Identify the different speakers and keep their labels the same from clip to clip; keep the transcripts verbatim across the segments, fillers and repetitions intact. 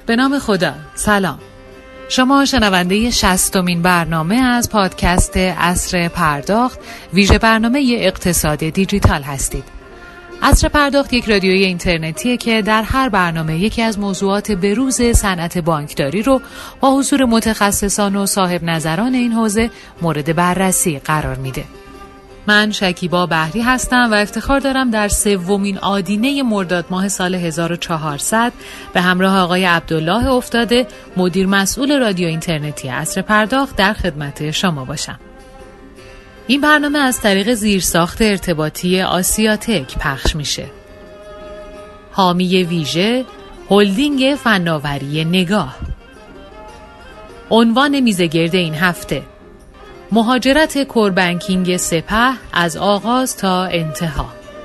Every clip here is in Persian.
Speaker 1: به نام خدا، سلام. شما شنونده شصتمین برنامه از پادکست عصر پرداخت، ویژه برنامه اقتصاد دیجیتال هستید. عصر پرداخت یک رادیوی اینترنتیه که در هر برنامه یکی از موضوعات بروز صنعت بانکداری رو با حضور متخصصان و صاحب نظران این حوزه مورد بررسی قرار میده. من شکیبا بحری هستم و افتخار دارم در سومین آدینه مرداد ماه سال هزار و چهارصد به همراه آقای عبدالله افتاده، مدیر مسئول رادیو اینترنتی عصر پرداخت، در خدمت شما باشم. این برنامه از طریق زیرساخت ارتباطی آسیاتک پخش میشه. حامی ویژه هلدینگ فناوری نگاه. عنوان میزگرد این هفته: مهاجرت کور بانکینگ سپه از آغاز تا انتها.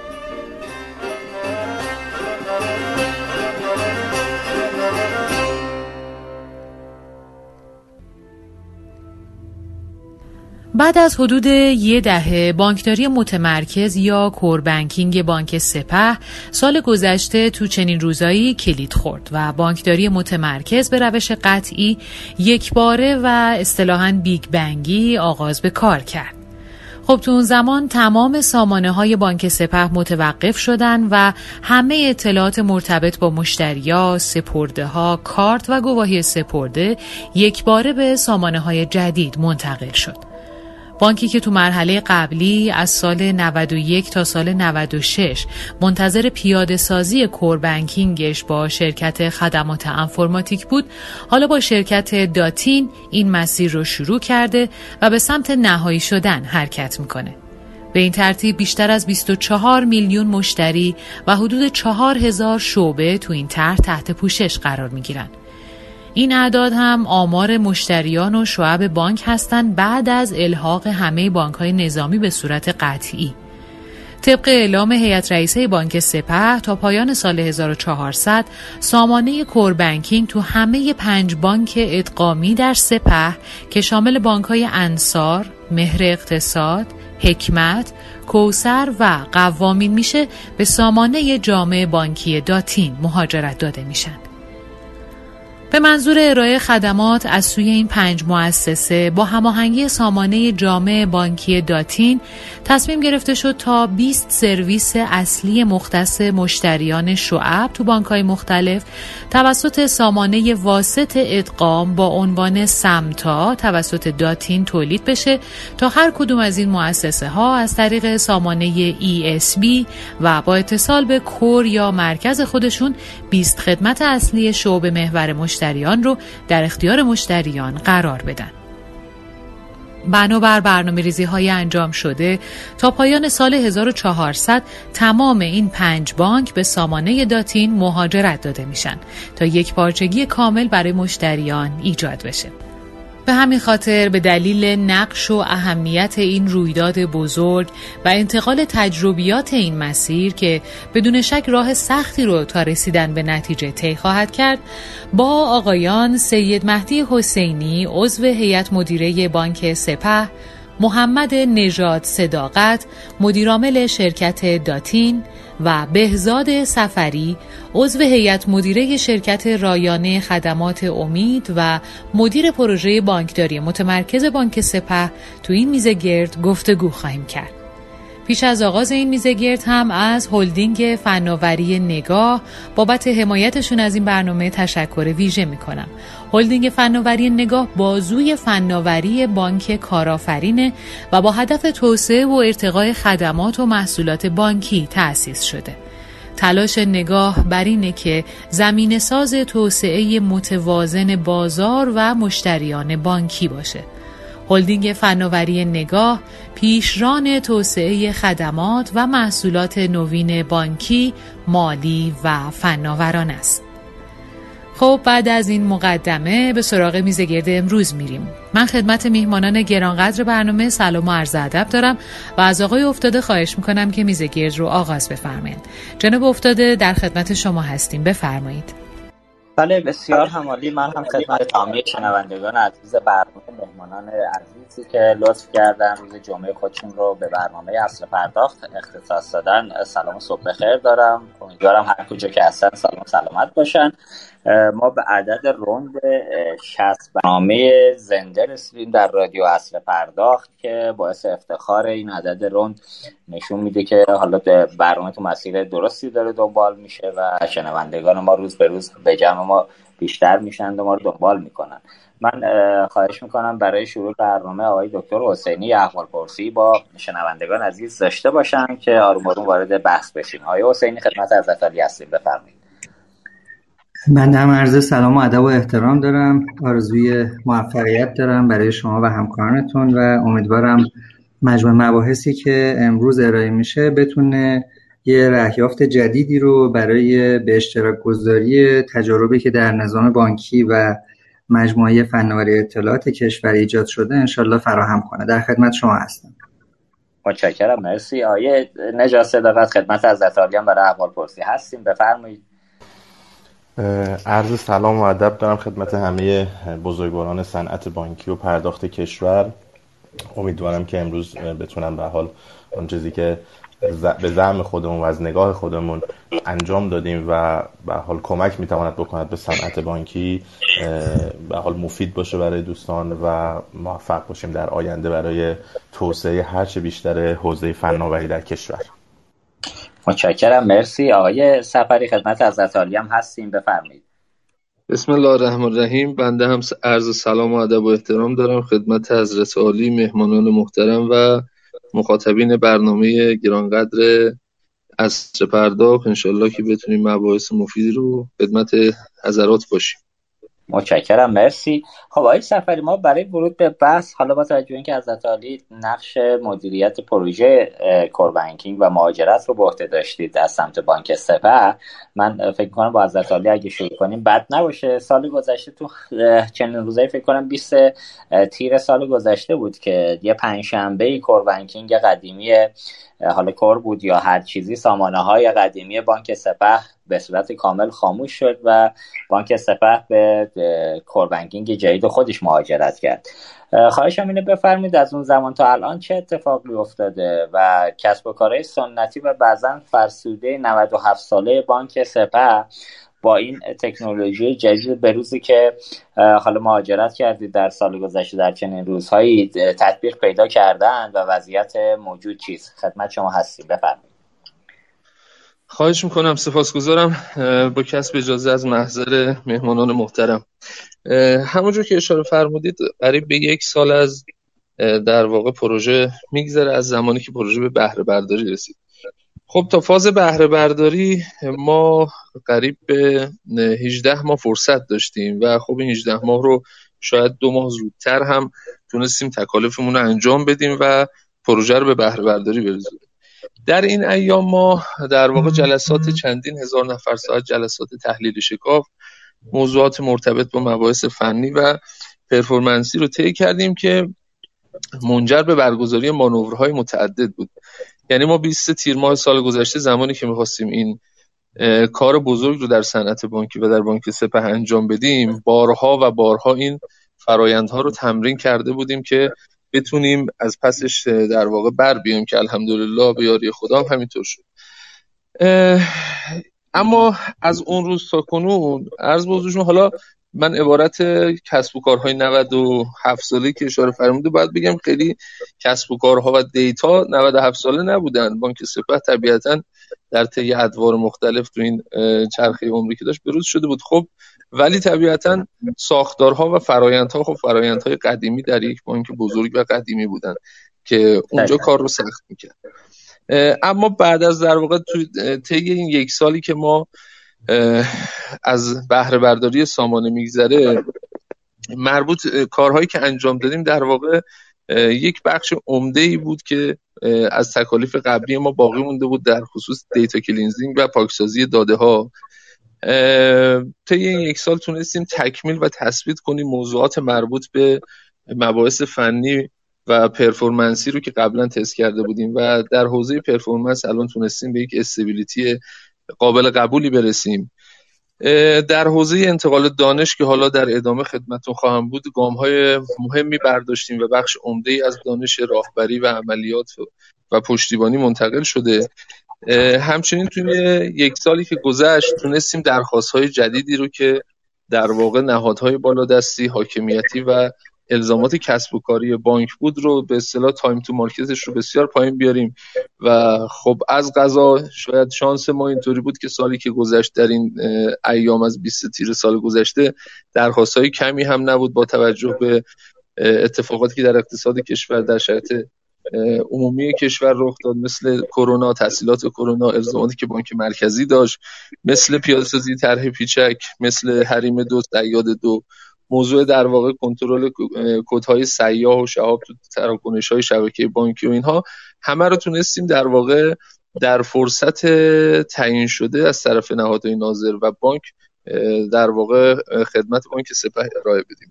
Speaker 1: بعد از حدود یه دهه بانکداری متمرکز یا کور بانکینگ بانک سپه سال گذشته تو چنین روزایی کلید خورد و بانکداری متمرکز به روش قطعی یکباره و اصطلاحاً بیگ بنگی آغاز به کار کرد. خب تو اون زمان تمام سامانه های بانک سپه متوقف شدن و همه اطلاعات مرتبط با مشتریا، سپرده ها، کارت و گواهی سپرده یکباره به سامانه های جدید منتقل شد. بانکی که تو مرحله قبلی از سال نود و یک تا سال نود و شش منتظر پیاده سازی کور بانکینگش با شرکت خدمات انفرماتیک بود، حالا با شرکت داتین این مسیر رو شروع کرده و به سمت نهایی شدن حرکت میکنه. به این ترتیب بیشتر از بیست و چهار میلیون مشتری و حدود چهار هزار شعبه تو این طرح تحت پوشش قرار میگیرن. این اعداد هم آمار مشتریان و شعب بانک هستند بعد از الحاق همه بانک‌های نظامی به صورت قطعی. طبق اعلام هیئت رئیسه بانک سپه تا پایان سال هزار و چهارصد سامانه کور بانکینگ تو همه پنج بانک ادغامی در سپه که شامل بانک‌های انصار، مهر اقتصاد، حکمت، کوثر و قوامین میشه به سامانه جامع بانکی داتین مهاجرت داده میشن. به منظور ارائه خدمات از سوی این پنج مؤسسه با هماهنگی سامانه جامع بانکی داتین تصمیم گرفته شد تا بیست سرویس اصلی مختص مشتریان شعب تو بانک‌های مختلف توسط سامانه واسط ادغام با عنوان سمتا توسط داتین تولید بشه تا هر کدوم از این مؤسسه ها از طریق سامانه ای اس بی و با اتصال به کور یا مرکز خودشون بیست خدمت اصلی شعب محور مشتریان مشتریان رو در اختیار مشتریان قرار بدن. بنابر برنامه‌ریزی های انجام شده تا پایان سال هزار و چهارصد تمام این پنج بانک به سامانه داتین مهاجرت داده میشن تا یک پارچگی کامل برای مشتریان ایجاد بشه. به همین خاطر به دلیل نقش و اهمیت این رویداد بزرگ و انتقال تجربیات این مسیر که بدون شک راه سختی رو تا رسیدن به نتیجه طی خواهد کرد، با آقایان سید مهدی حسینی عضو هیئت مدیره بانک سپه، محمد نژاد صداقت مدیرعامل شرکت داتین و بهزاد سفری عضو هیئت مدیره شرکت رایانه خدمات امید و مدیر پروژه بانکداری متمرکز بانک سپه تو این میزگرد گفتگو خواهیم کرد. پیش از آغاز این میزگرد هم از هلدینگ فناوری نگاه بابت حمایتشون از این برنامه تشکر ویژه میکنم. هلدینگ فناوری نگاه بازوی فناوری بانک کارآفرینه و با هدف توسعه و ارتقای خدمات و محصولات بانکی تأسیس شده. تلاش نگاه بر اینه که زمینه ساز توسعه متوازن بازار و مشتریان بانکی باشه. هلدینگ فناوری نگاه پیشران توسعه خدمات و محصولات نوین بانکی، مالی و فناوران است. خب بعد از این مقدمه به سراغ میزگرد امروز میریم. من خدمت میهمانان گرانقدر برنامه سلام و عرض ادب دارم و از آقای افتاده خواهش میکنم که میزگرد رو آغاز بفرمایید. جناب افتاده در خدمت شما هستیم، بفرمایید.
Speaker 2: بله بسیار همالی. من هم خدمت تمامی شنوندگان عزیز برنامه، مهمانان عزیزی که لطف کردن روز جمعه خودشون رو به برنامه عصر پرداخت اختصاص دادن سلام و صبح بخیر دارم. امیدوارم هر کجا که هستن سلام سلامت باشن. ما به عدد روند شصت برنامه زنده رسیدیم در رادیو اصل پرداخت که باعث افتخار این عدد روند نشون میده که حالا برنامه تو مسیر درستی داره دنبال میشه و شنوندگان ما روز به روز به جمع ما بیشتر میشن و ما رو دنبال میکنن. من خواهش میکنم برای شروع برنامه آقای دکتر حسینی احوالپرسی با شنوندگان عزیز داشته باشن که آروم آروم وارد بحث بشیم. آقای حسینی خدمت حضرت عالی هستیم، بفرمایید.
Speaker 3: من هم عرض سلام و ادب و احترام دارم، آرزوی موفقیت دارم برای شما و همکارانتون و امیدوارم مجموع مباحثی که امروز ارائه میشه بتونه یه رهیافت جدیدی رو برای به اشتراک گذاری تجاربی که در نظام بانکی و مجموعه فناوری اطلاعات کشور ایجاد شده انشالله فراهم کنه. در خدمت شما هستم.
Speaker 2: متشکرم، مرسی. آیه نجات صداقت خدمت حضرت عالی هم برای احوالپرسی هستیم، بفرمایید.
Speaker 4: عرض سلام و ادب دارم خدمت همه بزرگواران صنعت بانکی و پرداخت کشور. امیدوارم که امروز بتونم به حال اون چیزی که به زعم خودمون و از نگاه خودمون انجام دادیم و به حال کمک میتواند بکند به صنعت بانکی به حال مفید باشه برای دوستان و موفق باشیم در آینده برای توسعه هرچه بیشتر حوزه فناوری در کشور.
Speaker 2: متشکرم، مرسی. آقای سفری خدمت حضرت عالی هم هستیم، بفرمایید.
Speaker 5: بسم الله الرحمن الرحیم. بنده هم عرض سلام و ادب و احترام دارم خدمت حضرت عالی، مهمانان محترم و مخاطبین برنامه گرانقدر عصر پرداخت. انشالله که بتونیم مباحث مفیدی رو خدمت حضرات باشیم.
Speaker 2: متشکرم، مرسی. خب آقای سفری، ما برای ورود به بحث حالا با توجه اینکه حضرت عالی نقش مدیریت پروژه کور بانکینگ و مهاجرت رو به عهده داشتید از سمت بانک سپه، من فکر کنم با حضرت عالی اگه شروع کنیم بد نباشه. سال گذشته تو چند روزایی فکر کنم بیست تیر سال گذشته بود که یه پنجشنبه کور بانکینگ قدیمی حالا کور بود یا هر چیزی، سامانه های قدیمی بانک سپه به صورت کامل خاموش شد و بانک سپه به کور بانکینگ جدید خودش مهاجرت کرد. خواهشم اینه بفرمایید از اون زمان تا الان چه اتفاقی افتاده و کسب و کارهای سنتی و بعضا فرسوده نود و هفت ساله بانک سپه با این تکنولوژی جدید به روزی که حالا مهاجرت کردید در سال گذشته در چنین روزهایی تطبیق پیدا کردن و وضعیت موجود چیست؟ خدمت شما هستیم، بفرمایید.
Speaker 5: خواهش میکنم، سپاسگزارم. با کسب اجازه از محضر مهمانان محترم، همونجور که اشاره فرمودید قریب به یک سال از در واقع پروژه میگذره از زمانی که پروژه به بهره برداری رسید. خب تا فاز بهره برداری ما قریب به هجده ماه فرصت داشتیم و خب این هجده ماه رو شاید دو ماه زودتر هم تونستیم تکالیفمون رو انجام بدیم و پروژه رو به بهره برداری برسونیم. در این ایام ما در واقع جلسات چندین هزار نفر ساعت جلسات تحلیل شکاف، موضوعات مرتبط با مباحث فنی و پرفورمنسی رو طی کردیم که منجر به برگزاری مانورهای متعدد بود. یعنی ما بیست تیر ماه سال گذشته زمانی که می‌خواستیم این کار بزرگ رو در صنعت بانکی و در بانک سپه انجام بدیم، بارها و بارها این فرایندها رو تمرین کرده بودیم که بتونیم از پسش در واقع بر بیایم که الحمدلله به یاری خدا هم همینطور شد. اما از اون روز تا کنون عرض بزرگشون، حالا من عبارت کسب و کارهای نود و هفت ساله که اشاره فرموده باید بگم خیلی کسب و کارها و دیتا نود و هفت ساله نبودن. بانک سپه طبیعتاً در طی ادوار مختلف تو این چرخه عمری که داشت بروز شده بود. خب ولی طبیعتاً ساختارها و فرآیندها خب فرآیندهای قدیمی در یک بانک بزرگ و قدیمی بودن که اونجا کار رو سخت میکرد. اما بعد از در واقع طی این یک سالی که ما از بهره برداری سامانه میگذره، مربوط کارهایی که انجام دادیم در واقع یک بخش عمده‌ای بود که از تکالیف قبلی ما باقی مونده بود در خصوص دیتا کلینزینگ و پاکسازی داده ها. طی این یک سال تونستیم تکمیل و تثبیت کنیم موضوعات مربوط به مباحث فنی و پرفورمنسی رو که قبلا تست کرده بودیم و در حوزه پرفورمنس الان تونستیم به یک استیبیلیتی قابل قبولی برسیم. در حوزه انتقال دانش که حالا در ادامه خدمتتون خواهم بود، گام‌های مهمی برداشتیم و بخش عمده‌ای از دانش راهبری و عملیات و پشتیبانی منتقل شده. همچنین توی یک سالی که گذشت تونستیم درخواست‌های جدیدی رو که در واقع نهادهای بالادستی، حاکمیتی و الزامات کسب و کاری بانک بود رو به اصطلاح تایم تو مارکتش رو بسیار پایین بیاریم و خب از قضا شاید شانس ما اینطوری بود که سالی که گذشت در این ایام از بیست تیر سال گذشته درخواست‌های کمی هم نبود با توجه به اتفاقاتی که در اقتصاد کشور در شرایط عمومی کشور رخ داد، مثل کرونا، تسهیلات کرونا، الزاماتی که بانک مرکزی داشت، مثل پیاده‌سازی طرح پیچک، مثل حریم دو صیاد دو، موضوع در واقع کنترل کدهای سیاح و شهاب تو تراکنش‌های شبکه بانکی و اینها، همه رو تونستیم در واقع در فرصت تعیین شده از طرف نهادهای ناظر و بانک در واقع خدمت بانک سپه ارائه بدیم.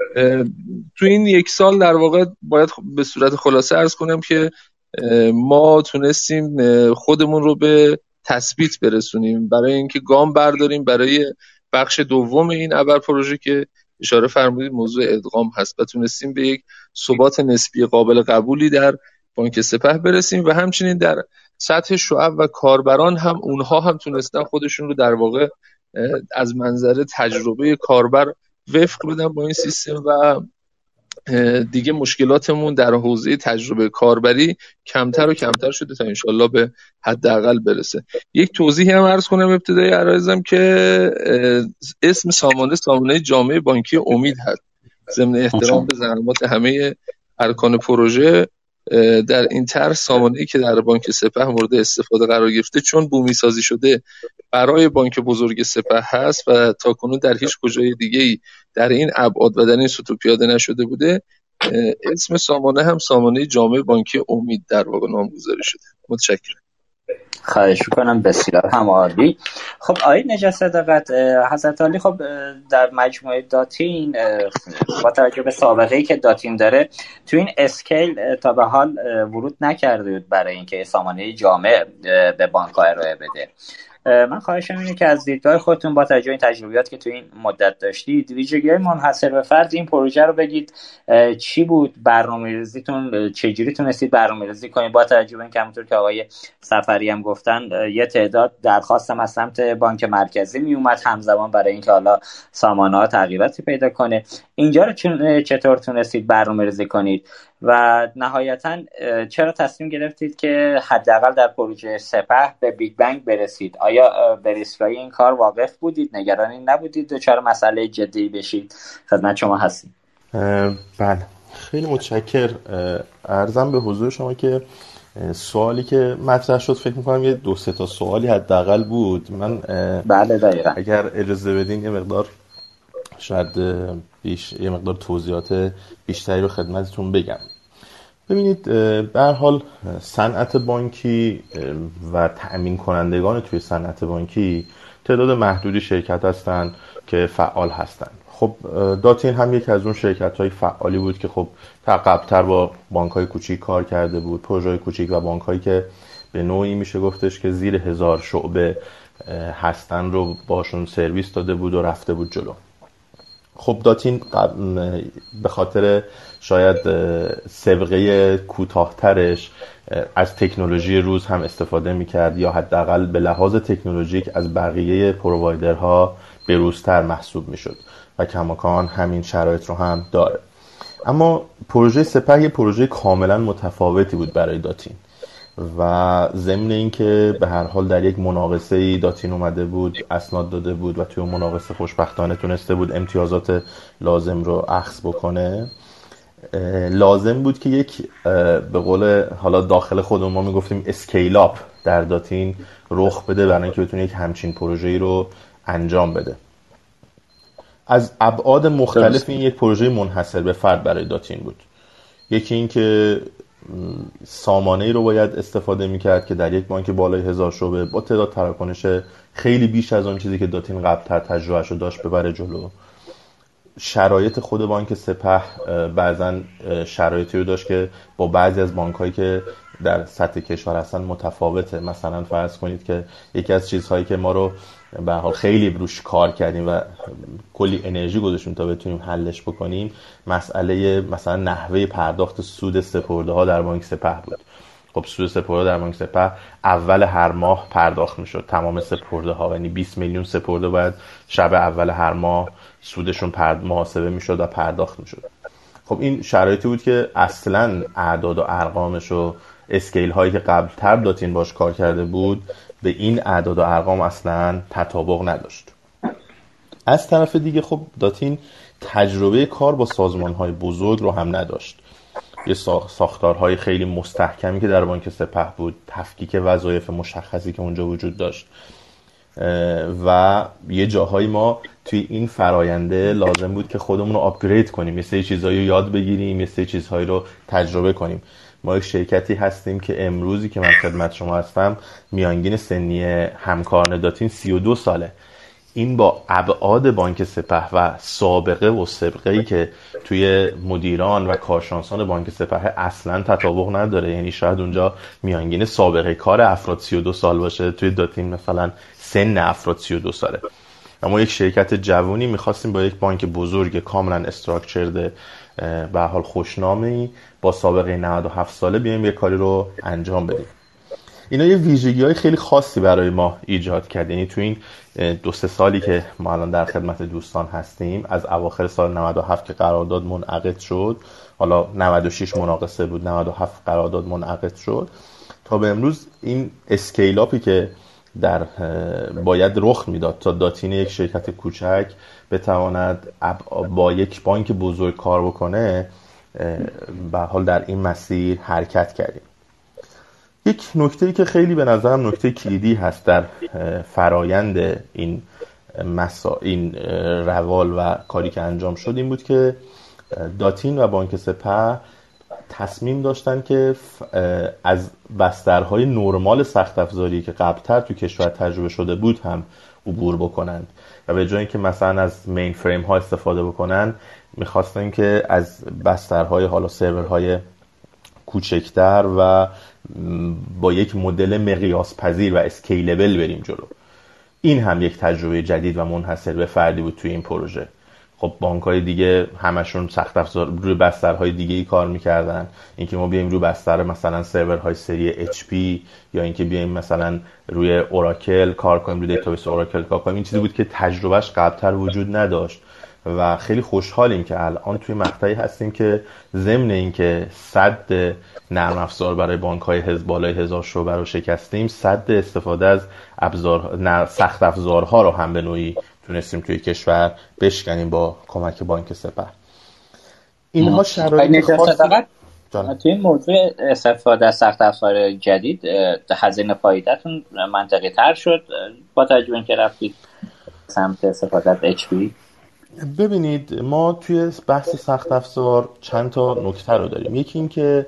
Speaker 5: تو این یک سال در واقع باید به صورت خلاصه عرض کنم که ما تونستیم خودمون رو به تثبیت برسونیم برای اینکه گام برداریم برای بخش دوم این ابر پروژه که اشاره فرمودید موضوع ادغام هست و تونستیم به یک ثبات نسبی قابل قبولی در بانک سپه برسیم و همچنین در سطح شعب و کاربران هم اونها هم تونستن خودشون رو در واقع از منظر تجربه کاربر وفق بدن با این سیستم و دیگه مشکلاتمون در حوزه تجربه کاربری کمتر و کمتر شده تا انشالله به حداقل برسه. یک توضیحی هم عرض کنم ابتدای عرایزم که اسم سامانه سامانه جامع بانکی امید هست. ضمن احترام به زحمات همه ارکان پروژه در این طرح سامانه‌ای که در بانک سپه مورد استفاده قرار گرفته چون بومی سازی شده برای بانک بزرگ سپه هست و تاکنون در هیچ کجای دیگه‌ای در این ابعاد و در این سطوح پیاده نشده بوده، اسم سامانه هم سامانه جامع بانکی امید در واقع نامگذاری شده. متشکرم.
Speaker 2: خواهش می‌کنم، بسیار هم عالی. خب آقای نجات صداقت، حضرت عالی خب در مجموعه داتین با توجه به سابقه‌ای که داتین داره تو این اسکیل تا به حال ورود نکرده بود برای اینکه سامانه جامع به بانک‌ها ارائه بده. من خواهشم اینه که از دیدگاه خودتون با توجه به این تجربیات که تو این مدت داشتید، ویژگی‌های منحصر به فرد این پروژه رو بگید چی بود، برنامه‌ریزیتون چجوری تونستید برنامه‌ریزی کنید با توجه به اینکه همونطور که آقای سفری هم گفتن یه تعداد درخواست هم از سمت بانک مرکزی می اومد همزمان برای اینکه حالا سامانه‌ها تغییراتی پیدا کنه. اینجا رو چطور تونستید برنامه‌ریزی کنید و نهایتاً چرا تصمیم گرفتید که حداقل در پروژه سپه به بیگ بنگ برسید؟ آیا به ریسک‌های این کار واقف بودید؟ نگرانی نبودید دچار مسئله جدی بشید؟ خدمت شما هستیم.
Speaker 4: بله، خیلی متشکر. عرضم به حضور شما که سوالی که مطرح شد فکر می‌کنم یه دو سه تا سوالی حداقل بود. من
Speaker 2: بله دقیقاً
Speaker 4: اگر اجازه بدین یه مقدار شاید بیش یه مقدار توضیحات بیشتری رو خدمتتون بگم. ببینید به هر حال صنعت بانکی و تأمین کنندگان توی صنعت بانکی تعداد محدودی شرکت هستن که فعال هستن. خب داتین هم یکی از اون شرکت‌های فعالی بود که خب تا قبل‌تر با بانک‌های کوچیک کار کرده بود، پروژه‌های کوچیک و بانک‌هایی که به نوعی میشه گفتش که زیر هزار شعبه هستن رو باشون سرویس داده بود و رفته بود جلو. خب داتین به خاطر شاید سابقه کوتاه‌ترش از تکنولوژی روز هم استفاده می‌کرد یا حداقل به لحاظ تکنولوژیک از بقیه پرووایدرها بروزتر محسوب می‌شد و کماکان همین شرایط رو هم داره. اما پروژه سپه یه پروژه کاملا متفاوتی بود برای داتین و ضمن اینکه به هر حال در یک مناقصه‌ای داتین اومده بود، اسناد داده بود و توی اون مناقصه خوشبختانه تونسته بود امتیازات لازم رو اخذ بکنه، لازم بود که یک به قول حالا داخل خودمون ما میگفتیم اسکیل اپ در داتین رخ بده برای اینکه بتونه یک همچین پروژه‌ای رو انجام بده. از ابعاد مختلف این یک پروژه منحصر به فرد برای داتین بود. یکی این که سامانه‌ای رو باید استفاده می‌کرد که در یک بانک بالای هزار شعبه با تعداد تراکنش خیلی بیش از اون چیزی که داتین قبل‌تر تجربه‌اش رو داشت ببره جلو. شرایط خود بانک سپه بعضاً شرایطی رو داشت که با بعضی از بانک‌هایی که در سطح کشور هستن متفاوته. مثلا فرض کنید که یکی از چیزهایی که ما رو به حال خیلی روش کار کردیم و کلی انرژی گذاشتیم تا بتونیم حلش بکنیم، مسئله مثلا نحوه پرداخت سود سپرده ها در بانک سپه بود. خب سود سپرده در بانک سپه اول هر ماه پرداخت میشد، تمام سپرده ها، یعنی بیست میلیون سپرده باید شب اول هر ماه سودشون پرد محاسبه میشد و پرداخت میشد. خب این شرایطی بود که اصلا اعداد و ارقامش و اسکیل هایی که قبلتر داتین باش کار کرده بود به این اعداد و ارقام اصلا تطابق نداشت. از طرف دیگه خب داتین تجربه کار با سازمان های بزرگ رو هم نداشت. یه ساختارهای خیلی مستحکمی که در بانک سپه بود، تفکیک وظایف مشخصی که اونجا وجود داشت و یه جاهایی ما توی این فراینده لازم بود که خودمون رو آپگرید کنیم، یه سری چیزهایی رو یاد بگیریم، یه سری چیزهایی رو تجربه کنیم. ما یک شرکتی هستیم که امروزی که من خدمت شما هستم میانگین سنی همکاران داتین سی و دو ساله. این با ابعاد بانک سپه و سابقه و سابقه‌ای که توی مدیران و کارشناسان بانک سپه اصلا تطابق نداره. یعنی شاید اونجا میانگین سابقه کار افراد سی و دو سال باشه، توی داتین مثلا سن افراد سی و دو ساله. اما یک شرکت جوونی میخواستیم با یک بانک بزرگ کاملا استراکچرد به حال خوشنامی با سابقه نود و هفت ساله بیایم یک کاری رو انجام بدیم. اینا یه ویژگی‌های خیلی خاصی برای ما ایجاد کرد. یعنی تو این دو سه سالی که ما الان در خدمت دوستان هستیم، از اواخر سال نود و هفت که قرارداد منعقد شد، حالا نود و شش مناقصه بود، نود و هفت قرارداد منعقد شد، تا به امروز این اسکیل اپی که در باید رخ میداد تا داتین یک شرکت کوچک بتواند با یک بانک بزرگ کار بکنه، به حال در این مسیر حرکت کردیم. یک نکته‌ای که خیلی به نظرم نکته کلیدی هست در فرایند این مسا... این روال و کاری که انجام شد این بود که داتین و بانک سپه تصمیم داشتن که از بسترهای نرمال سخت افزاری که قبلتر تو کشور تجربه شده بود هم عبور بکنند و به جای اینکه مثلا از مین فریم ها استفاده بکنن، میخواستن که از بسترهای حالا سرورهای کوچکتر و با یک مدل مقیاس پذیر و اسکیلبل بریم جلو. این هم یک تجربه جدید و منحصر به فردی بود توی این پروژه. خب بانک‌های دیگه همشون سخت افزار روی بسترهای دیگه‌ای کار می‌کردن. اینکه ما بیایم روی بستر مثلا سرورهای سری اچ پی یا اینکه بیایم مثلا روی اوراکل کار کنیم، روی دیتابیس اوراکل کار کنیم، این چیزی بود که تجربهش قبل‌تر وجود نداشت و خیلی خوشحالیم که الان توی مقطعی هستیم که ضمن اینکه صد نرم افزار برای بانک‌های حزب بالای هزار شعبه رو شکستیم، صد استفاده از ابزار سخت افزارها رو هم به نوعی تونستیم توی کشور بشکنیم با کمک بانک سپه. اینها شرایط خاصی
Speaker 2: توی این موضوع استفاده از سخت افزار جدید هزینه فایده‌تون منطقی تر شد با توجه به اینکه رفتید سمت استفاده از اچ پی؟
Speaker 4: ببینید ما توی بحث سخت افزار چند تا نکته رو داریم. یکی این که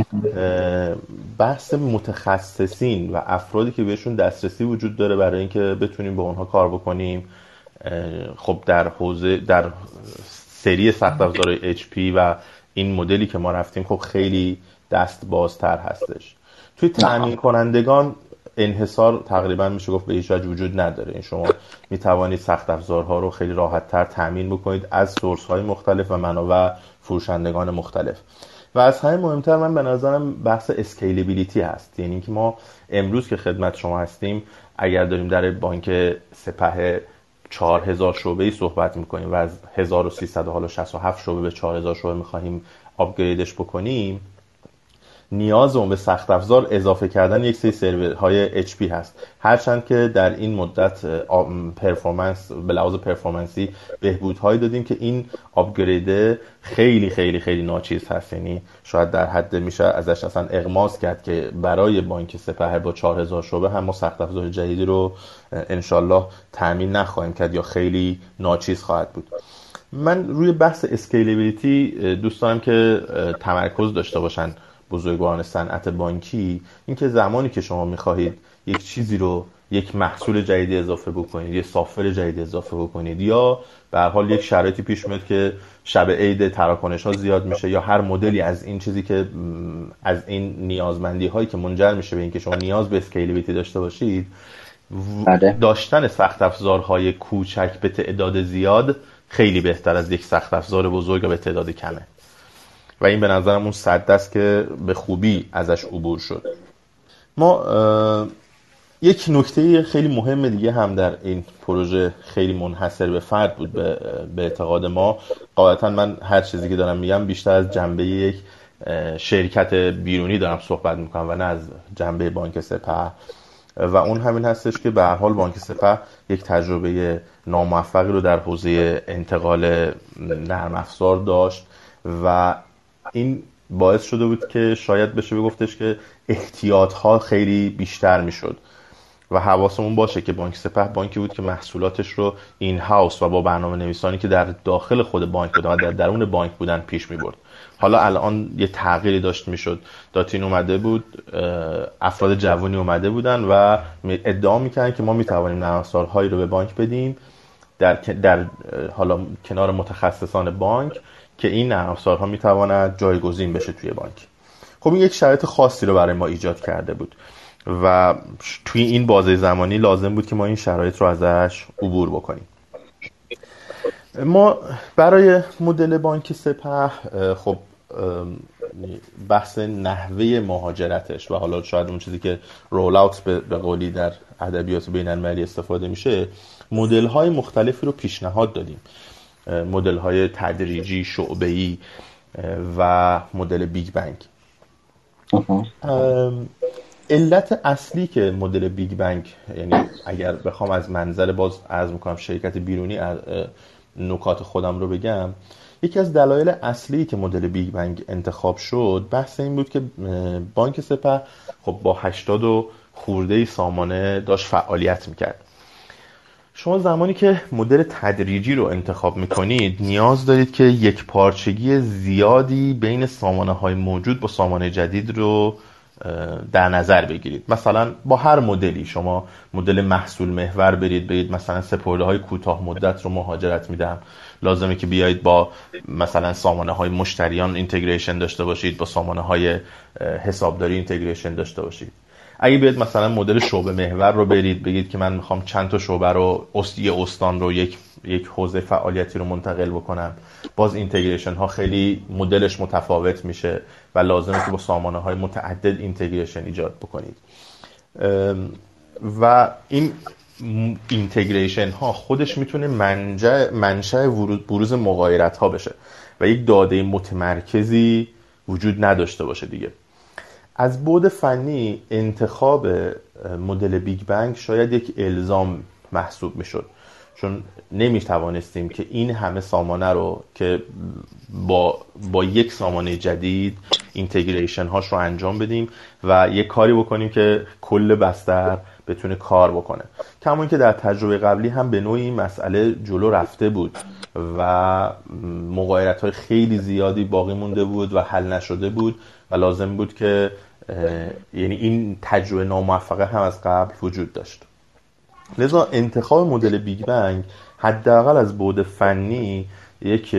Speaker 4: بحث متخصصین و افرادی که بهشون دسترسی وجود داره برای اینکه بتونیم با اونها کار بکنیم، خب در حوزه در سری سخت افزار اچ پی و این مدلی که ما رفتیم خب خیلی دست بازتر هستش. توی تامین کنندگان انحصار تقریبا میشه گفت به هیچ وجه وجود نداره. این شما میتوانید سخت افزارها رو خیلی راحت تر تامین بکنید از سورس های مختلف و منابع فروشندگان مختلف. و از همه مهمتر من به نظرم بحث اسکیلبیلیتی هست. یعنی که ما امروز که خدمت شما هستیم، اگر داریم در بانک سپه چهار هزار شعبه‌ای صحبت میکنیم و از هزار و سیصد حالا شصت و هفت شعبه به چهار هزار شعبه میخواهیم آپگریدش بکنیم، نیازمون به سخت افزار اضافه کردن یک سری سرورهای اچ پی هست. هرچند که در این مدت پرفورمنس به لحاظ پرفورمنسی بهبودهایی دادیم که این آپگرید خیلی خیلی خیلی ناچیز هست. یعنی شاید در حد میشه ازش اصلا اغماض کرد که برای بانک سپه با چهار هزار شعبه هم ما سخت افزار جدیدی رو انشالله تامین نخواهیم کرد یا خیلی ناچیز خواهد بود. من روی بحث اسکیلبیلیتی دوست دارم که تمرکز داشته باشن بزرگواران صنعت بانکی. اینکه زمانی که شما میخواهید یک چیزی رو، یک محصول جدید اضافه بکنید، یک سافر جدید اضافه بکنید، یا به هر حال یک شرایطی پیش میاد که شب عید تراکنش ها زیاد میشه یا هر مدلی از این چیزی که از این نیازمندی هایی که منجر میشه به اینکه شما نیاز به اسکیلبیلیتی داشته باشید، داشتن سخت افزارهای کوچک به تعداد زیاد خیلی بهتر از یک سخت افزار بزرگ به تعداد کمه و این به نظرم اون سد است که به خوبی ازش عبور شد. ما یک نکته خیلی مهم دیگه هم در این پروژه خیلی منحصر به فرد بود به, به اعتقاد ما. قاعدتا من هر چیزی که دارم میگم بیشتر از جنبه یک شرکت بیرونی دارم صحبت میکنم و نه از جنبه بانک سپه، و اون همین هستش که به هر حال بانک سپه یک تجربه ناموفقی رو در حوزه انتقال نرم افزار داشت و این باعث شده بود که شاید بشه بگفتش که احتیاط ها خیلی بیشتر میشد و حواسمون باشه که بانک سپه بانکی بود که محصولاتش رو این هاوس و با برنامه نویسانی که در داخل خود بانک بودن و در درون بانک بودن پیش می برد. حالا الان یه تغییری داشت میشد. داتین اومده بود، افراد جوانی اومده بودن و ادعا میکردن که ما میتوانیم نرم افزارهایی رو به بانک بدیم در در حالا کنار متخصصان بانک که این نرم افزارها میتواند جایگزین بشه توی بانک. خب این یک شرایط خاصی رو برای ما ایجاد کرده بود و توی این بازه زمانی لازم بود که ما این شرایط رو ازش عبور بکنیم. ما برای مدل بانک سپه خب بحث نحوه مهاجرتش و حالا شاید اون چیزی که رول اوت به قولی در ادبیات بین المللی استفاده میشه، مدل های مختلفی رو پیشنهاد دادیم. مدل های تدریجی، شعبه‌ای و مدل بیگ بنگ. علت اصلی که مدل بیگ بنگ، یعنی اگر بخوام از منظر باز عرض میکنم شرکت بیرونی نکات خودم رو بگم، یکی از دلایل اصلی که مدل بیگ بنگ انتخاب شد بحث این بود که بانک سپه خب با هشتاد و خورده سامانه داشت فعالیت میکرد. شما زمانی که مدل تدریجی رو انتخاب میکنید نیاز دارید که یک پارچگی زیادی بین سامانه های موجود با سامانه جدید رو در نظر بگیرید. مثلا با هر مدلی شما مدل محصول محور برید برید مثلا سپرده های کوتاه مدت رو مهاجرت میدم، لازمه که بیایید با مثلا سامانه های مشتریان اینتگریشن داشته باشید، با سامانه های حسابداری اینتگریشن داشته باشید. اگه بیاید مثلا مدل شعبه محور رو برید بگید که من میخوام چند تا شعبه رو یه استان رو یک یک حوزه فعالیتی رو منتقل بکنم، باز اینتگریشن ها خیلی مدلش متفاوت میشه و لازمه که با سامانه های متعدد اینتگریشن ایجاد بکنید و این اینتگریشن ها خودش میتونه منجع منشأ بروز مغایرت ها بشه و یک داده متمرکزی وجود نداشته باشه دیگه. از بعد فنی انتخاب مدل بیگ بنگ شاید یک الزام محسوب میشد، چون نمیتوانستیم که این همه سامانه رو که با با یک سامانه جدید اینتگریشن هاش رو انجام بدیم و یک کاری بکنیم که کل بستر بتونه کار بکنه. کما که در تجربه قبلی هم به نوعی مسئله جلو رفته بود و مغایرت های خیلی زیادی باقی مونده بود و حل نشده بود و لازم بود که یعنی این تجربه ناموفقه هم از قبل وجود داشت. لذا انتخاب مدل بیگ بنگ حداقل از بعد فنی یک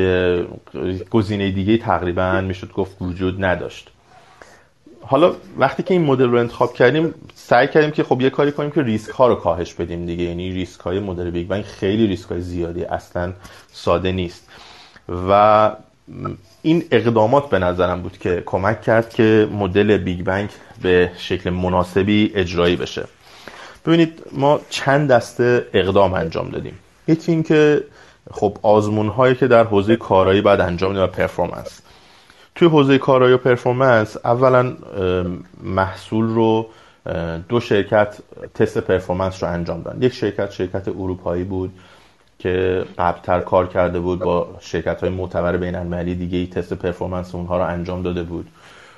Speaker 4: گزینه دیگه تقریبا میشد گفت وجود نداشت. حالا وقتی که این مدل رو انتخاب کردیم سعی کردیم که خب یه کاری کنیم که ریسک ها رو کاهش بدیم دیگه، یعنی ریسک های مدل بیگ بنگ خیلی ریسک های زیادی، اصلا ساده نیست و این اقدامات به نظرم بود که کمک کرد که مدل بیگ بنگ به شکل مناسبی اجرایی بشه. ببینید ما چند دسته اقدام انجام دادیم. یکی این که خب آزمون هایی که در حوزه کارایی بعد انجام بدیم و پرفورمنس. توی حوزه کارایی و پرفورمنس اولا محصول رو دو شرکت تست پرفورمنس رو انجام دادن. یک شرکت شرکت اروپایی بود که قبلتر کار کرده بود با شرکت های معتبر بین المللی دیگه ای تست پرفورمنس اونها رو انجام داده بود.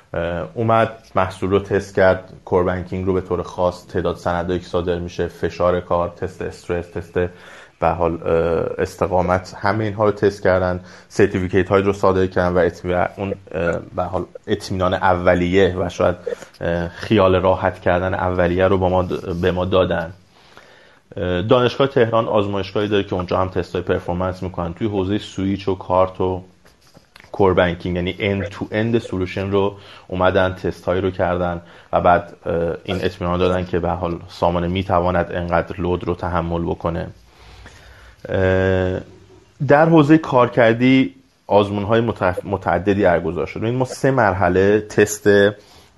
Speaker 4: اومد محصول رو تست کرد، کور بانکینگ رو به طور خاص، تعداد سندایی که صادر میشه، فشار کار، تست استرس، تست به حال استقامت، همه اینها رو تست کردن، سرتیفیکیت های رو صادر کردن و اون به حال اطمینان اولیه و شاید خیال راحت کردن اولیه رو با ما به ما دادن. دانشگاه تهران آزمایشگاهی داره که اونجا هم تستای پرفورمنس میکنن توی حوزه سویچ و کارت و کور بانکینگ، یعنی اند تو اند سولوشن رو اومدن تست هایی رو کردن و بعد این اطمینان دادن که به حال سامانه میتواند انقدر لود رو تحمل بکنه. در حوزه کارکردی آزمون های متعددی برگزار شد. این ما سه مرحله تست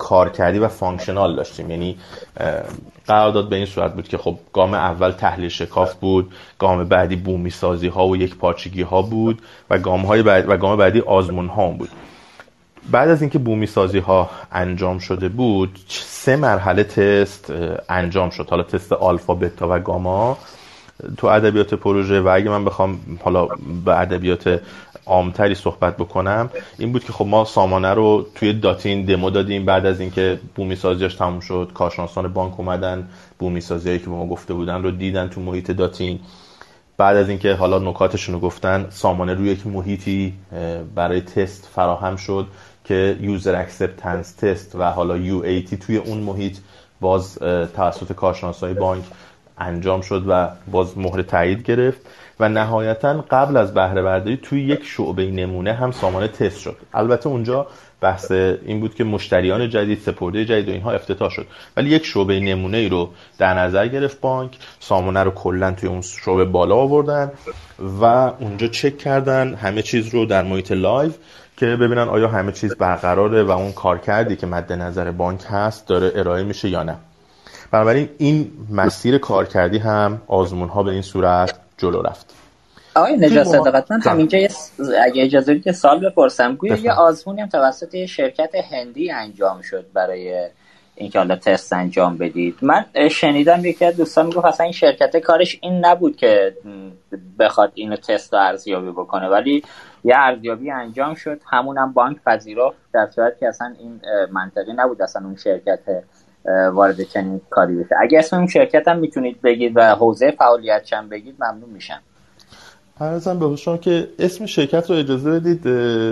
Speaker 4: کارکردی و فانکشنال داشتیم. یعنی قرارداد به این صورت بود که خب گام اول تحلیل شکاف بود، گام بعدی بومی سازی ها و یک پارچگی ها بود و گام های بعد و گام بعدی آزمون ها بود. بعد از اینکه بومی سازی ها انجام شده بود، سه مرحله تست انجام شد. حالا تست آلفا، بتا و گاما تو ادبیات پروژه. و اگه من بخوام حالا به ادبیات عامتری صحبت بکنم، این بود که خب ما سامانه رو توی داتین دمو دادیم. بعد از اینکه بومی سازیش تموم شد، کارشناسان بانک اومدن بومی سازیایی که به ما گفته بودن رو دیدن تو محیط داتین. بعد از اینکه حالا نکاتشون رو گفتن، سامانه روی یک محیطی برای تست فراهم شد که یوزر اکسپتنس تست و حالا یو ای تی توی اون محیط باز توسط کارشناسای بانک انجام شد و باز مهر تایید گرفت. و نهایتاً قبل از بهره برداری توی یک شعبه نمونه هم سامانه تست شد. البته اونجا بحث این بود که مشتریان جدید، سپرده جدید و اینها افتتاح شد، ولی یک شعبه نمونه ای رو در نظر گرفت بانک. سامانه رو کلاً توی اون شعبه بالا آوردن و اونجا چک کردن همه چیز رو در محیط لایو که ببینن آیا همه چیز برقراره و اون کارکردی که مد نظر بانک هست داره ارائه میشه یا نه. بنابراین این مسیر کارکردی هم آزمون ها به این صورت جلو رفت.
Speaker 2: آقای نجات صداقت، من همینجا اگه اجازه بدید سوال بپرسم. گویا یه آزمونی هم توسط یه شرکت هندی انجام شد برای اینکه حالا تست انجام بدید. من شنیدم یکی از دوستان میگفت اصلا این شرکت کارش این نبود که بخواد اینو تست و ارزیابی بکنه، ولی یه ارزیابی انجام شد، همونم بانک پذیرفت، در صورتی که اصلا این منطقی نبود اصلا اون شرکت وارد چنین کاری بشه. اگه اسم اون شرکت هم میتونید بگید و حوزه فعالیتش هم بگید ممنون میشم.
Speaker 4: عرضم به حضورتون که اسم شرکت رو اجازه بدید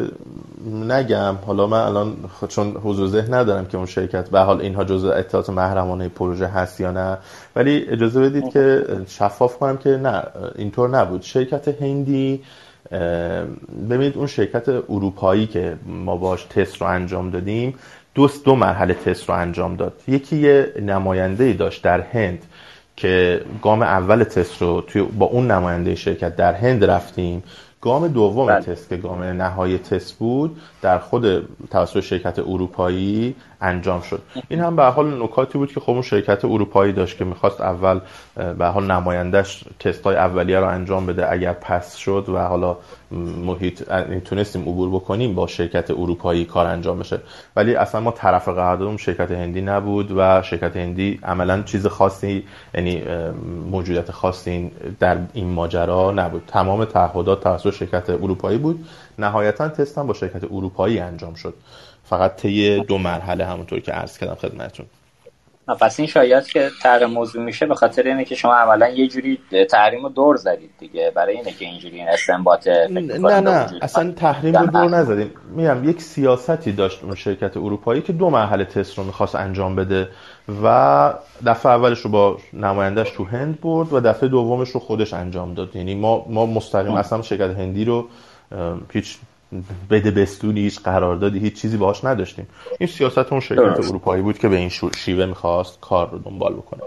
Speaker 4: نگم. حالا من الان چون حضور ذهن ندارم که اون شرکت به حال اینها جزء اطلاعات محرمانه پروژه هست یا نه، ولی اجازه بدید که شفاف کنم که نه، اینطور نبود. شرکت هندی، ببینید اون شرکت اروپایی که ما باش تست رو انجام دادیم دو دو مرحله تست رو انجام داد. یکی یه نماینده‌ای داشت در هند که گام اول تست رو توی با اون نماینده شرکت در هند رفتیم. گام دوم بله. تست که گام نهایی تست بود در خود توسط شرکت اروپایی انجام شد. این هم به حال نکاتی بود که خب اون شرکت اروپایی داشت که میخواست اول به حال نمایندهش تست‌های اولیه رو انجام بده، اگر پس شد و حالا محیط تونستیم عبور بکنیم با شرکت اروپایی کار انجام بشه. ولی اصلا ما طرف قراردادمون شرکت هندی نبود و شرکت هندی عملاً چیز خاصی، یعنی موجودیت خاصی در این ماجرا نبود. تمام تعهدات توسط شرکت اروپایی بود. نهایتاً تست هم با شرکت اروپایی انجام شد، فقط طی دو مرحله همونطور که عرض کردم خدمتتون.
Speaker 2: پس این شایعات که تغییر موضوع میشه به خاطر اینه که شما عملا یه جوری تحریم رو دور زدید دیگه، برای اینه که اینجوری این استنباط
Speaker 4: نه نه اصلا تحریم رو دور نزدیم. میگم یک سیاستی داشت اون شرکت اروپایی که دو مرحله تست رو میخواست انجام بده و دفعه اولش رو با نمایندهش تو هند برد و دفعه دومش رو خودش انجام داد. یعنی ما ما مستقیم اصلا شرکت هندی رو هیچ بده بستونی، هیچ قراردادی، هیچ چیزی باهاش نداشتیم. این سیاست اون شرکت اروپایی بود که به این شیوه میخواست کار رو دنبال بکنه.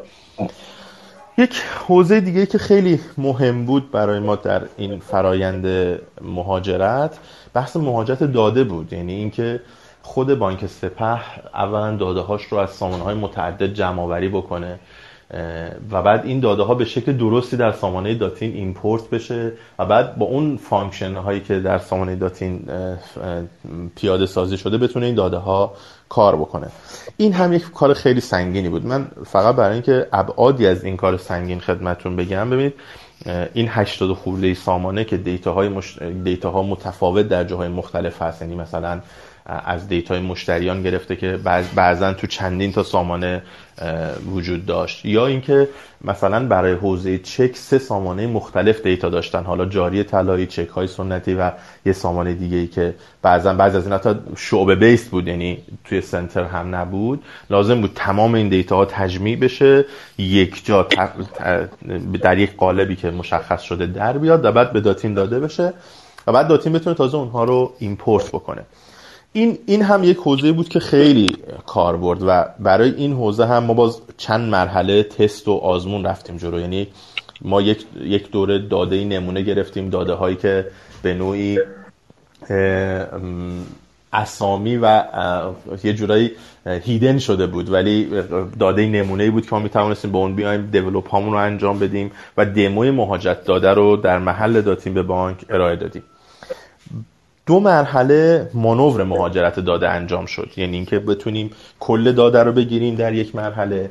Speaker 4: یک حوزه دیگه که خیلی مهم بود برای ما در این فرایند مهاجرت، بحث مهاجرت داده بود. یعنی اینکه خود بانک سپه اولا داده هاش رو از سامانه‌های متعدد جمع آوری بکنه و بعد این داده ها به شکل درستی در سامانه داتین ایمپورت بشه و بعد با اون فانکشن هایی که در سامانه داتین پیاده سازی شده بتونه این داده ها کار بکنه. این هم یک کار خیلی سنگینی بود. من فقط برای اینکه ابعادی از این کار سنگین خدمتتون بگم، ببینید این هشتاد خورده سامانه که دیتاهای مش... دیتاها متفاوت در جاهای مختلف هست، یعنی مثلا از دیتای مشتریان گرفته که بعضن تو چندین تا سامانه وجود داشت، یا اینکه مثلا برای حوزه چک سه سامانه مختلف دیتا داشتن، حالا جاری طلایی، چک های سنتی و یه سامانه دیگه ای که بعضن بعض از اینا تا شعبه بیس بود، یعنی توی سنتر هم نبود. لازم بود تمام این دیتا ها تجمیع بشه، یک جا در یک قالبی که مشخص شده در بیاد و بعد به داتین داده بشه و بعد داتین بتونه تازه اونها رو ایمپورت بکنه. این این هم یک حوزه بود که خیلی کار برد و برای این حوزه هم ما باز چند مرحله تست و آزمون رفتیم جلو. یعنی ما یک یک دوره داده نمونه گرفتیم، داده هایی که به نوعی اسامی و یه جورایی هیدن شده بود، ولی داده نمونه‌ای بود که ما میتونستیم با اون بیایم دیولپ هامون رو انجام بدیم و دموی مهاجرت داده رو در محل داتیم به بانک ارائه دادیم. دو مرحله مانور مهاجرت داده انجام شد، یعنی اینکه بتونیم کل داده رو بگیریم در یک مرحله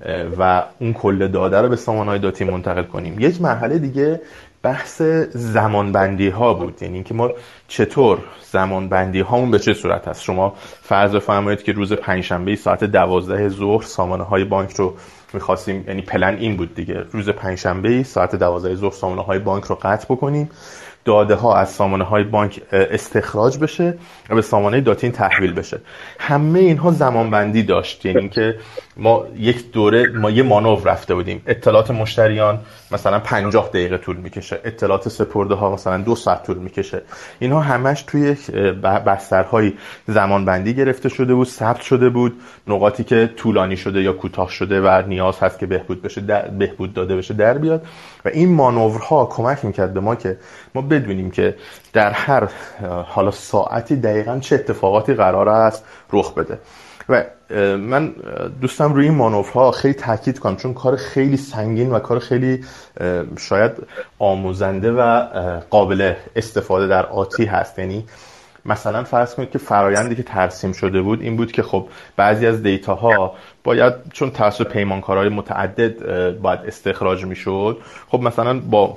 Speaker 4: و اون کل داده رو به سامانه‌های داتی منتقل کنیم. یک مرحله دیگه بحث زمانبندی ها بود، یعنی اینکه ما چطور زمانبندی هامون به چه صورت هست. شما فرض بفرمایید که روز پنجشنبه ساعت دوازده ظهر سامانه های بانک رو می‌خواستیم، یعنی پلن این بود دیگه، روز پنجشنبه ساعت دوازده ظهر سامانه های بانک رو قطع بکنیم، داده ها از سامانه های بانک استخراج بشه و به سامانه داتین تحویل بشه. همه اینها زمانبندی داشت، یعنی اینکه ما یک دوره ما یه مانور رفته بودیم، اطلاعات مشتریان مثلا پنجاه دقیقه طول میکشه، اطلاعات سپرده ها مثلا دو ساعت طول میکشه. اینها همش توی بسترهای زمانبندی گرفته شده بود، ثبت شده بود، نقاطی که طولانی شده یا کوتاه شده و نیاز هست که بهبود بشه در بهبود داده بشه در بیاد. و این مانورها کمک میکرد به ما که ما بدونیم که در هر حالا ساعتی دقیقاً چه اتفاقاتی قرار است رخ بده. و من دوستم روی این مانورها خیلی تاکید کنم، چون کار خیلی سنگین و کار خیلی شاید آموزنده و قابل استفاده در آتی هست. یعنی مثلا فرض کنید که فرایندی که ترسیم شده بود این بود که خب بعضی از دیتاها باید چون توسط پیمانکارهای متعدد باید استخراج میشد، خب مثلا با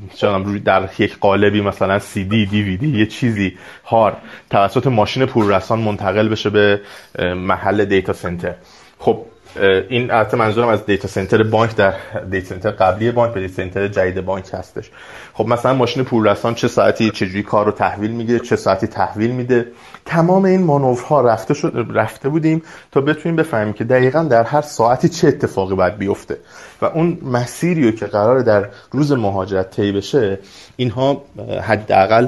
Speaker 4: در یک قالبی مثلا سی دی، دی وی دی، یه چیزی هارد توسط ماشین پوررسان منتقل بشه به محل دیتا سنتر. خب این البته منظورم از دیتا سنتر بانک در دیتا سنتر قبلی بانک به دیتا سنتر جدید بانک هستش. خب مثلا ماشین پوررسان چه ساعتی چجوری کار رو تحویل میگیره، چه ساعتی تحویل میده، تمام این مانورها رفته شد رفته بودیم تا بتونیم بفهمیم که دقیقاً در هر ساعتی چه اتفاقی باید بیفته و اون مسیری که قراره در روز مهاجرت طی بشه اینها حداقل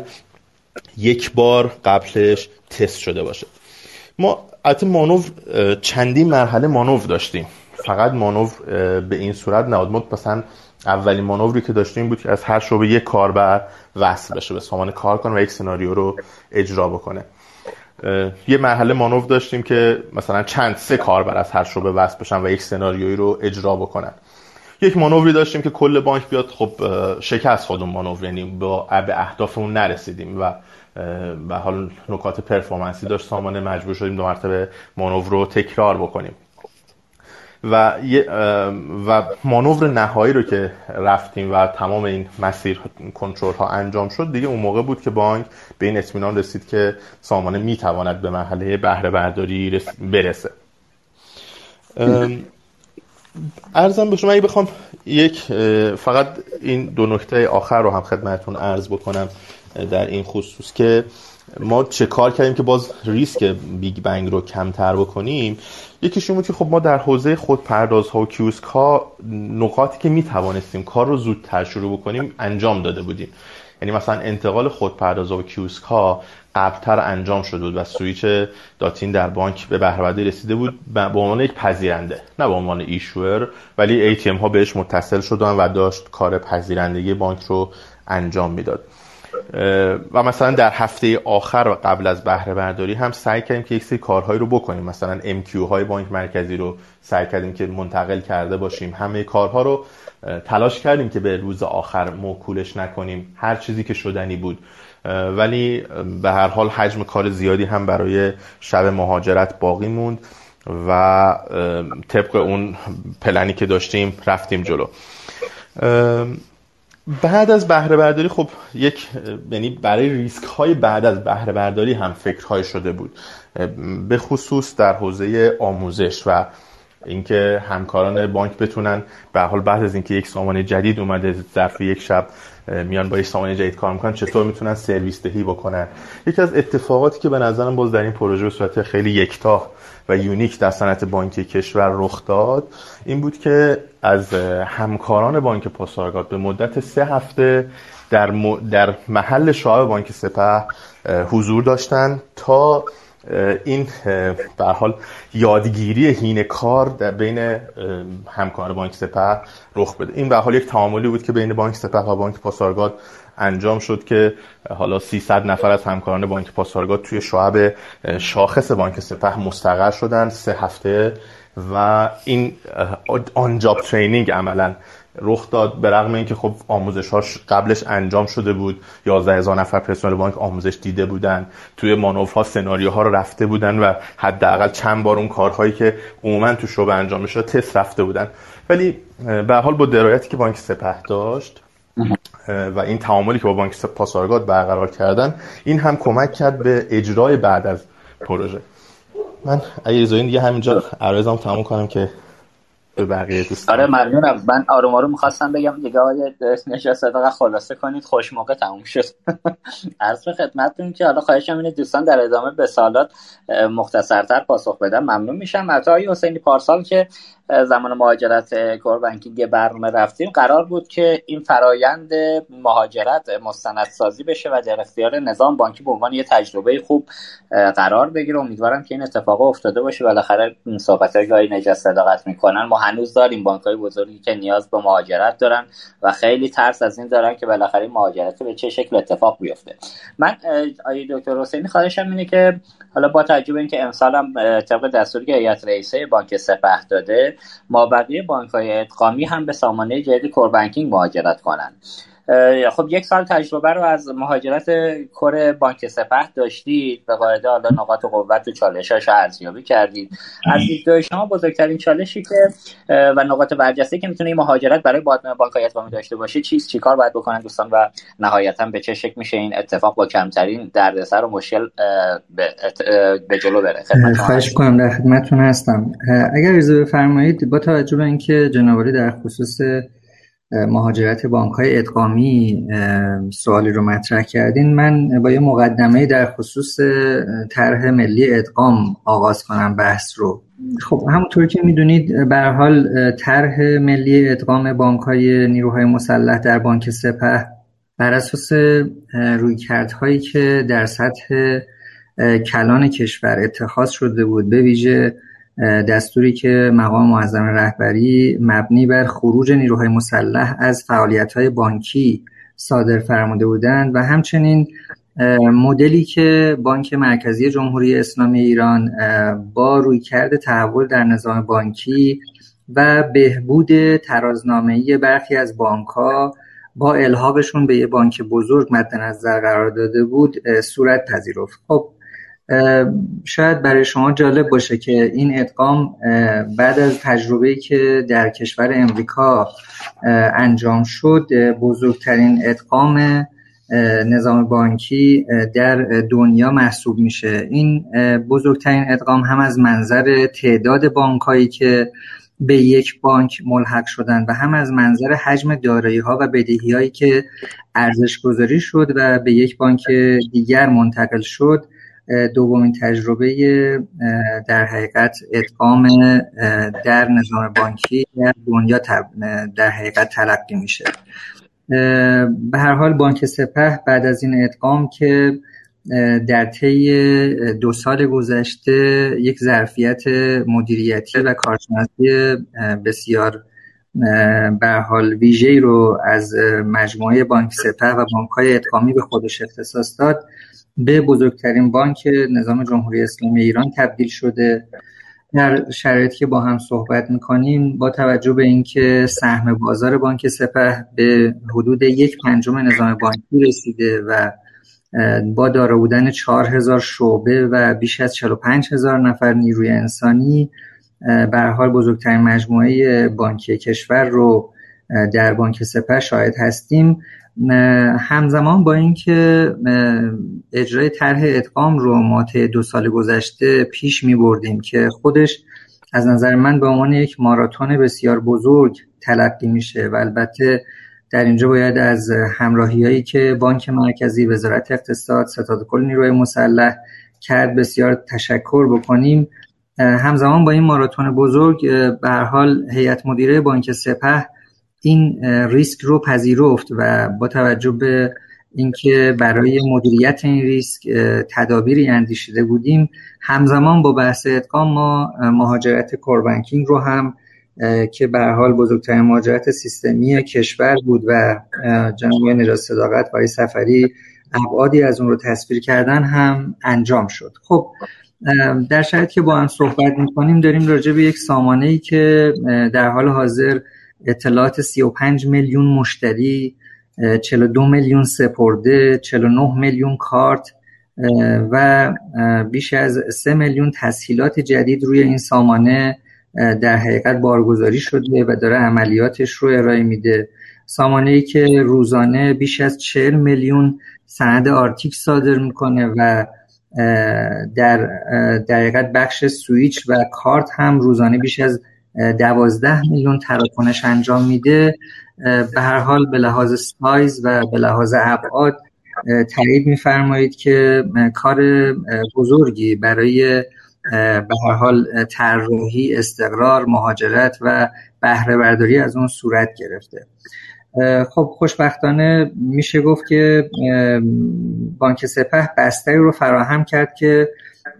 Speaker 4: یک بار قبلش تست شده باشه. ما البته مانور چندین مرحله مانور داشتیم، فقط مانور به این صورت نبود. ما مثلا اولین مانوری که داشتیم بود که از هر شعبه یک کاربر وصل بشه به سامان کار کنه و یک سناریو رو اجرا بکنه. یه مرحله مانور داشتیم که مثلا چند سه کاربر از هر شعبه وصل بشن و یک سناریویی رو اجرا بکنن. یک مانوری داشتیم که کل بانک بیاد، خب شکست خودمون مانور، یعنی با به اهدافمون نرسیدیم و به حال نکات پرفورمنسی داشت سامانه، مجبور شدیم دو مرتبه مانور رو تکرار بکنیم. و و مانور نهایی رو که رفتیم و تمام این مسیر کنترل ها انجام شد، دیگه اون موقع بود که بانک به این اطمینان رسید که سامانه میتواند به مرحله بهره برداری برسه. عرضم به شما اگه بخوام یک فقط این دو نکته آخر رو هم خدمتتون عرض بکنم در این خصوص که ما چه کار کردیم که باز ریسک بیگ بنگ رو کمتر بکنیم. یکیش این بود که خب ما در حوزه خودپردازها و کیوسک ها نقاطی که میتوانستیم کار رو زودتر شروع بکنیم انجام داده بودیم. یعنی مثلا انتقال خودپردازها و کیوسک ها قبلتر انجام شده بود و سویچ داتین در بانک به بهره برداری رسیده بود به عنوان یک پذیرنده، نه به عنوان ایشور، ولی ای تی ام ها بهش متصل شدن و داشت کار پذیرندگی بانک رو انجام میداد. و مثلا در هفته آخر و قبل از بهره برداری هم سعی کردیم که یک سری کارهایی رو بکنیم، مثلا ام کیو های بانک مرکزی رو سعی کردیم که منتقل کرده باشیم. همه کارها رو تلاش کردیم که به روز آخر موکولش نکنیم، هر چیزی که شدنی بود، ولی به هر حال حجم کار زیادی هم برای شب مهاجرت باقی موند و طبق اون پلنی که داشتیم رفتیم جلو. بعد از بهره برداری خب یک یعنی برای ریسک های بعد از بهره برداری هم فکرهای شده بود، به خصوص در حوزه آموزش و اینکه همکاران بانک بتونن به حال بعد از اینکه یک سامانه جدید اومده ظرف یک شب میان با یک سامانه جدید کار میکنن چطور میتونن سرویس دهی بکنن. یکی از اتفاقاتی که به نظرم باز در این پروژه به صورت خیلی یکتا و یونیک در صنعت بانکی کشور رخ داد این بود که از همکاران بانک پاسارگاد به مدت سه هفته در, م... در محل شعب بانک سپه حضور داشتن تا این به هر حال یادگیری هینه کار در بین همکاران بانک سپه رخ بده. این به هر حال یک تعاملی بود که بین بانک سپه و بانک پاسارگاد انجام شد که حالا سیصد نفر از همکاران بانک پاسارگاد توی شعب شاخص بانک سپه مستقر شدن سه هفته و این آن جاب ترینینگ عملاً رخ داد. به رغم اینکه خب آموزش‌هاش قبلش انجام شده بود، یازده هزار نفر پرسنل بانک آموزش دیده بودن، توی مانورها سناریوها رو رفته بودن و حداقل چند بار اون کارهایی که عموما تو شعبه انجام میشد تست رفته بودن، ولی به هر حال با درایتی که بانک سپه داشت و این تعاملی که با بانک پاسارگاد برقرار کردن، این هم کمک کرد به اجرای بعد از پروژه. من اگه اجازه دیگه همینجا عرضم تموم کنم که به بقیه دوستان.
Speaker 2: آره ممنونم. من آروم آروم می‌خواستم بگم دیگه آقای نجات صادق خلاصه کنید، خوش موقع تموم شد. عرض به خدمتتون که حالا خواهشم اینه دوستان در ادامه به سوالات مختصرتر پاسخ بدم ممنون میشم. البته آقای حسینی پارسال که زمان مهاجرت کور بانکینگ برنامه رفتیم قرار بود که این فرایند مهاجرت مستندسازی بشه و در اختیار نظام بانکی به عنوان یه تجربه خوب قرار بگیره. امیدوارم که این اتفاق افتاده باشه. بالاخره صحبتایی که آقای نجات صداقت میکنن ما هنوز داریم بانک‌های بزرگی که نیاز به مهاجرت دارن و خیلی ترس از این دارن که بالاخره مهاجرت به چه شکل اتفاق بیفته. من آقای دکتر حسینی خواهشم اینه که حالا با توجه به اینکه امسال هم طبق دستوری که هیئت رئیسه بانک سپه داده مابقی بانک‌های ادغامی هم به سامانه جدید کور بانکینگ مهاجرت کنن. خب یک سال تجربه رو از مهاجرت کور بانک سپه داشتید، به قاعده حالا نقاط قوت و چالش‌هاش ارزیابی کردید. از دیدگاه شما بزرگترین چالشی که و نقاط برجسته که میتونه این مهاجرت برای بانک‌های ادغامی داشته باشه چیست؟ چیکار باید بکنن دوستان و نهایتاً به چه شکل میشه این اتفاق با کمترین دردسر و مشکل به, به جلو بره؟
Speaker 3: خواهش می‌کنم، در خدمتتون هستم. اگر اجازه بفرمایید با توجه به اینکه جناب عالی در خصوص مهاجرت بانک‌های ادغامی سوالی رو مطرح کردین، من با یه مقدمه در خصوص طرح ملی ادغام آغاز کنم بحث رو. خب همونطور که میدونید به هر حال طرح ملی ادغام بانک‌های نیروهای مسلح در بانک سپه بر اساس رویکردهایی که در سطح کلان کشور اتخاذ شده بود، به ویژه دستوری که مقام معظم رهبری مبنی بر خروج نیروهای مسلح از فعالیت‌های بانکی صادر فرموده بودند و همچنین مدلی که بانک مرکزی جمهوری اسلامی ایران با رویکرد تحول در نظام بانکی و بهبود ترازنامه‌ای برخی از بانک‌ها با الحاقشون به یک بانک بزرگ مد نظر قرار داده بود صورت پذیرفت. خب شاید برای شما جالب باشه که این ادغام بعد از تجربه‌ای که در کشور امریکا انجام شد بزرگترین ادغام نظام بانکی در دنیا محسوب میشه. این بزرگترین ادغام هم از منظر تعداد بانک‌هایی که به یک بانک ملحق شدن و هم از منظر حجم دارایی‌ها و بدهی‌هایی که ارزش‌گذاری شد و به یک بانک دیگر منتقل شد دومین تجربه در حقیقت ادغام در نظام بانکی در دنیا در حقیقت تلقی میشه. به هر حال بانک سپه بعد از این ادغام که در طی دو سال گذشته یک ظرفیت مدیریتی و کارشناسی بسیار به هر حال ویژه‌ای رو از مجموعه بانک سپه و بانک‌های ادغامی به خودش اختصاص داد، به بزرگترین بانک نظام جمهوری اسلامی ایران تبدیل شده. در شرایطی که با هم صحبت می‌کنیم با توجه به اینکه سهم بازار بانک سپه به حدود یک پنجم نظام بانکی رسیده و با دارا بودن چهار هزار شعبه و بیش از چهل و پنج هزار نفر نیروی انسانی به هر حال بزرگترین مجموعه بانکی کشور رو در بانک سپه شاهد هستیم. همزمان با اینکه اجرای طرح ادغام رو ما طی دو سال گذشته پیش می بردیم که خودش از نظر من به عنوان یک ماراتون بسیار بزرگ تلقی میشه و البته در اینجا باید از همراهی‌هایی که بانک مرکزی، وزارت اقتصاد، ستاد کل نیروی مسلح کرد بسیار تشکر بکنیم. همزمان با این ماراتون بزرگ به هر حال هیئت مدیره بانک سپه این ریسک رو پذیرفت و با توجه به اینکه برای مدیریت این ریسک تدابیری اندیشیده بودیم. همزمان با بحث ادغام ما مهاجرت کور بانکینگ رو هم که به هر حال بزرگترین مهاجرت سیستمی کشور بود و جناب نجات صداقت و آقای سفری ابعادی از اون رو تصویر کردن هم انجام شد. خب در شرایطی که با هم صحبت می‌کنیم داریم راجع به یک سامانه‌ای که در حال حاضر اطلاعات سی و پنج میلیون مشتری، چهل و دو میلیون سپرده، چهل و نه میلیون کارت و بیش از سه میلیون تسهیلات جدید روی این سامانه در حقیقت بارگذاری شده و داره عملیاتش رو ارائه میده. سامانه‌ای که روزانه بیش از چهل میلیون سند آرتیک صادر میکنه و در در حقیقت بخش سویچ و کارت هم روزانه بیش از دوازده میلیون تراکنش انجام میده. به هر حال به لحاظ سایز و به لحاظ ابعاد تایید میفرمایید که کار بزرگی برای به هر حال طراحی، استقرار، مهاجرت و بهره برداری از اون صورت گرفته. خب خوشبختانه میشه گفت که بانک سپه بستری رو فراهم کرد که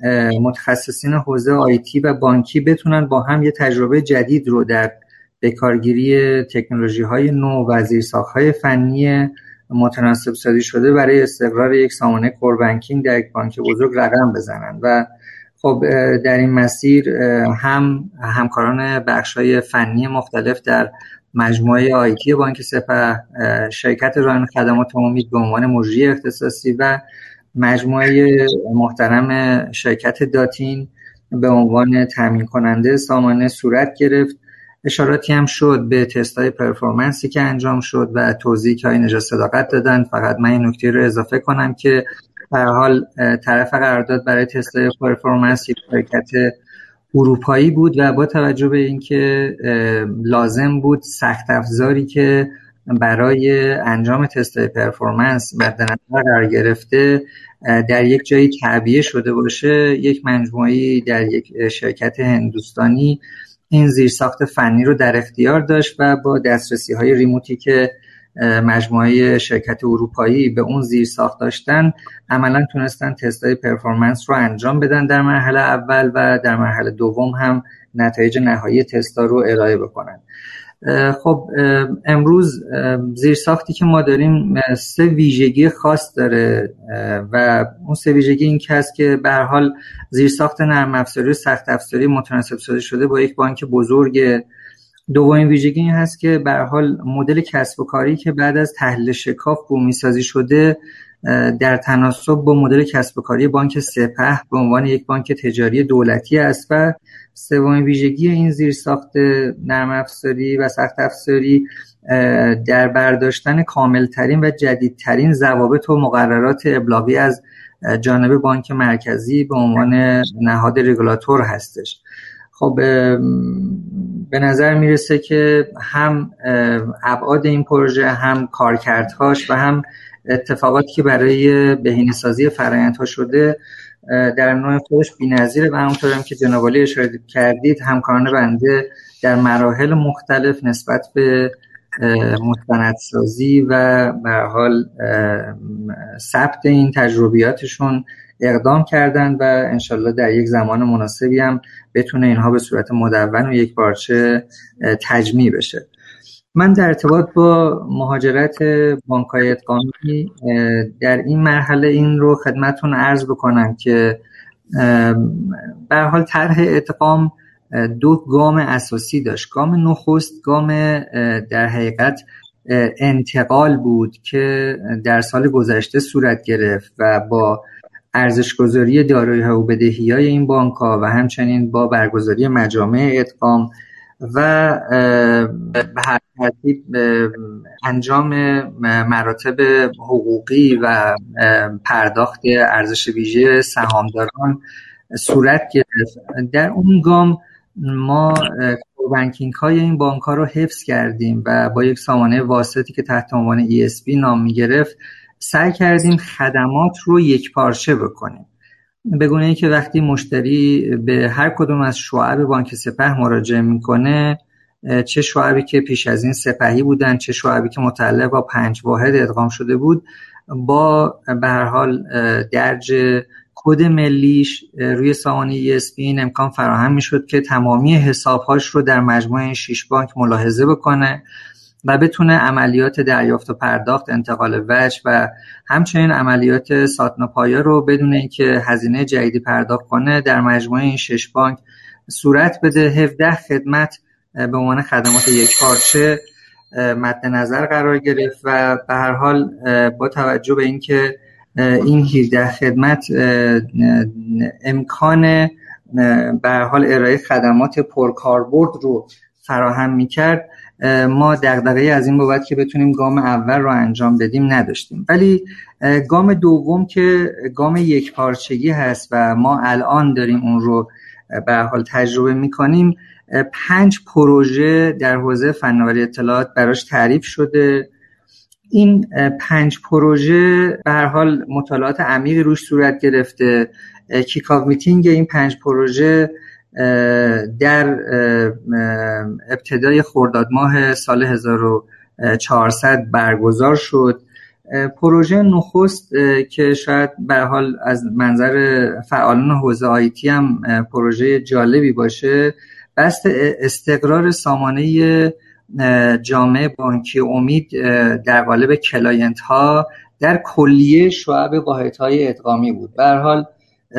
Speaker 3: متخصصین حوزه آیتی و بانکی بتونن با هم یه تجربه جدید رو در بکارگیری تکنولوژی‌های نو و زیرساخت‌های فنی متناسب سازی شده برای استقرار یک سامانه کور بانکینگ در یک بانک بزرگ رقم بزنن. و خب در این مسیر هم همکاران بخش‌های فنی مختلف در مجموعه آیتی بانک سپه، شرکت رایان خدمات امید به عنوان مجری اختصاصی و مجموعه محترم شرکت داتین به عنوان تامین کننده سامانه صورت گرفت. اشاراتی هم شد به تست‌های پرفورمنسی که انجام شد و توضیحی که آقای نجات صداقت دادن. فقط من این نکته رو اضافه کنم که به هر حال طرف قرارداد برای تست‌های پرفورمنس یک شرکت اروپایی بود و با توجه به اینکه لازم بود سخت افزاری که برای انجام تست‌های پرفورمنس مد نظر قرار گرفته در یک جایی تعبیه شده باشه، یک مجموعه‌ای در یک شرکت هندوستانی این زیرساخت فنی رو در اختیار داشت و با دسترسی‌های ریموتی که مجموعه شرکت اروپایی به اون زیرساخت داشتن عملاً تونستن تست‌های پرفورمنس رو انجام بدن در مرحله اول و در مرحله دوم هم نتایج نهایی تست‌ها رو ارائه بکنن. خب امروز زیرساختی که ما داریم سه ویژگی خاص داره و اون سه ویژگی این که هست که به هر حال زیرساخت نرم افزاری و سخت افزاری متناسب سازی شده با یک بانک بزرگ. دومین ویژگی این هست که به هر حال مدل کسب و کاری که بعد از تحلیل شکاف بومی سازی شده در تناسب با مدل کسب و کاری بانک سپه به عنوان یک بانک تجاری دولتی است. و سومین ویژگی این زیرساخت نرم افزاری و سخت افزاری در برداشتن کاملترین و جدیدترین ضوابط و مقررات ابلاغی از جانب بانک مرکزی به عنوان نهاد رگولاتور هستش. خب به نظر میرسه که هم ابعاد این پروژه، هم کارکردهاش و هم اتفاقاتی که برای بهینه‌سازی فرآیندها شده در نوع خودش بی‌نظیره و همونطور هم که جناب عالی اشاره کردید همکاران بنده در مراحل مختلف نسبت به مستندسازی و به هر حال ثبت این تجربیاتشون اقدام کردن و انشالله در یک زمان مناسبی هم بتونه اینها به صورت مدون و یک پارچه تجمیع بشه. من در ارتباط با مهاجرت بانک‌های ادغامی در این مرحله این رو خدمتتون عرض بکنم که به هر حال طرح ادغام دو گام اساسی داشت. گام نخست گام در حقیقت انتقال بود که در سال گذشته صورت گرفت و با ارزش‌گذاری دارایی‌ها و بدهی‌های این بانک‌ها و همچنین با برگزاری مجامع ادغام و به هر ترتیب انجام مراتب حقوقی و پرداخت ارزش ویژه سهامداران صورت گرفت. در اون گام ما بانکینگ های این بانک ها رو حفظ کردیم و با یک سامانه واسطی که تحت عنوان ای اس پی نام می گرفت سعی کردیم خدمات رو یک پارچه بکنیم، به گونه‌ای که وقتی مشتری به هر کدوم از شعب بانک سپه مراجعه میکنه، چه شعبی که پیش از این سپهی بودن، چه شعبی که متعلق با پنج واحد ادغام شده بود، با به هر حال درج کد ملیش روی سامانه ای اس پی این امکان فراهم میشد که تمامی حسابهاش رو در مجموعه این شش بانک ملاحظه بکنه و بتونه عملیات دریافت و پرداخت، انتقال وجه و همچنین عملیات ساتناپایا رو بدون اینکه هزینه جدیدی پرداخت کنه در مجموعه این شش بانک صورت بده. هفده خدمت به عنوان خدمات یکپارچه مد نظر قرار گرفت و به هر حال با توجه به اینکه این هفده خدمت امکان به هر حال ارائه خدمات پرکاربرد رو فراهم می‌کرد، ما دغدغه از این بابت که بتونیم گام اول رو انجام بدیم نداشتیم. ولی گام دوم که گام یکپارچگی هست و ما الان داریم اون رو به هر حال تجربه می‌کنیم، پنج پروژه در حوزه فناوری اطلاعات براش تعریف شده. این پنج پروژه به هر حال مطالعات عمیقی روش صورت گرفته. کیکاف میتینگ این پنج پروژه در ابتدای خرداد ماه سال هزار و چهارصد برگزار شد. پروژه نخست که شاید به هر حال از منظر فعالان حوزه آیتی هم پروژه جالبی باشه، بست استقرار سامانه جامعه بانکی امید در قالب کلاینت ها در کلیه شعب واحدهای ادغامی بود. به هر حال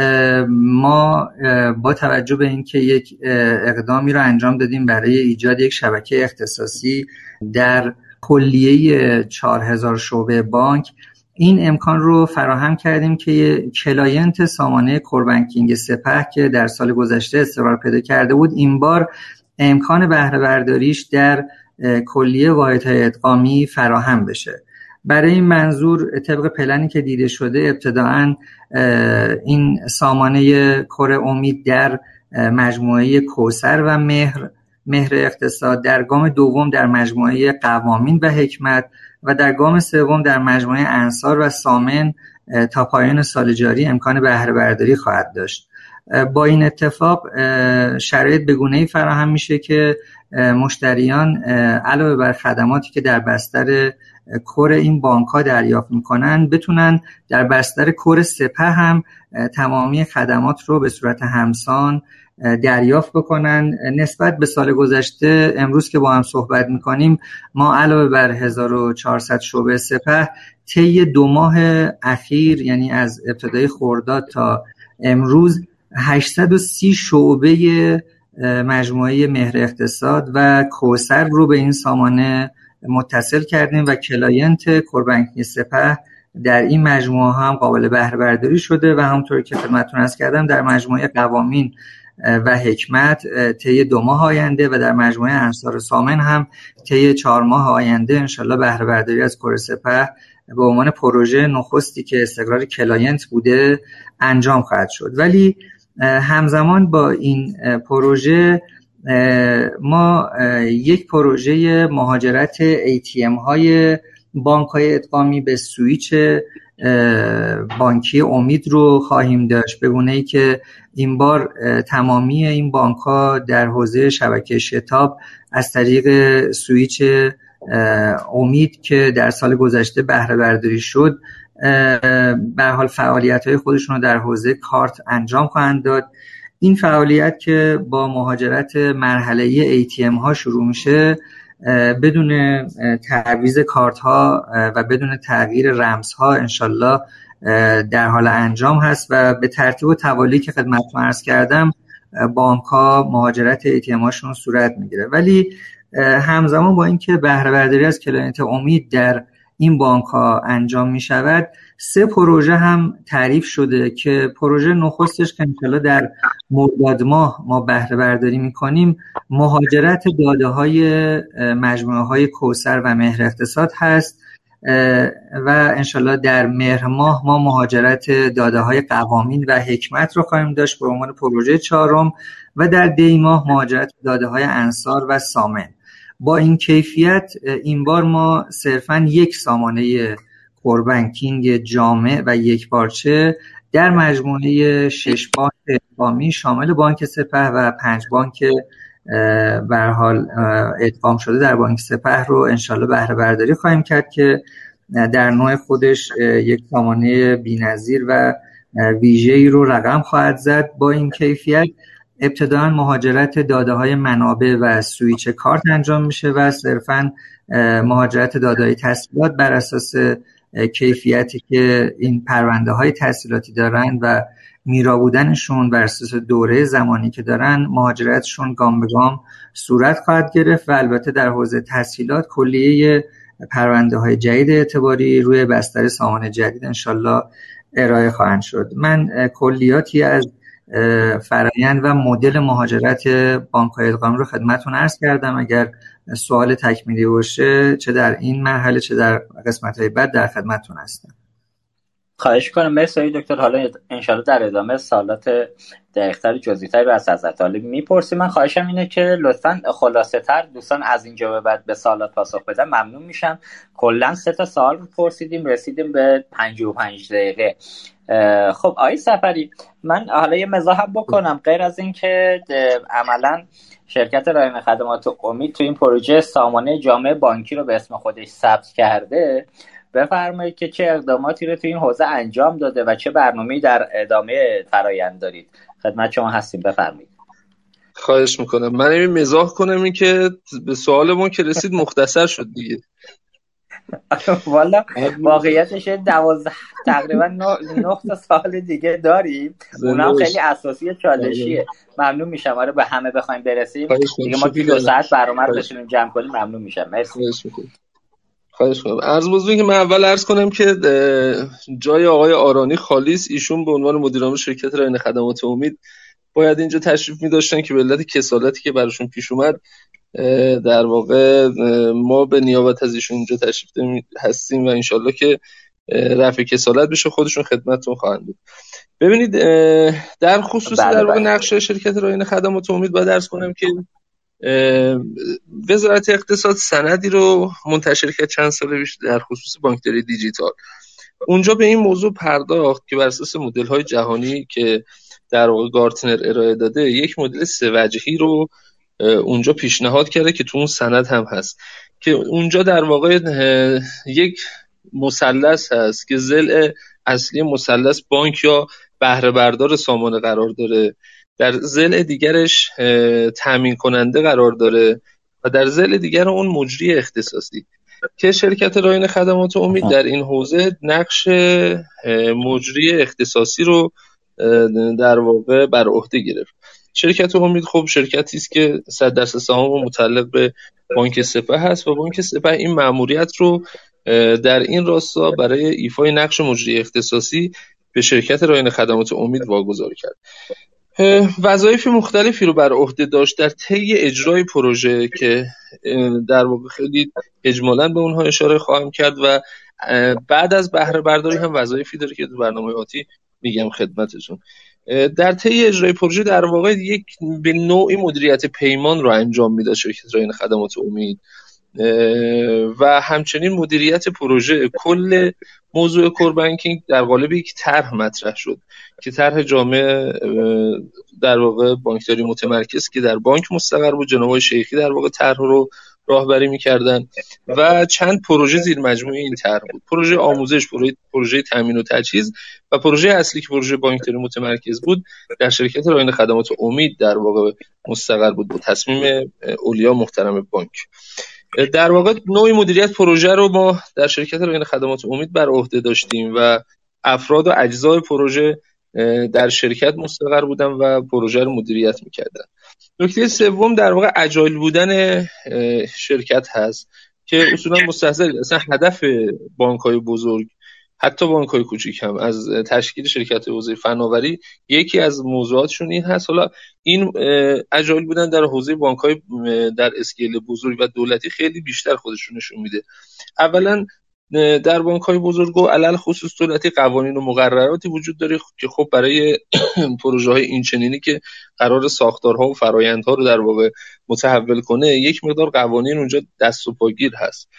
Speaker 3: ما با توجه به اینکه یک اقدامی رو انجام دادیم برای ایجاد یک شبکه اختصاصی در کلیه چهار هزار شعبه بانک، این امکان رو فراهم کردیم که کلاینت سامانه کور بانکینگ سپه که در سال گذشته استقرار پیدا کرده بود، این بار امکان بهره برداریش در کلیه واحدهای ادغامی فراهم بشه. برای این منظور طبق پلنی که دیده شده ابتداعاً این سامانه کور امید در مجموعه کوثر و مهر مهر اقتصاد، در گام دوم در مجموعه قوامین و حکمت و در گام سوم در مجموعه انصار و سامن تا پایان سال جاری امکان بهره برداری خواهد داشت. با این اتفاق شرایط به گونه‌ای فراهم میشه که مشتریان علاوه بر خدماتی که در بستر کور این بانک‌ها دریافت میکنن، بتونن در بستر کور سپه هم تمامی خدمات رو به صورت همسان دریافت بکنن. نسبت به سال گذشته امروز که با هم صحبت میکنیم، ما علاوه بر هزار و چهارصد شعبه سپه طی دو ماه اخیر، یعنی از ابتدای خرداد تا امروز، هشتصد و سی شعبه مجموعه مهر اقتصاد و کوثر رو به این سامانه متصل کردیم و کلاینت کور بانکینگ سپه در این مجموعه هم قابل بهره برداری شده و همونطور که خدمتتون عرض کردم در مجموعه قوامین و حکمت طی دو ماه آینده و در مجموعه انصار و سامن هم طی چهار ماه آینده انشالله بهره برداری از کور سپه به عنوان پروژه نخستی که استقرار کلاینت بوده انجام خواهد شد. ولی همزمان با این پروژه ما یک پروژه مهاجرت ای تی ام های بانک های ادغامی به سویچ بانکی امید رو خواهیم داشت، به گونه‌ای که این بار تمامی این بانک ها در حوزه شبکه شتاب از طریق سویچ امید که در سال گذشته بهره برداری شد به هر حال فعالیت‌های خودشون رو در حوزه کارت انجام خواهند داد. این فعالیت که با مهاجرت مرحله‌ای ای تی ام ها شروع میشه، بدون تعویض کارت ها و بدون تغییر رمز ها انشالله در حال انجام هست و به ترتیب و توالی که خدمتتون عرض کردم بانک ها مهاجرت ای تی ام هاشون صورت میگیره. ولی همزمان با اینکه بهره برداری از کلاینت امید در این بانک ها انجام می شود، سه پروژه هم تعریف شده که پروژه نخستش که انشالله در مرداد ماه ما بهره برداری می کنیم، مهاجرت داده های مجموعه های کوثر و مهر اقتصاد هست و انشالله در مهر ماه ما مهاجرت داده های قوامین و حکمت رو خواهیم داشت به عنوان پروژه چهارم و در دی ماه مهاجرت داده های انصار و سامن. با این کیفیت این بار ما صرفاً یک سامانه کور بانکینگ جامع و یک پارچه در مجموعه شش بانک ادغامی شامل بانک سپه و پنج بانک به هر حال ادغام شده در بانک سپه رو انشالله بهره برداری خواهیم کرد که در نوع خودش یک سامانه بی‌نظیر و ویژه‌ای رو رقم خواهد زد. با این کیفیت ابتداً مهاجرت داده‌های منابع و سویچ کارت انجام میشه و صرفاً مهاجرت داده‌های تسهیلات بر اساس کیفیتی که این پرونده‌های تسهیلاتی دارن و میرا بودنشون بر اساس دوره زمانی که دارن مهاجرتشون گام به گام صورت خواهد گرفت و البته در حوزه تسهیلات کلیه پرونده‌های جدید اعتباری روی بستر سامانه جدید انشالله ارائه خواهند شد. من کلیاتی از فرآیند و مدل مهاجرت بانک‌های ادغامی رو خدمتتون عرض کردم. اگر سوال تکمیلی باشه چه در این مرحله چه در قسمت‌های بعد در خدمتتون هستم.
Speaker 2: خواهش کنم. مرسی دکتر. حالا انشالله در ادامه سوالات دقیق‌تر جزئی‌تر رو از حضرت عالی میپرسیم. من خواهشم اینه که لطفاً خلاصه‌تر دوستان از اینجا به بعد به سوالات پاسخ بدن ممنون میشم. کلاً سه تا سوال رو پرسیدیم رسیدیم به پنجاه و پنج دقیقه. خب آقای سفری، من حالا یه مزاح بکنم. غیر از این که عملاً شرکت رایانه خدمات امید تو این پروژه سامانه جامع بانکی رو به اسم خودش ثبت کرده، بفرمایید که چه اقداماتی رو تو این حوزه انجام داده و چه برنامه‌ای در ادامه فرآیند دارید. خدمت شما هستیم، بفرمایید.
Speaker 5: خواهش میکنم. من این مزاح کنم این که به سوالمون که رسید مختصر شد دیگه.
Speaker 2: والا واقعیتش دوازده تقریبا نه تا سوال دیگه داریم، اونم خیلی اساسی چالشیه. ممنون میشم آره به همه بخوایم برسیم دیگه ما دو ساعت برنامه رو بتونیم جمع کنیم. ممنون میشم. مرسی.
Speaker 5: خواهش میکنم. عرض بزرگی که من اول عرض کنم که جای آقای آرانی خالی است. ایشون به عنوان مدیر عامل شرکت رایانه خدمات امید باید اینجا تشریف می داشتن که به علت کسالتی که براشون پیش اومد در واقع ما به نیابت از ایشون اینجا تشریف هستیم و انشالله که رفع کسالت بشه خودشون خدمتتون خواهند بود. ببینید در خصوص در واقع نقش شرکت رایانه خدمات امید باید عرض کنم که وزارت اقتصاد سندی رو منتشر کرد چند سال پیش در خصوص بانکداری دیجیتال. اونجا به این موضوع پرداخت که بر اساس مدل‌های جهانی که در واقع گارتنر ارائه داده یک مدل سه وجهی رو اونجا پیشنهاد کرده که تو اون سند هم هست که اونجا در واقع یک مثلث هست که ضلع اصلی مثلث بانک یا بهره بردار سامانه قرار داره، در ضلع دیگرش تامین کننده قرار داره و در ضلع دیگر اون مجری اختصاصی که شرکت رایانه خدمات امید در این حوزه نقش مجری اختصاصی رو در واقع بر عهده گرفت. شرکت امید خب شرکتی است که صد درصد سهام متعلق به بانک سپه هست و بانک سپه این مأموریت رو در این راستا برای ایفای نقش مجری اختصاصی به شرکت رایانه خدمات امید واگذار کرد. وظایف مختلفی رو بر عهده داشت در طی اجرای پروژه که در واقع خیلی اجمالاً به اونها اشاره خواهم کرد و بعد از بهره برداری هم وظایفی داره که تو برنامه آتی میگم خدمتتون. در طی اجرای پروژه در واقع یک به نوعی مدیریت پیمان رو انجام میداد شرکت رایانه خدمات امید و همچنین مدیریت پروژه. کل موضوع کور بانکینگ در قالب یک طرح مطرح شد که طرح جامع در واقع بانکداری متمرکز که در بانک مستقر بود. جناب آقای شیخی در واقع طرح رو راهبری می‌کردن و چند پروژه زیر مجموعه این طرح بود: پروژه آموزش، پروژه پروژه تامین و تجهیز و پروژه اصلی که پروژه بانکداری متمرکز بود در شرکت رایانه خدمات امید در واقع مستقر بود با تصمیم اولیا محترم بانک. در واقع نوع مدیریت پروژه رو ما در شرکت رایانه خدمات امید بر عهده داشتیم و افراد و اجزای پروژه در شرکت مستقر بودن و پروژه رو مدیریت می‌کردن. نکته سوم در واقع اجایل بودن شرکت هست که اصولا مستحضر اصلا هدف بانک‌های بزرگ حتی بانک‌های کوچیک هم از تشکیل شرکت حوزه فناوری یکی از موضوعاتشون این هست. حالا این اجایل بودن در حوزه بانک‌های در اسکیل بزرگ و دولتی خیلی بیشتر خودشون نشون میده. اولا در بانک‌های بزرگ و علل خصوص دولتی قوانین و مقرراتی وجود داره که خب برای پروژه‌های اینچنینی که قرار ساختارها و فرآیندها رو در واقع متحول کنه یک مقدار قوانین اونجا دست و پاگیر هست.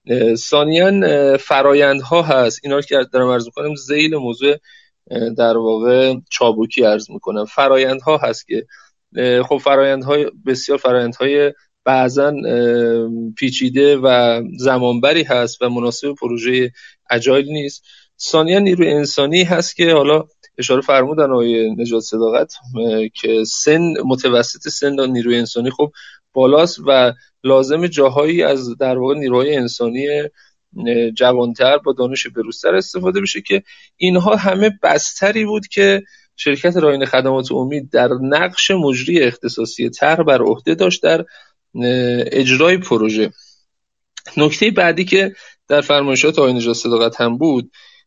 Speaker 5: ثانیاً فرآیندها هست، اینا رو که دارم عرض می‌کنم ذیل موضوع در واقع چابکی عرض می‌کنم. فرآیندها هست که خب فرآیندهای بسیار فرآیندهای بعضا پیچیده و زمانبری هست و مناسب پروژه اجایل نیست. ثانیا نیروی انسانی هست که حالا اشاره فرمودن آقای نجات صداقت که سن متوسط سن نیروی انسانی خب بالاست و لازم جاهایی از در واقع نیروهای انسانی جوانتر با دانش بروزتر استفاده بشه که اینها همه بستری بود که شرکت راین خدمات امید در نقش مجری اختصاصی طرح بر عهده داشت در اجرای پروژه. نکته بعدی که در فرمایشات آقای نجات صداقت هم بود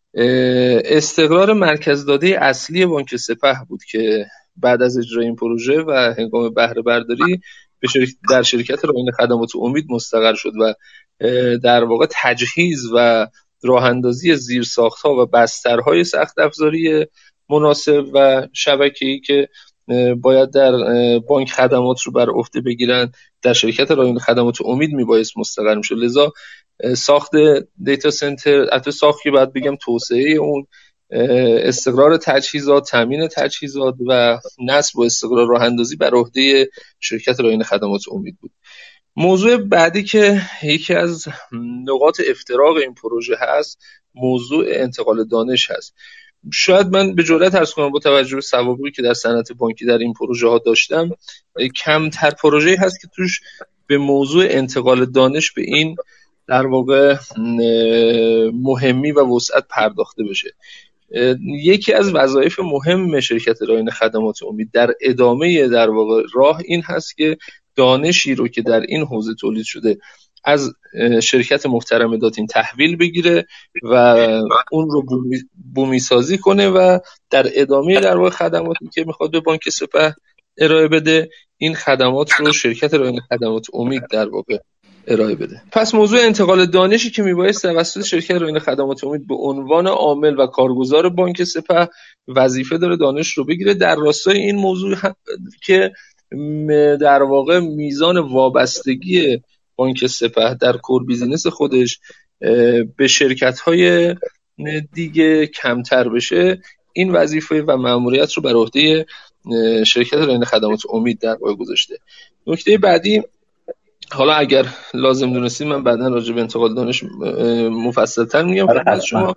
Speaker 5: استقرار مرکز داده اصلی بانک سپه بود که بعد از اجرای این پروژه و هنگام بهره برداری به شرکت در شرکت راین خدمات امید مستقر شد و در واقع تجهیز و راه اندازی زیرساخت‌ها و بسترهای سخت افزاری مناسب و شبکه‌ای که باید در بانک خدمات رو بر عهده بگیرن در شرکت راین خدمات امید میبایست مستقر میشه. لذا ساخت دیتا سنتر، حتی ساخت که باید بگم توسعه اون، استقرار تجهیزات، تامین تجهیزات و نصب و استقرار راه اندازی بر عهده شرکت راین خدمات امید بود. موضوع بعدی که یکی از نقاط افتراق این پروژه هست موضوع انتقال دانش هست. شاید من به جرئت عرض کنم با توجه به سوابقی که در صنعت بانکی در این پروژه ها داشتم کمتر پروژه‌ای هست که توش به موضوع انتقال دانش به این در واقع مهمی و وسعت پرداخته بشه. یکی از وظایف مهم شرکت راین خدمات امید در ادامه در واقع راه این هست که دانشی رو که در این حوزه تولید شده از شرکت محترم داتین تحویل بگیره و اون رو بومی, بومی سازی کنه و در ادامه در واقع خدماتی که میخواد به بانک سپه ارائه بده این خدمات رو شرکت راین خدمات امید در واقع ارائه بده. پس موضوع انتقال دانشی که میبایست توسط شرکت راین خدمات امید به عنوان عامل و کارگزار بانک سپه وظیفه داره دانش رو بگیره. در راستای این موضوع که در واقع میزان وابستگی بانک سپه در کور بیزینس خودش به شرکت‌های دیگه کمتر بشه این وظیفه و مأموریت رو بر عهده شرکت راین خدمات امید در واقع گذاشته. نکته بعدی، حالا اگر لازم دونستید من بعداً راجع به انتقال دانش مفصل‌تر میگم خدمت شما.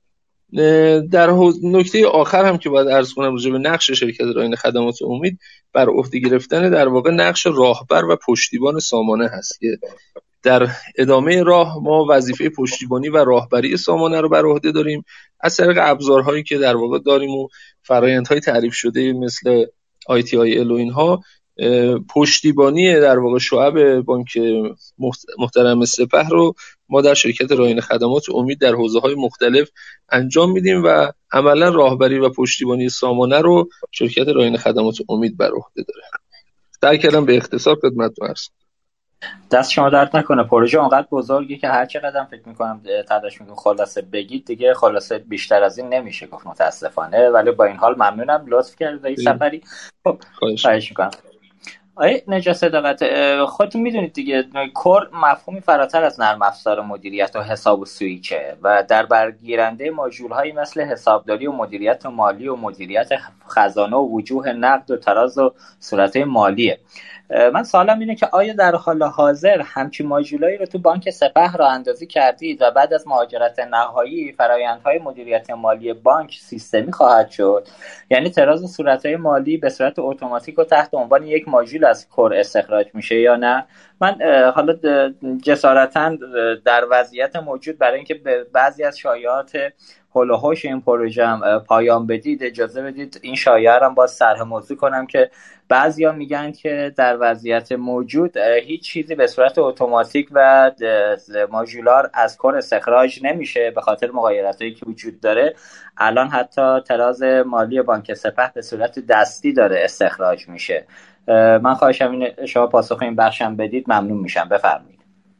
Speaker 5: در نکته آخر هم که باید عرض کنم راجع به نقش شرکت راین خدمات امید بر عهده گرفتن در واقع نقش راهبر و پشتیبان سامانه هست که در ادامه راه ما وظیفه پشتیبانی و راهبری سامانه رو بر عهده داریم از طریق ابزارهایی که در واقع داریم و فرآیندهای تعریف شده مثل آی تی آی ال و اینها. پشتیبانی در واقع شعب بانک محترم سپه رو ما در شرکت راین خدمات امید در حوزه‌های مختلف انجام میدیم و عملا راهبری و پشتیبانی سامانه رو شرکت راین خدمات امید بر عهده داره. سعی کردم به اختصار خدمتتون عرض کنم.
Speaker 2: دست شما درد نکنه. پروژه اونقدر بزرگی که هر چقدر فکر می‌کنم تلاش می‌کنم خلاصه بگید دیگه خلاصه بیشتر از این نمیشه گفت متاسفانه، ولی با این حال ممنونم لطف کردید این سفری. خب خواهش می‌کنم. آقای نجات صداقت، خودتون میدونید دیگه کور مفهومی فراتر از نرم افزار مدیریت و حساب و سویچه و در برگیرنده ماژول‌هایی مثل حسابداری و مدیریت مالی و مدیریت خزانه و وجوه نقد و تراز و صورت‌های مالیه. من سوالم اینه که آیا در حال حاضر همچین ماژولایی رو تو بانک سپه راه اندازی کردید و بعد از مهاجرت نهایی فرآیندهای مدیریت مالی بانک سیستمی خواهد شد؟ یعنی تراز و صورت‌های مالی به صورت اتوماتیک و تحت عنوان یک ماژول از کور استخراج میشه یا نه؟ من حالا جسارتاً در وضعیت موجود برای اینکه به بعضی از شایعات هول و هوش این پروژه هم پایان بدید اجازه بدید این شایعه رو باز طرح موضوع کنم که بعضیا میگن که در وضعیت موجود هیچ چیزی به صورت اتوماتیک و ماژولار از کور استخراج نمیشه به خاطر مغایرتایی که وجود داره. الان حتی تراز مالی بانک سپه به صورت دستی داره استخراج میشه. من خواهشم اینه شما پاسخ این بخشم بدید ممنون میشم. بفرمایید.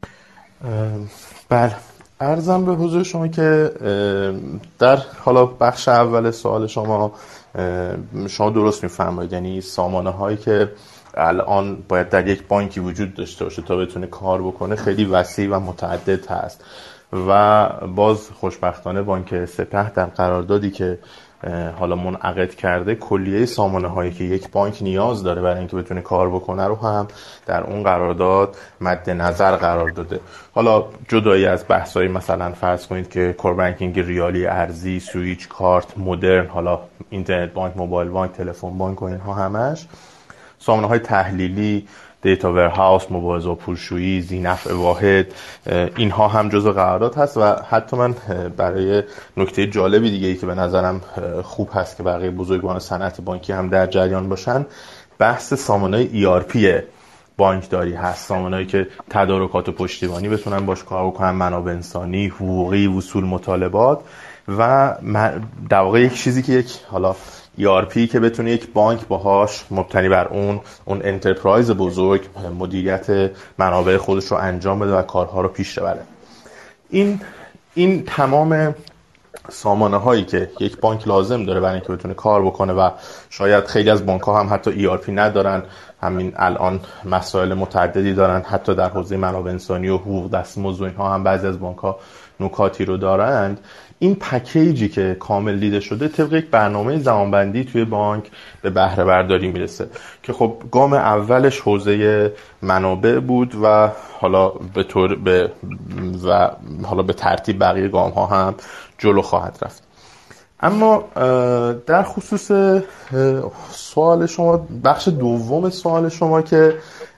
Speaker 4: بله، عرضم به حضور شما که در حالا بخش اول سوال شما شما درست میفرمایید، یعنی سامانه هایی که الان باید در یک بانکی وجود داشته باشه تا بتونه کار بکنه خیلی وسیع و متعدد هست و باز خوشبختانه بانک سپه در قراردادی که حالا منعقد کرده کلیه سامانه هایی که یک بانک نیاز داره برای اینکه بتونه کار بکنه رو هم در اون قرارداد مد نظر قرار داده. حالا جدایی از بحث‌های مثلا فرض کنید که کور بانکینگ ریالی ارزی، سوئیچ کارت، مدرن، حالا اینترنت بانک، موبایل بانک، تلفن بانک و اینها همش سامانه های تحلیلی، دیتا ورهاوس، مبارزه پولشویی، ذینفع واحد، اینها هم جزو قرارداد هست. و حتی من برای نکته جالبی دیگه ای که به نظرم خوب هست که بقیه بزرگواران صنعت بانکی هم در جریان باشن، بحث سامانه‌های ای آر پی بانکداری هست، سامانه‌ای که تدارکات و پشتیبانی بتونن باش کار بکنن، منابع انسانی، حقوقی، وصول مطالبات و در واقع یک چیزی که یک حالا ای آر پی که بتونه یک بانک باهاش مبتنی بر اون اون انترپرایز بزرگ مدیریت منابع خودش رو انجام بده و کارها رو پیش ببره. این این تمام سامانه هایی که یک بانک لازم داره برای اینکه بتونه کار بکنه و شاید خیلی از بانک ها هم حتی ای آر پی ندارن، همین الان مسائل متعددی دارن، حتی در حوزه منابع انسانی و حقوق دستمزد و اینها هم بعضی از بانک ها نکاتی رو دارند. این پکیجی که کامل دیده شده طبق یک برنامه زمانبندی توی بانک به بهره برداری میرسه که خب گام اولش حوزه منابع بود و حالا به طور به و حالا به ترتیب بقیه گام ها هم جلو خواهد رفت. اما در خصوص سوال شما، بخش دوم سوال شما که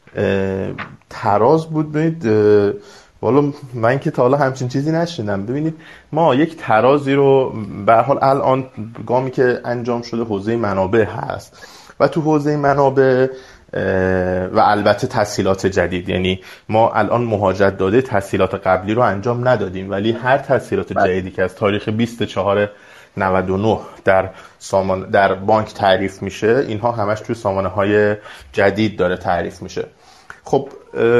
Speaker 4: تراز بود، ببینید والا من که تا حالا همچین چیزی نشیدم. ببینید ما یک ترازی رو به هر حال الان گامی که انجام شده حوزه منابع هست و تو حوزه منابع و البته تسهیلات جدید، یعنی ما الان مهاجرت داده تسهیلات قبلی رو انجام ندادیم ولی هر تسهیلات جدیدی که از تاریخ بیست چهار نود و نه در سامان در بانک تعریف میشه، اینها همش توی سامانه های جدید داره تعریف میشه. خب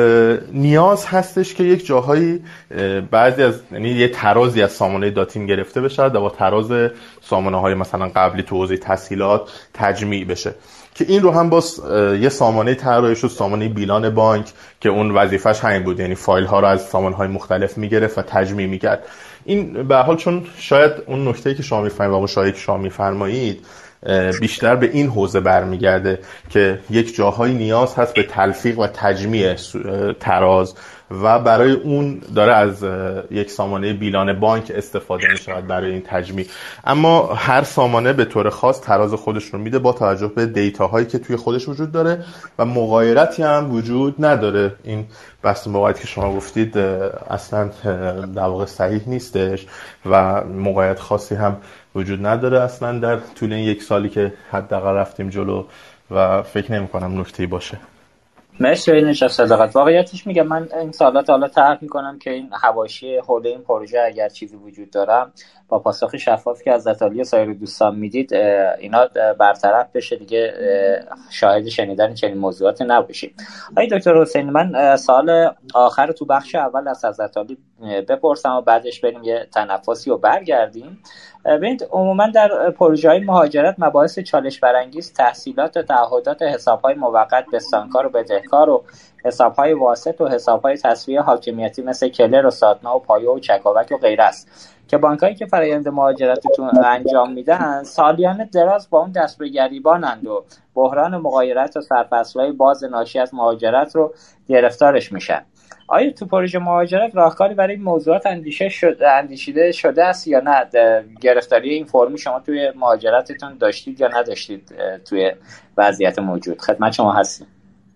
Speaker 4: نیاز هستش که یک جاهایی بعضی از یعنی یه ترازی از سامانه داتین گرفته بشه و با تراز سامانه های مثلا قبلی تو حوزه تسهیلات تجمیع بشه که این رو هم باز یه سامانه طراحی شد، سامانه بیلان بانک، که اون وظیفش همین بود، یعنی فایل ها رو از سامانه های مختلف میگرفت و تجمیع میکرد. این به هر حال چون شاید اون نکته‌ای که شما میفرمایید و مشاهده که شما میفرمایید بیشتر به این حوزه برمیگرده که یک جاهایی نیاز هست به تلفیق و تجمیع تراز و برای اون داره از یک سامانه بیلان بانک استفاده می‌شود برای این تجمیع. اما هر سامانه به طور خاص تراز خودش رو میده با توجه به دیتاهایی که توی خودش وجود داره و مغایرتی هم وجود نداره. این بحث مغایرتی که شما گفتید اصلا در واقع صحیح نیستش و مغایرت خاصی هم وجود نداره اصلا در طول این یک سالی که حداقل رفتیم جلو و فکر نمی کنم نکته‌ای باشه.
Speaker 2: مرسی اینش از صداقت. واقعیتش میگم من این سوالات حالا طرح میکنم که این حواشی حول این پروژه اگر چیزی وجود داره با پاسخ شفاف که از عطالی و سایر دوستان میدید اینا برطرف بشه دیگه، شاهد شنیدن چنین موضوعاتی نباشیم. آقای دکتر حسینی، من سوال آخر تو بخش اول از از عطالی بپرسم و بعدش بریم یه تنفسی و برگردیم. ببینید عموما در پروژه‌های مهاجرت مباحث چالش برانگیز تحصیلات و تعهدات حساب‌های موقت بستانکار و بدهکار و حساب‌های واسط و حساب‌های تسویه حاکمیتی مثل کلر و ساتنا و پایو و چکاوک و غیره است که بانکایی که فرآیند مهاجرتتون انجام میدن سالیانه دراز با اون دست به گریبانند و بحران مغایرت و سرفصل‌های باز ناشی از مهاجرت رو گرفتارش میشن. آیا تو پروژه مهاجرت راهکاری برای این موضوعات اندیشه شده اندیشیده شده است یا نه؟ گرفتاری این فرمی شما توی مهاجرتتون داشتید یا نداشتید توی وضعیت موجود؟ خدمت شما هستیم.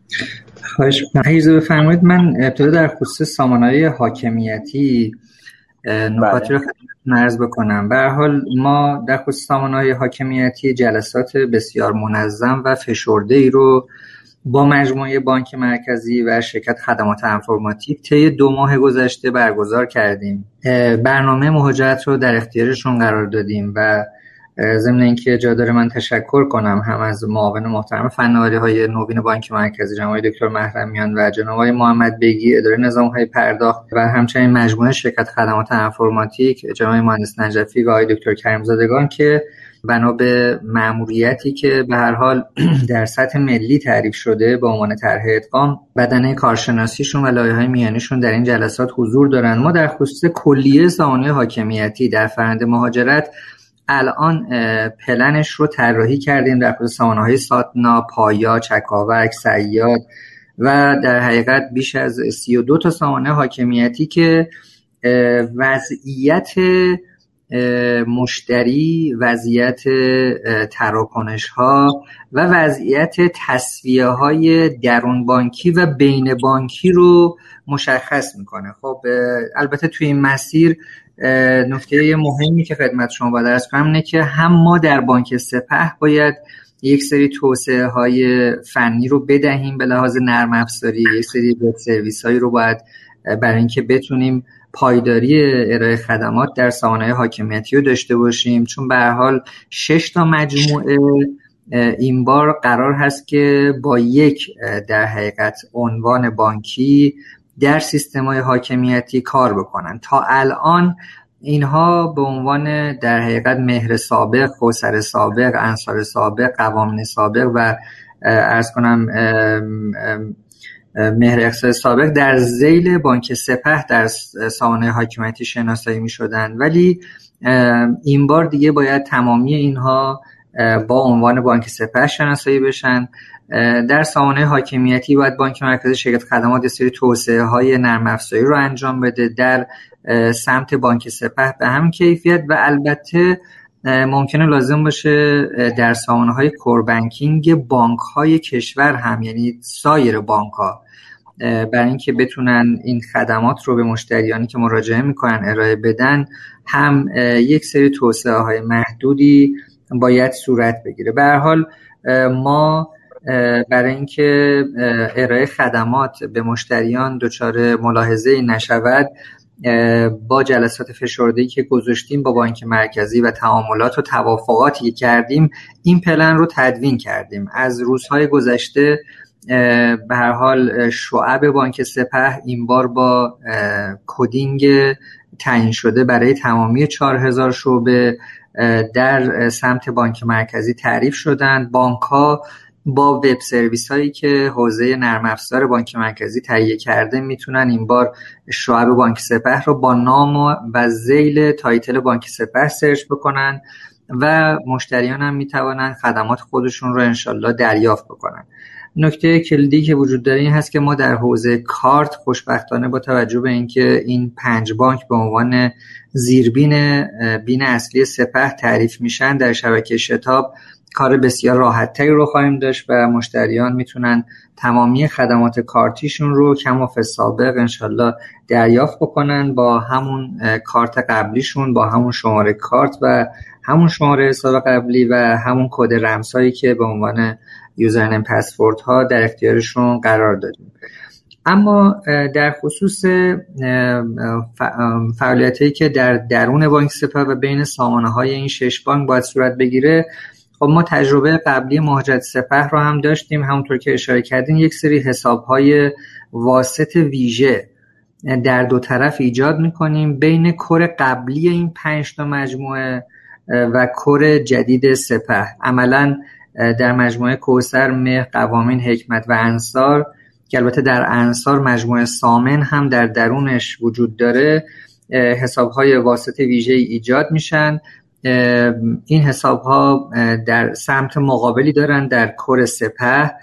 Speaker 3: خواهش می‌کنم. اجازه بفرمایید من ابتدا در خصوص سامانه‌های حاکمیتی نکاتی رو خدمتتون عرض بکنم. به هر حال ما در خصوص سامانه‌های حاکمیتی جلسات بسیار منظم و فشرده‌ای رو با مجموعه بانک مرکزی و شرکت خدمات انفرماتیک طی دو ماه گذشته برگزار کردیم. برنامه مهاجرت رو در اختیارشون قرار دادیم و ضمن اینکه جا داره من تشکر کنم هم از معاون محترم فناوری‌های نوین بانک مرکزی جناب دکتر محرمیان و جناب آقای محمد بیگی اداره نظام‌های پرداخت و همچنین مجموعه شرکت خدمات انفرماتیک جناب مهندس نجفی و آقای دکتر کریمزادگان که بنا به مأموریتی که به هر حال در سطح ملی تعریف شده به عنوان طرح ادغام بدنه کارشناسیشون و لایه‌های میانیشون در این جلسات حضور دارن. ما در خصوص کلیه سامانه حاکمیتی در فرآیند مهاجرت الان پلنش رو طراحی کردیم در خصوص سامانه‌های ساتنا، پایا، چکاوک، صیاد و در حقیقت بیش از سی و دو تا سامانه حاکمیتی که وضعیت مشتری، وضعیت تراکنش‌ها و وضعیت تسویه‌های درون بانکی و بین بانکی رو مشخص میکنه. خب البته توی این مسیر نکته مهمی که خدمت شما باید عرض کنم اینه که هم ما در بانک سپه باید یک سری توسعه های فنی رو بدهیم به لحاظ نرم افزاری، یک سری وب سرویس هایی رو باید برای اینکه بتونیم پایداری ارائه خدمات در سامانه‌های حاکمیتی رو داشته باشیم، چون به هر حال شش تا مجموعه این بار قرار هست که با یک در حقیقت عنوان بانکی در سیستم‌های حاکمیتی کار بکنن. تا الان اینها به عنوان در حقیقت مهر سابق، کوثر سابق، انصار سابق، قوامین سابق و عرض کنم مهر اقتصاد سابق در ذیل بانک سپه در سامانه حاکمیتی شناسایی می شدن، ولی این بار دیگه باید تمامی اینها با عنوان بانک سپه شناسایی بشن. در سامانه حاکمیتی باید بانک مرکزی شرکت خدمات سری توسعه های نرم افزاری رو انجام بده در سمت بانک سپه به هم کیفیت، و البته ممکنه لازم باشه در سامانه های کور بانکینگ بانک های کشور هم، یعنی سایر بانک ها، برای اینکه بتونن این خدمات رو به مشتریانی که مراجعه میکنن ارائه بدن، هم یک سری توسعه های محدودی باید صورت بگیره. به هر حال ما برای اینکه ارائه خدمات به مشتریان دچار ملاحظه‌ای نشود، با جلسات فشرده‌ای که گذاشتیم با بانک مرکزی و تعاملات و توافقاتی که کردیم، این پلن رو تدوین کردیم. از روزهای گذشته به هر حال شعب بانک سپه این بار با کدینگ تعیین شده برای تمامی چهار هزار شعبه در سمت بانک مرکزی تعریف شدند. بانک‌ها با وب سرویس هایی که حوزه نرم افزار بانک مرکزی تهیه کرده میتونن این بار شعب بانک سپه رو با نام و ذیل تایتل بانک سپه سرچ بکنن و مشتریان هم میتونن خدمات خودشون رو انشالله دریافت بکنن. نکته کلیدی که وجود داره این هست که ما در حوزه کارت خوشبختانه با توجه به اینکه این پنج بانک به عنوان زیربین بین اصلی سپه تعریف میشن، در شبکه شتاب کار بسیار راحت‌تری رو خواهیم داشت و مشتریان میتونن تمامی خدمات کارتیشون رو کما فی سابق انشالله دریافت بکنن با همون کارت قبلیشون، با همون شماره کارت و همون شماره حساب قبلی و همون کد رمزهایی که به عنوان یوزرنیم پسورد ها در اختیارشون قرار دادیم. اما در خصوص فعالیتایی که در درون بانک سپه و بین سامانه های این شش بانک باید صورت بگیره، خب ما تجربه قبلی مهاجرت سپه رو هم داشتیم. همونطور که اشاره کردیم یک سری حساب‌های واسط ویژه در دو طرف ایجاد می‌کنیم بین کور قبلی این پنج تا مجموعه و کور جدید سپه. عملاً در مجموعه کوثر، مهر، قوامین، حکمت و انصار که البته در انصار مجموعه سامن هم در درونش وجود داره، حساب‌های واسط ویژه ایجاد میشن. این حساب ها در سمت مقابلی دارن در کور سپه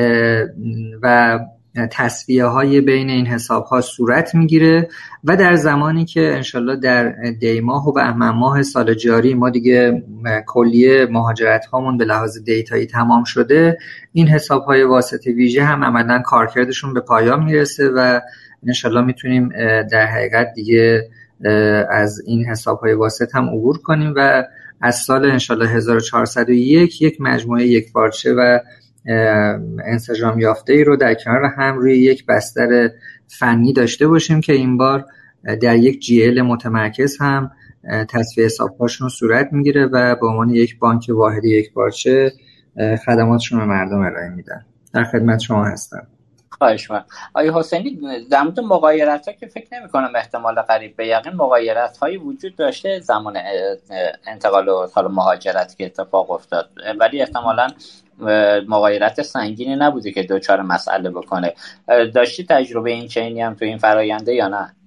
Speaker 3: و تسویه های بین این حساب ها صورت میگیره و در زمانی که انشالله در دی ماه و بهمن ماه سال جاری ما دیگه کلیه مهاجرت هامون به لحاظ دیتایی تمام شده، این حساب های واسط ویژه هم عملا کارکردشون به پایان میرسه و انشالله میتونیم در حقیقت دیگه از این حساب‌های واسط هم عبور کنیم و از سال انشالله هزار و چهارصد و یک یک مجموعه یک پارچه و انسجام یافته‌ای رو در کنار هم روی یک بستر فنی داشته باشیم که این بار در یک جی ال متمرکز هم تصفیه حساب‌هاشون صورت میگیره و به عنوان یک بانک واحدی یک پارچه خدماتشون به مردم ارائه میدن. در خدمت شما هستم.
Speaker 2: خواهش می‌کنم. آقای حسینی، در مورد مغایرت‌ها که فکر نمی‌کنم احتمال قریب به یقین مغایرت‌هایی وجود داشته زمان انتقال و حال مهاجرت که اتفاق افتاد، ولی احتمالاً مغایرت سنگینی نبوده که دوچار مسئله بکنه. داشتی تجربه این چینی هم تو این فراینده یا نه؟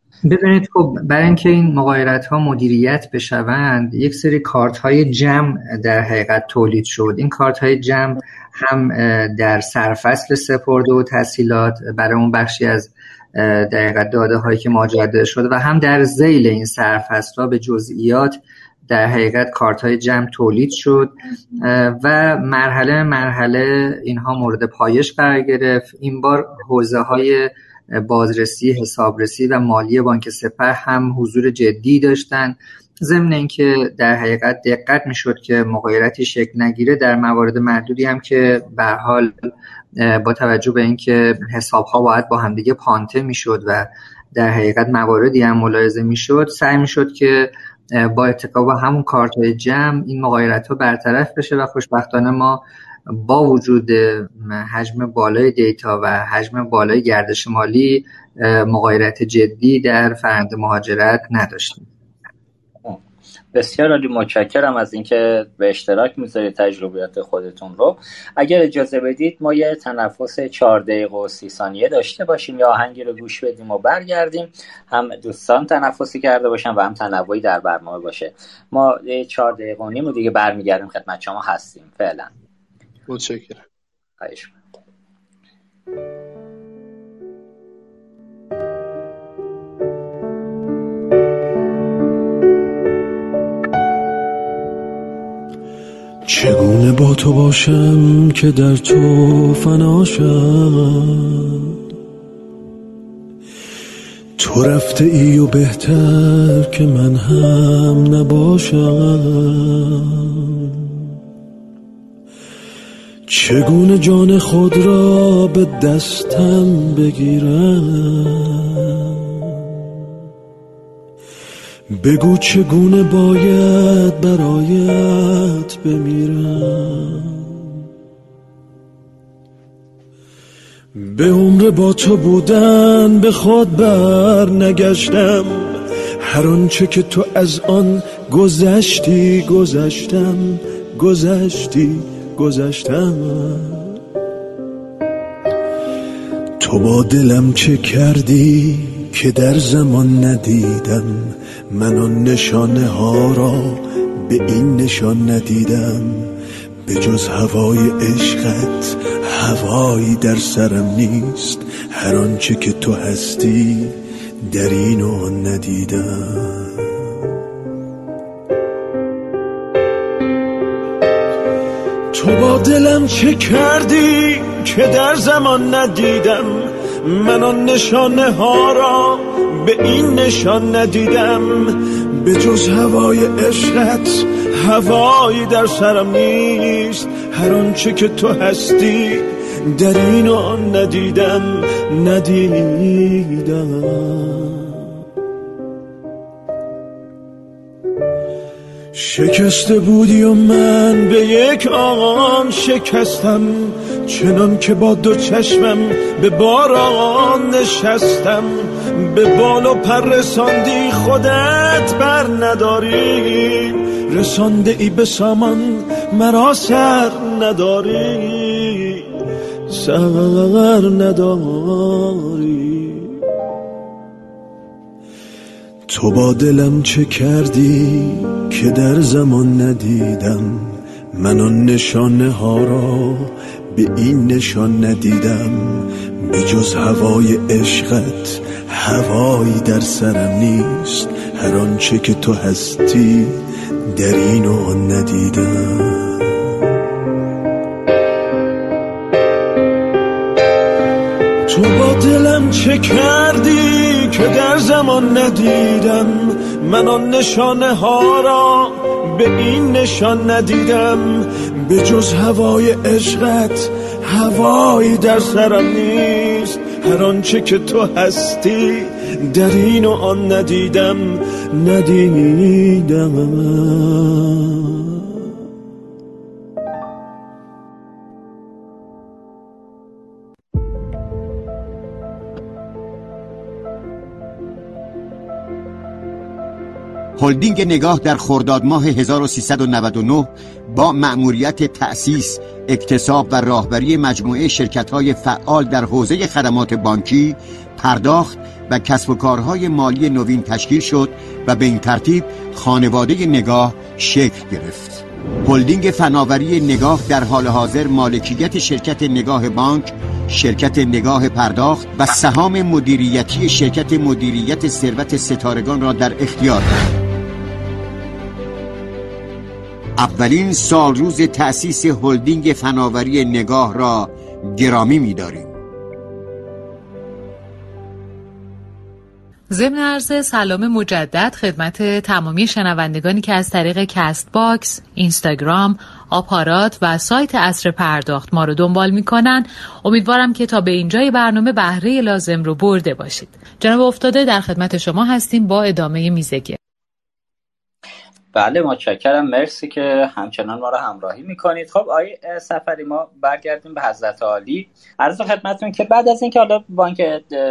Speaker 3: ببینید خب برای اینکه این مغایرت ها مدیریت بشوند یک سری کارت های جمع در حقیقت تولید شد. این کارت های جمع هم در سرفصل سپرده و تسهیلات برای اون بخشی از در حقیقت داده هایی که مهاجرت شده و هم در ذیل این سرفصل ها به جزئیات در حقیقت کارت های جمع تولید شد و مرحله مرحله اینها مورد پایش قرار گرفت. این بار حوزه های بازرسی، حسابرسی و مالی بانک سپه هم حضور جدی داشتن، ضمن اینکه در حقیقت دقت میشد که مغایرتی شکل نگیره در موارد محدودی هم که به هر حال با توجه به اینکه حساب‌ها باید با همدیگه پانته میشد و در حقیقت مواردی هم ملاحظه میشد، سعی میشد که با اتکا با همون کارت‌های جمع این مغایرت‌ها برطرف بشه و خوشبختانه ما با وجود حجم بالای دیتا و حجم بالای گردش مالی مغایرت جدی در فرآیند مهاجرت نداشتیم.
Speaker 2: بسیار عالی، متشکرم از اینکه به اشتراک میذارید تجربیات خودتون رو. اگر اجازه بدید ما یه تنفس چهار دقیقه و سی ثانیه داشته باشیم یا آهنگی رو گوش بدیم و برگردیم، هم دوستان تنفسی کرده باشن و هم تنوعی در برنامه باشه. ما یه چهار دقیقه و نیم و دیگه برمیگردیم خدمت شما هستیم. فعلا
Speaker 5: متشکرم.
Speaker 2: خواهش می‌کنم.
Speaker 6: چگونه با تو باشم که در تو فناشم، تو رفته ای و بهتر که من هم نباشم. چگونه جان خود را به دستم بگیرم، بگو چگونه باید برایت بمیرم. به عمر با تو بودن به خود بر نگشتم، هر آنچه که تو از آن گذشتی گذشتم گذشتی گذشتم. تو با دلم چه کردی که در زمان ندیدم، من آن نشانه ها را به این نشان ندیدم. به جز هوای عشقت هوایی در سرم نیست، هر آنچه که تو هستی در این آن ندیدم. تو با دلم چه کردی که در زمان ندیدم، من آن نشانه ها را به این نشان ندیدم. به جز هوای عشقت هوایی در سرم نیست، هر آنچه که تو هستی در این آن ندیدم ندیدم. شکسته بودی و من به یک آن شکستم، چنان که با دو چشمم به باران نشستم. به بال و پر رساندی خودت بر نداری، رسانده ای به سامان مرا سر نداری، سر نداری. تو با دلم چه کردی که در زمان ندیدم، من آن نشانه ها را به این نشان ندیدم. به جز هوای عشقت هوایی در سرم نیست، هر آنچه که تو هستی در این آن ندیدم. تو با دلم چه کردی که در زمان ندیدم، من آن نشانه ها را به این نشان ندیدم. به جز هوای عشقت هوایی در سرم نیست، هر آنچه که تو هستی در این و آن ندیدم ندیدم.
Speaker 7: هلدینگ نگاه در خرداد ماه هزار و سیصد و نود و نه با مأموریت تأسیس، اکتساب و راهبری مجموعه شرکت‌های فعال در حوزه خدمات بانکی، پرداخت و کسب و کارهای مالی نوین تشکیل شد و به این ترتیب خانواده نگاه شکل گرفت. هلدینگ فناوری نگاه در حال حاضر مالکیت شرکت نگاه بانک، شرکت نگاه پرداخت و سهام مدیریتی شرکت مدیریت ثروت ستارگان را در اختیار دارد. اولین سال روز تأسیس هلدینگ فناوری نگاه را گرامی می‌داریم.
Speaker 1: ضمن عرض سلام مجدد خدمت تمامی شنوندگانی که از طریق کست باکس، اینستاگرام، آپارات و سایت عصر پرداخت ما رو دنبال میکنن. امیدوارم که تا به اینجای برنامه بهره لازم رو برده باشید. جناب افتاده در خدمت شما هستیم با ادامه میزگه.
Speaker 2: بله متشکرم، مرسی که همچنان ما را همراهی میکنید. خب آقای سفری، ما برگردیم به حضرت عالی. عرض خدمتتون که بعد از اینکه حالا بانک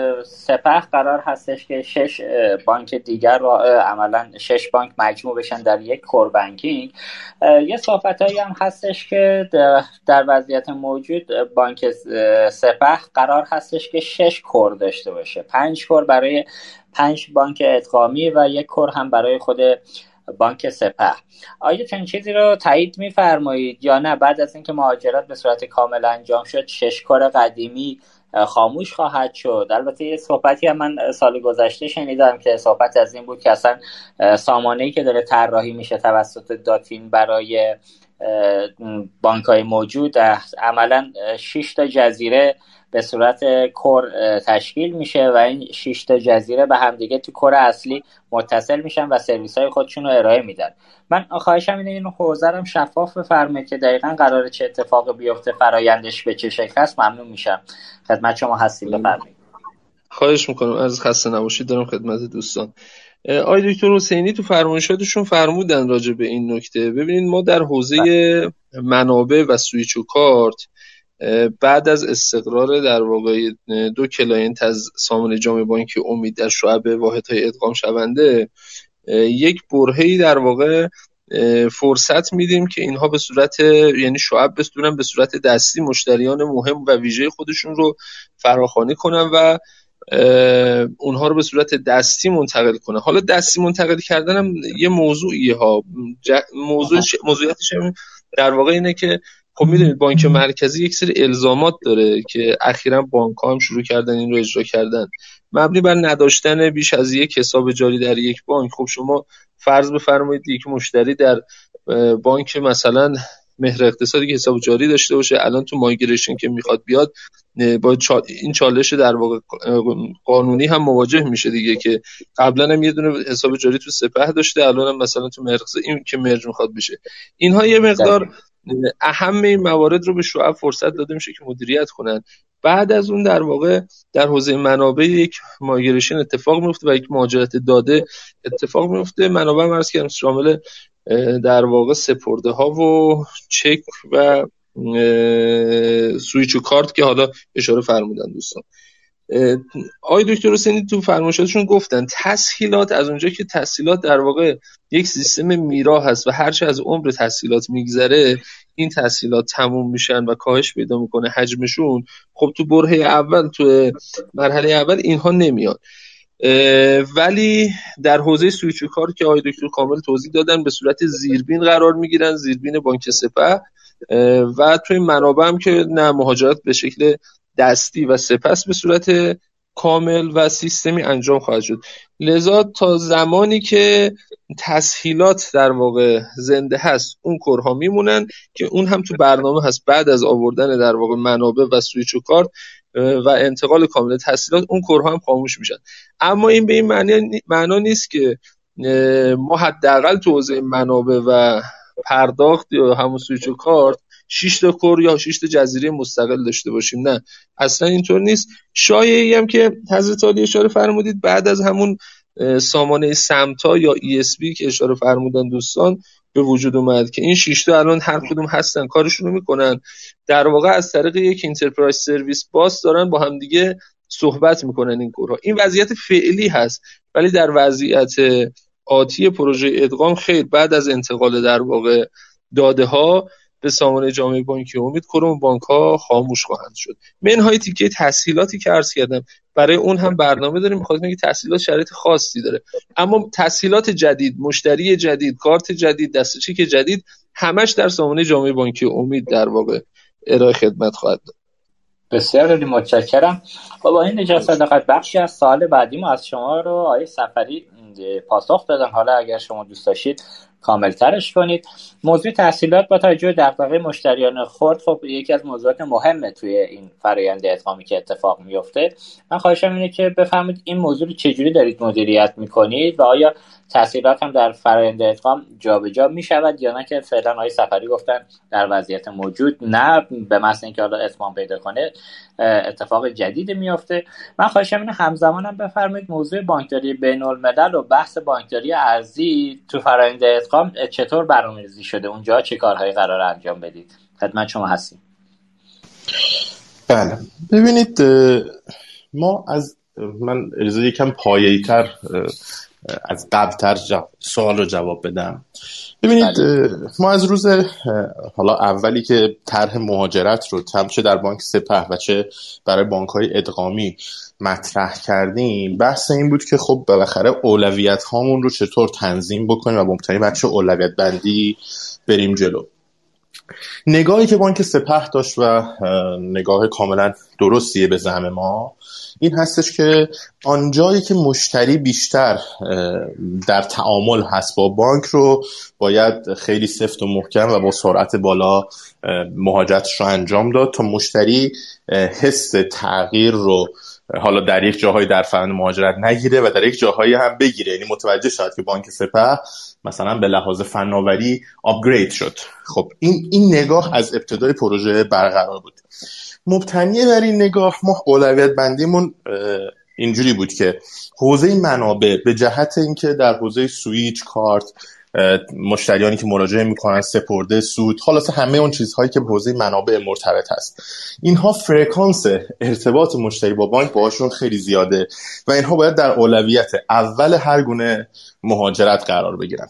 Speaker 2: سپه قرار هستش که شش بانک دیگر رو عملا شش بانک مجموع بشن در یک کور بانکینگ، یه صحبتایی هم هستش که در وضعیت موجود بانک سپه قرار هستش که شش کور داشته باشه، پنج کور برای پنج بانک ادغامی و یک کور هم برای خود بانک سپه. آیا چنین چیزی رو تایید می‌فرمایید یا نه؟ بعد از اینکه مهاجرت به صورت کامل انجام شد شش کور قدیمی خاموش خواهد شد؟ البته یه صحبتی هم من سال گذشته شنیدم که صحبت از این بود که اصلا سامانه‌ای که داره طراحی میشه توسط داتین برای بانک‌های موجود عملاً شش تا جزیره به صورت کور تشکیل میشه و این شش تا جزیره به هم دیگه تو کور اصلی متصل میشن و سرویس‌های خودشون رو ارائه میدن. من خواهشم اینه اینو حوزه رو شفاف بفرمایید که دقیقاً قراره چه اتفاقی بیفته، فرآیندش به چه شکل است. ممنون میشم. خدمت شما هستیم، بفرمایید.
Speaker 5: خواهش میکنم، از خسته نباشید دارم خدمت دوستان. آقای دکتر حسینی تو فرمایشاتشون فرمودن راجع به این نکته. ببینید ما در حوزه منابع و سویچ و کارت بعد از استقرار در واقع دو کلاینت از سامانه جام بانکی امید در شعب واحدهای ادغام شونده، یک برهه‌ای در واقع فرصت میدیم که اینها به صورت یعنی شعب بتونن به صورت دستی مشتریان مهم و ویژه خودشون رو فراخوانی کنن و اونها رو به صورت دستی منتقل کنن. حالا دستی منتقل کردن هم یه موضوعیه ها، موضوع موضوعیتش در واقع اینه که خب میدونید بانک مرکزی یک سری الزامات داره که اخیراً بانک‌ها هم شروع کردن این رو اجرا کردن، مبنی بر نداشتن بیش از یک حساب جاری در یک بانک. خب شما فرض بفرمایید یک مشتری در بانک مثلا مهر اقتصادی که حساب جاری داشته باشه، الان تو مایگریشن که میخواد بیاد با این چالش در واقع قانونی هم مواجه میشه دیگه، که قبلا هم یه دونه حساب جاری تو سپه داشته، الان هم مثلا تو مرغ این که مرج میخواد بشه. اینها یه مقدار اهم این موارد رو به شعب فرصت داده میشه که مدیریت کنن. بعد از اون در واقع در حوزه منابع یک مایگریشن اتفاق میفته و یک مهاجرت داده اتفاق میفته. منابع هم عرض کردم شامل در واقع سپرده ها و چک و سویچ و کارت که حالا اشاره فرمودن دوستان. آقای دکتر حسینی تو فرمایشاتشون گفتن تسهیلات، از اونجا که تسهیلات در واقع یک سیستم میرا هست و هرچه از عمر تسهیلات میگذره این تسهیلات تموم میشن و کاهش پیدا میکنه حجمشون. خب تو برهه اول تو مرحله اول اینها نمیاد، ولی در حوزه سویچ و کارت که آقای دکتر کامل توضیح دادن به صورت زیربین قرار میگیرن، زیربین بانک سپه، و توی منابع هم که نه مهاجرت به شکل دستی و سپس به صورت کامل و سیستمی انجام خواهد شد. لذا تا زمانی که تسهیلات در واقع زنده هست اون کورها میمونن که اون هم تو برنامه هست. بعد از آوردن در واقع منابع و سویچ و کارت و انتقال کامل تسهیلات اون کورها هم خاموش میشن. اما این به این معنی معنا نیست که ما حداقل تو حوزه منابع و پرداخت یا همون سویچ و کارت شش تا کور یا شش تا جزیره مستقل داشته باشیم. نه، اصلا اینطور نیست. شایعی هم که حضرت عالی اشاره فرمودید بعد از همون سامانه سمتا یا ای اس بی که اشاره فرمودن دوستان به وجود اومد که این شش تا الان هر کدوم هستن کارشون رو میکنن، در واقع از طریق یک انترپرایز سرویس باس دارن با هم دیگه صحبت میکنن این کورها. این وضعیت فعلی هست، ولی در وضعیت آتی پروژه ادغام خیر بعد از انتقال در واقع داده ها به سامانه جامعه بانکی امید، کدوم بانک‌ها خاموش خواهند شد. منهای تیکه تسهیلاتی که عرض کردم، برای اون هم برنامه داریم، می‌خواستم اینکه تسهیلات شرایط خاصی داره، اما تسهیلات جدید، مشتری جدید، کارت جدید، دسته چک جدید، همش در سامانه جامعه بانکی امید در واقع ارائه خدمت خواهد داد.
Speaker 2: بسیار عالی، متشکرم. خب با این نجات صداقت بخشی از سوال بعدی ما از شما رو آقای سفری پاسخ دادن. حالا اگر شما دوست داشتید کامل ترش کنید. موضوع تسهیلات با توجه به دغدغه مشتریان خرد خب یکی از موضوعات مهمه توی این فرآیند ادغامی که اتفاق میفته. من خواهشم اینه که بفهمید این موضوع رو چجوری دارید مدیریت میکنید و آیا تسهیلات هم در فرآیند ادغام جابجا میشود یا نه که فعلا آقای سفری گفتن در وضعیت موجود نه، به محض اینکه حالا اتمام پیدا کنه اتفاق جدید میفته. من خواهشم اینه همزمان هم بفرمایید موضوع بانکداری بین الملل و بحث بانکداری ارزی تو فرآیند ادغام چطور برنامه‌ریزی شده، اونجا چه کارهایی قرار انجام بدید؟ خدمت شما هستیم.
Speaker 4: بله ببینید، ما از من اجازه یکم پایه‌ای‌تر از قبل‌تر جواب سوال رو جواب بدم. ببینید بله. ما از روز حالا اولی که طرح مهاجرت رو چه در بانک سپه و چه برای بانک‌های ادغامی مطرح کردیم، بحث این بود که خب بالاخره اولویت هامون رو چطور تنظیم بکنیم و مبتنی بر چه اولویت بندی بریم جلو. نگاهی که بانک سپه داشت و نگاه کاملا درستیه به زعم ما این هستش که آنجایی که مشتری بیشتر در تعامل هست با بانک رو باید خیلی سفت و محکم و با سرعت بالا مهاجرتش رو انجام داد تا مشتری حس تغییر رو حالا در یک جاهایی در فرآیند مهاجرت نگیره و در یک جاهایی هم بگیره. یعنی متوجه شد که بانک سپه مثلا به لحاظ فناوری آپگرید شد. خب این این نگاه از ابتدای پروژه برقرار بود. مبتنی بر این نگاه ما اولویت بندیمون اینجوری بود که حوزه منابع به جهت اینکه در حوزه سویچ کارت، مشتریانی که مراجعه میکنن، سپرده سود، خلاصه همه اون چیزهایی که به حوزه منابع مرتبط هست، اینها فرکانس ارتباط مشتری با بانک باهاشون خیلی زیاده و اینها باید در اولویت اول هر گونه مهاجرت قرار بگیرن.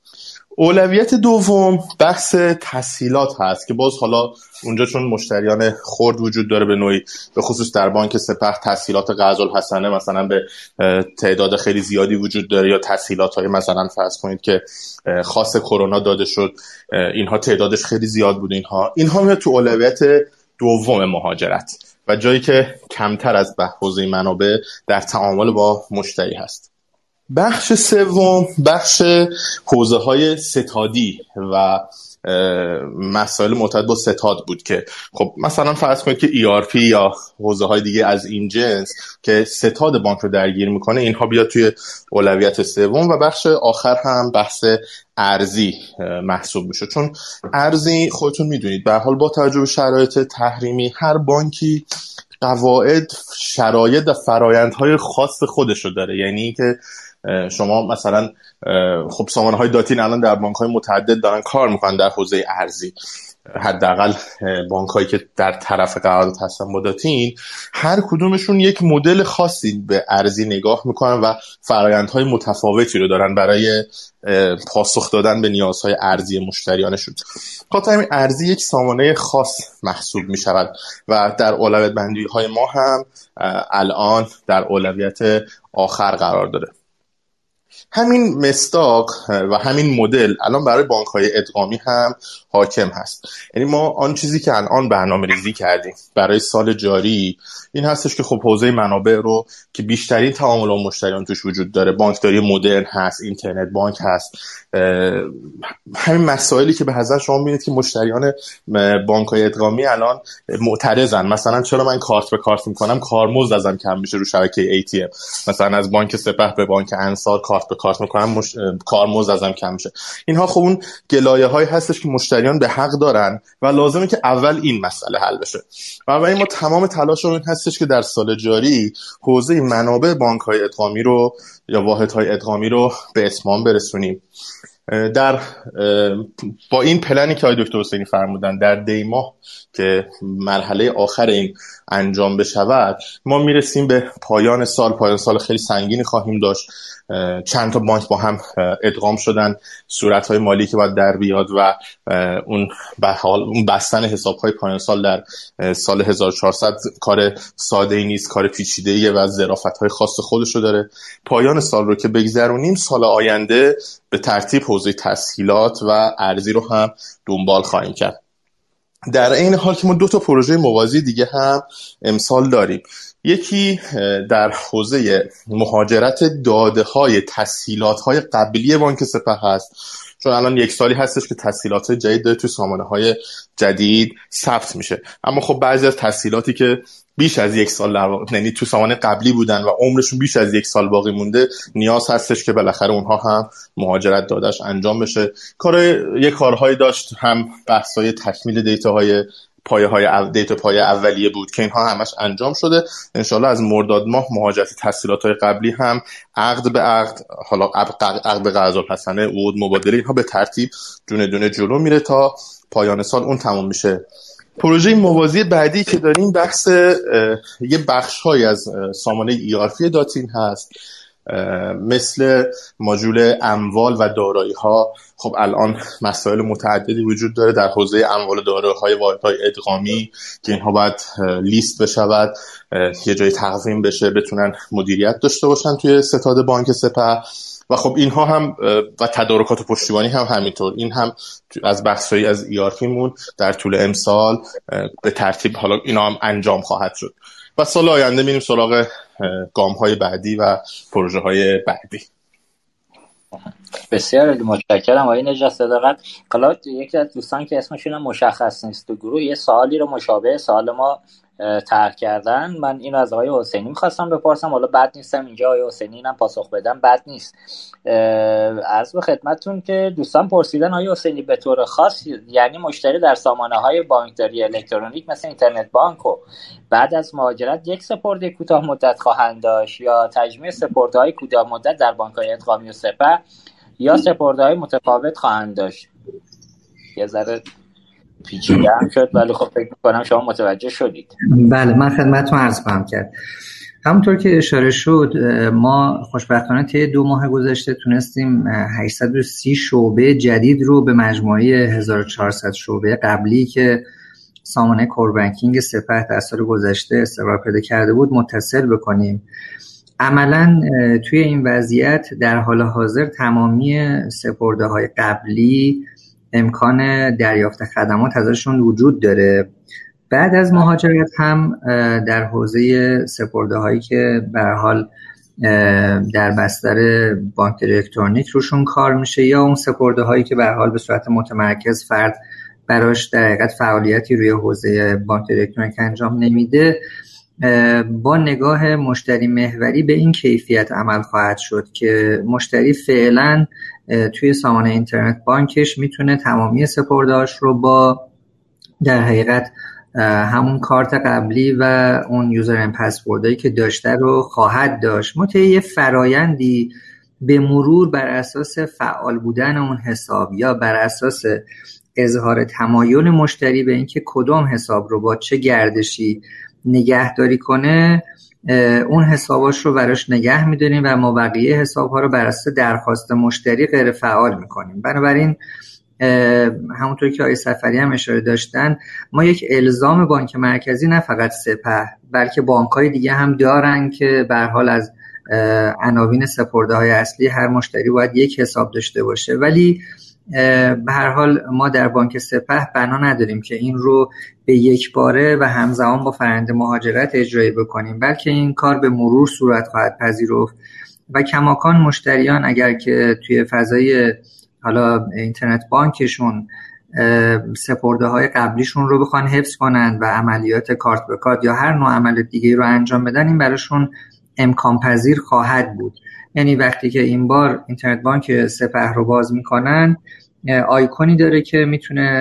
Speaker 4: اولویت دوم بحث تسهیلات هست که باز حالا اونجا چون مشتریان خرد وجود داره به نوعی، به خصوص در بانک سپه تسهیلات قرض‌الحسنه مثلا به تعداد خیلی زیادی وجود داره، یا تسهیلات‌های مثلا فرض کنید که خاص کرونا داده شد، اینها تعدادش خیلی زیاد بود. اینها اینها میاد تو اولویت دوم مهاجرت و جایی که کمتر از حوزه منابع در تعامل با مشتری هست. بخش سوم بخش حوزه‌های ستادی و مسائل مرتبط با ستاد بود که خب مثلا فرض کنید که ای آر پی یا حوزه‌های دیگه از این جنس که ستاد بانک رو درگیر میکنه، اینها بیاد توی اولویت سوم. و بخش آخر هم بحث ارزی محسوب میشه، چون ارزی خودتون میدونید به هر حال با توجه به شرایط تحریمی هر بانکی قواعد، شرایط و فرآیندهای خاص خودش رو داره. یعنی که شما مثلا خب سامانه‌های داتین الان در بانک‌های متعدد دارن کار میکنن در حوزه ارزی، حداقل بانک‌هایی که در طرف قرارداد هستن با داتین، هر کدومشون یک مدل خاصی به ارزی نگاه میکنن و فرآیندهای متفاوتی رو دارن برای پاسخ دادن به نیازهای ارزی مشتریانشون. خاطر همین ارزی یک سامانه خاص محسوب میشود و در اولویت بندی‌های ما هم الان در اولویت آخر قرار داره. همین مصداق و همین مدل الان برای بانک‌های ادغامی هم حاکم هست. یعنی ما آن چیزی که الان برنامه‌ریزی کردیم برای سال جاری این هستش که خب حوزه منابع رو که بیشترین تعامل با مشتریان توش وجود داره، بانکداری مدرن هست، اینترنت بانک هست، همین مسائلی که به نظر شما میبینید که مشتریان بانک‌های ادغامی الان معترضن، مثلا چرا من کارت به کارت میکنم کارمزد ازم کم میشه رو شبکه ای تی ام، مثلا از بانک سپه به بانک انصار کارت به کارت میکنم مش... کارمزد ازم کم میشه. اینها خب اون گلایه‌هایی هستش که مشتریان به حق دارن و لازمه که اول این مسئله حل بشه. بنابراین ما تمام تلاشمون هستش که در سال جاری حوزه منابع بانک‌های ادغامی رو یا واحدهای ادغامی رو به اتمام برسونیم. در با این پلنی که آقای دکتر حسینی فرمودن در دی ماه که مرحله آخر این انجام بشود، ما میرسیم به پایان سال. پایان سال خیلی سنگینی خواهیم داشت. چند تا بانک با هم ادغام شدن، صورت‌های مالی که باید در بیاد و اون به حال اون بستن حساب‌های پایان سال در سال هزار و چهارصد کار ساده‌ای نیست، کار پیچیده‌ایه و ظرافت‌های خاص خودشو داره. پایان سال رو که بگذرونیم، سال آینده به ترتیب حوزه تسهیلات و ارزی رو هم دنبال خواهیم کرد. در این حال که ما دو تا پروژه موازی دیگه هم امسال داریم. یکی در حوزه مهاجرت داده‌های تسهیلات‌های قبلی بانک سپه هست، چون الان یک سالی هستش که تسهیلات جدید داره توی سامانه‌های جدید ثبت میشه، اما خب بعضی از تسهیلاتی که بیش از یک سال در واقع یعنی تو سامانه قبلی بودن و عمرشون بیش از یک سال باقی مونده، نیاز هستش که بالاخره اونها هم مهاجرت دادهش انجام بشه. کار یک کارهایی داشت، هم بحث‌های تکمیل دیتاهای پایه های دیتا پایه اولیه بود که اینها همش انجام شده. انشالله از مرداد ماه مهاجرت تسهیلات های قبلی هم عقد به عقد، حالا عقد به قرارداد الحسنه، عقود مبادله، اینها به ترتیب دونه دونه جلو میره تا پایان سال اون تموم میشه. پروژه موازی بعدی که داریم بحث یه بخش‌های از سامانه ای آر پی داتین هست، مثل ماژول اموال و دارایی ها. خب الان مسائل متعددی وجود داره در حوزه اموال و دارایی های واحدهای ادغامی که اینها باید لیست بشود، یه جای تقویم بشه، بتونن مدیریت داشته باشن توی ستاد بانک سپه. و خب اینها هم و تدارکات و پشتیبانی هم همینطور، این هم از بحثایی از ای آر پی مون در طول امسال به ترتیب حالا اینا هم انجام خواهد شد و سال آینده میریم سراغ گام‌های بعدی و پروژه‌های بعدی.
Speaker 2: بسیار متشکرم آقای نجات صداقت. حالا یکی از دوستان که اسمشون مشخص نیست تو گروه یه سوالی رو مشابه سوال ما طرح کردن، من اینو از آقای حسینی می‌خواستم بپرسم، حالا بد نیستم اینجا آقای حسینی اینم پاسخ بدم، بد نیست. عرض به خدمتتون که دوستان پرسیدن آقای حسینی به طور خاص یعنی مشتری در سامانه‌های بانکداری الکترونیک مثل اینترنت بانک و بعد از مهاجرت یک سپرده کوتاه مدت خواهند داشت یا تجمیع سپرده‌های کوتاه مدت در بانک‌های ادغامی و سپه یا سپرده‌های متفاوت خواهند داشت؟ یه ذره پیچیده هم شد ولی خب فکر می‌کنم شما متوجه شدید.
Speaker 3: بله، من خدمتتون عرض خواهم کرد. همونطور که اشاره شد، ما خوشبختانه طی دو ماه گذشته تونستیم هشتصد و سی شعبه جدید رو به مجموعه هزار و چهارصد شعبه قبلی که سامانه کور بانکینگ سپه در سال گذشته استقرار پیدا کرده بود متصل بکنیم. عملاً توی این وضعیت در حال حاضر تمامی سپرده‌های قبلی امکان دریافت خدمات ازشون وجود داره. بعد از مهاجرت هم در حوزه سپرده‌هایی که به هر حال در بستر بانک الکترونیک روشون کار میشه یا اون سپرده‌هایی که به هر حال به صورت متمرکز فرد براش در حقیقت فعالیتی روی حوزه بانک الکترونیک انجام نمیده، با نگاه مشتری محوری به این کیفیت عمل خواهد شد که مشتری فعلا توی سامانه اینترنت بانکش میتونه تمامی سپرده‌هاش رو با در حقیقت همون کارت قبلی و اون یوزر پسوردی که داشته رو خواهد داشت. ما طی یه فرایندی به مرور بر اساس فعال بودن اون حساب یا بر اساس اظهار تمایل مشتری به اینکه کدام حساب رو با چه گردشی نگهداری کنه اون حساباش رو براش نگه می‌داریم و ما بقیه حساب‌ها رو بر اساس درخواست مشتری غیر فعال می‌کنیم. بنابراین همونطور که آقای سفری هم اشاره داشتن، ما یک الزام بانک مرکزی نه فقط سپه بلکه بانک‌های دیگه هم دارن که به هر حال از عناوین سپرده‌های اصلی هر مشتری باید یک حساب داشته باشه، ولی به هر حال ما در بانک سپه بنا نداریم که این رو به یک باره و همزمان با فرآیند مهاجرت اجرایی بکنیم، بلکه این کار به مرور صورت خواهد پذیرفت و کماکان مشتریان اگر که توی فضای حالا اینترنت بانکشون سپرده‌های قبلیشون رو بخوان حفظ کنن و عملیات کارت به کارت یا هر نوع عمل دیگه رو انجام بدن، این براشون امکان پذیر خواهد بود. یعنی وقتی که این بار اینترنت بانک سپه رو باز میکنن، آیکونی داره که میتونه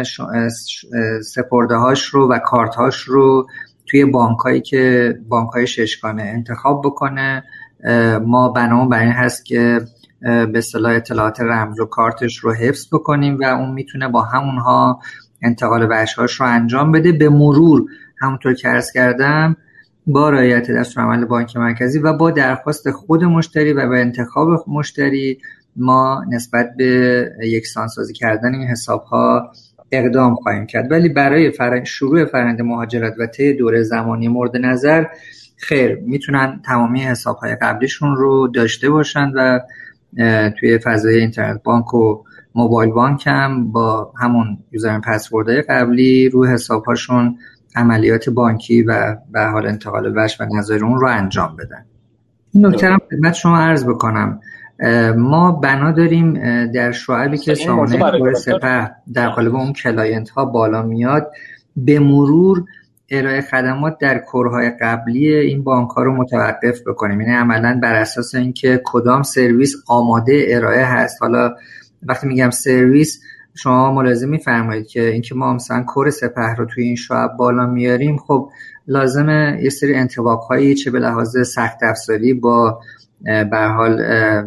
Speaker 3: سپرده‌هاش رو و کارت‌هاش رو توی بانکایی که بانک‌های ششگانه انتخاب بکنه ما بنامون بر این هست که به اصطلاح اطلاعات رمز و کارتش رو حفظ بکنیم و اون میتونه با همونها انتقال وجه‌هاش رو انجام بده، به مرور همونطور که عرض کردم با رعایت دستورالعمل بانک مرکزی و با درخواست خود مشتری و به انتخاب مشتری ما نسبت به یکسانسازی کردن این حساب‌ها اقدام خواهیم کرد. ولی برای فرآیند شروع فرآیند مهاجرت و طی دوره زمانی مورد نظر خیر، میتونن تمامی حساب‌های قبلیشون رو داشته باشن و توی فضای اینترنت بانک و موبایل بانک هم با همون یوزر پسوردهای قبلی روی حساب‌هاشون عملیات بانکی و به حال انتقال وجه و نظایر اون رو انجام بدن. این نکته هم خدمت شما عرض بکنم، ما بنا داریم در شعبی که سامانه کور سپه در قالب اون کلاینت ها بالا میاد به مرور ارائه خدمات در کورهای قبلی این بانک ها رو متوقف بکنیم. یعنی عملا بر اساس اینکه کدام سرویس آماده ارائه هست. حالا وقتی میگم سرویس شما ملاحظه می‌فرمایید که اینکه ما مثلا کور سپه رو توی این شعب بالا میاریم، خب لازمه یه سری انطباق‌هایی چه به لحاظ سخت افزاری با به هر حال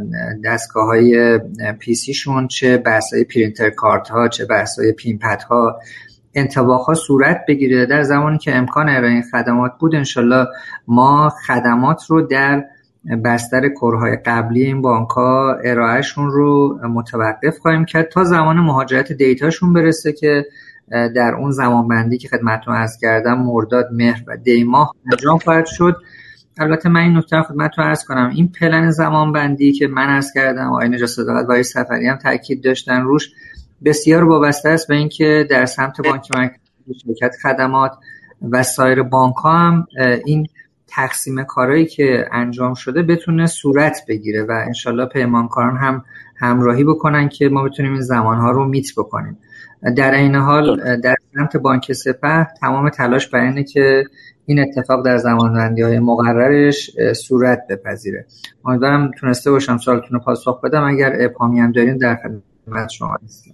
Speaker 3: دستگاه‌های پی سی شون، چه بحث‌های پرینتر کارت ها، چه بحث‌های پین پد ها، انطباق‌ها صورت بگیره. در زمانی که امکان ارائه این خدمات بود انشالله ما خدمات رو در بستر کورهای قبلی این بانک‌ها ارائهشون رو متوقف خواهیم کرد تا زمان مهاجرت دیتاشون برسه که در اون زمان بندی که خدمتتون عرض کردم مرداد، مهر و دی ماه انجام خواهد شد. البته من این نکته رو خدمتتون عرض کنم، این پلن زمان بندی که من عرض کردم آقای نجات صداقت و آقای سفری هم تاکید داشتن روش، بسیار وابسته است به اینکه در سمت بانک مرکزی، شرکت خدمات و سایر بانک‌ها هم این تقسیم کارهایی که انجام شده بتونه صورت بگیره و انشالله پیمانکاران هم همراهی بکنن که ما بتونیم این زمانها رو میت بکنیم. در این حال در سمت بانک سپه تمام تلاش بر اینه که این اتفاق در زمانبندی‌های مقررش صورت بپذیره. امیدوارم تونسته باشم سوالتون رو پاسخ بدم. اگر ابهامی هم دارین در خدمت شما هستم.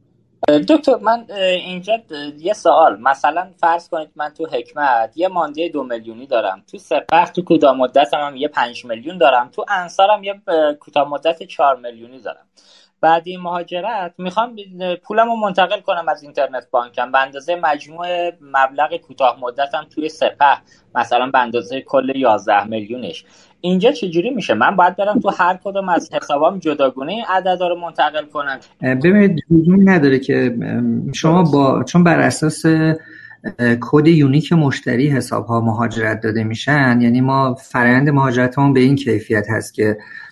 Speaker 2: دکتر من اینجا یه سوال، مثلا فرض کنید من تو حکمت یه مانده دو میلیونی دارم، تو سپه تو کوتاه مدت هم یه پنج میلیون دارم، تو انصارم یه کوتاه مدت چهار میلیونی دارم. بعد این مهاجرت میخوام پولمو منتقل کنم از اینترنت بانکم به اندازه مجموع مبلغ کوتاه مدتم توی سپه، مثلا به اندازه کل یازده میلیونش. اینجا چجوری میشه؟ من باید برم تو هر کدوم از حسابام جداگونه این عددا رو منتقل کنم؟
Speaker 3: ببینید لزومی نداره که شما با چون بر اساس کد یونیک مشتری حساب‌ها مهاجرت داده میشن، یعنی ما فرآیند مهاجرتمون به این کیفیت هست که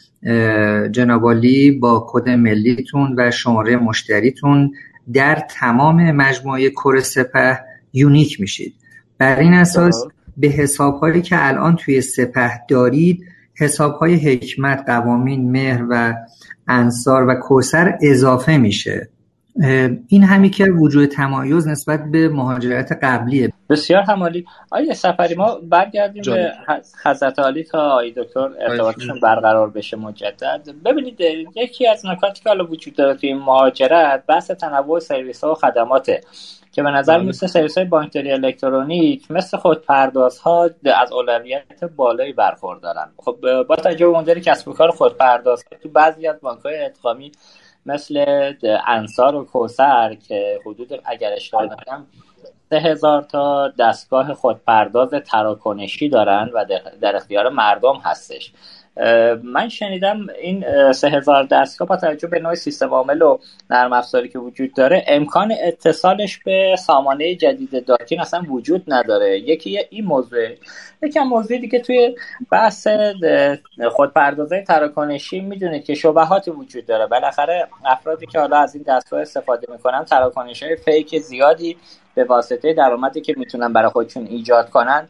Speaker 3: جناب عالی با کد ملیتون و شماره مشتریتون در تمام مجموعه کور سپه یونیک میشید. بر این اساس به حساب‌هایی که الان توی سپه دارید، حساب‌های حکمت، قوامین، مهر و انصار و کوثر اضافه میشه. این همی که وجود تمایز نسبت به مهاجرت قبلیه.
Speaker 2: بسیار همالی. آیه سفری ما برگردیم جان. به حضرت عالی تا آیه دکتر ارتباطشون برقرار بشه مجدد. ببینید یکی از نکاتی که حالا وجود داره توی مهاجرت بحث تنوع سرویس‌ها و خدماته که به نظر مثل سرویس‌های بانکداری الکترونیک مثل خودپردازها از اولویت بالایی برخوردارن. خب با توجه به مدل کسب و کار خودپرداز تو بعضی از بانک‌های ادغامی مثل انصار و کوثر که حدود اگر اشتباه نکنم سه هزار تا دستگاه خودپرداز تراکنشی دارن و در اختیار مردم هستش. من شنیدم این سه هزار دستگاه با توجه به نوع سیستم عامل و نرم افزاری که وجود داره امکان اتصالش به سامانه جدید داکین اصلا وجود نداره. یکی این موضوع، یکی هم موضوع دیگه توی بحث خودپردازهای تراکنشی میدونید که شبهات وجود داره. بالاخره افرادی که حالا از این دستگاه استفاده میکنن تراکنش‌های فیک زیادی به واسطه درآمدی که میتونن برای خودشون ایجاد کنن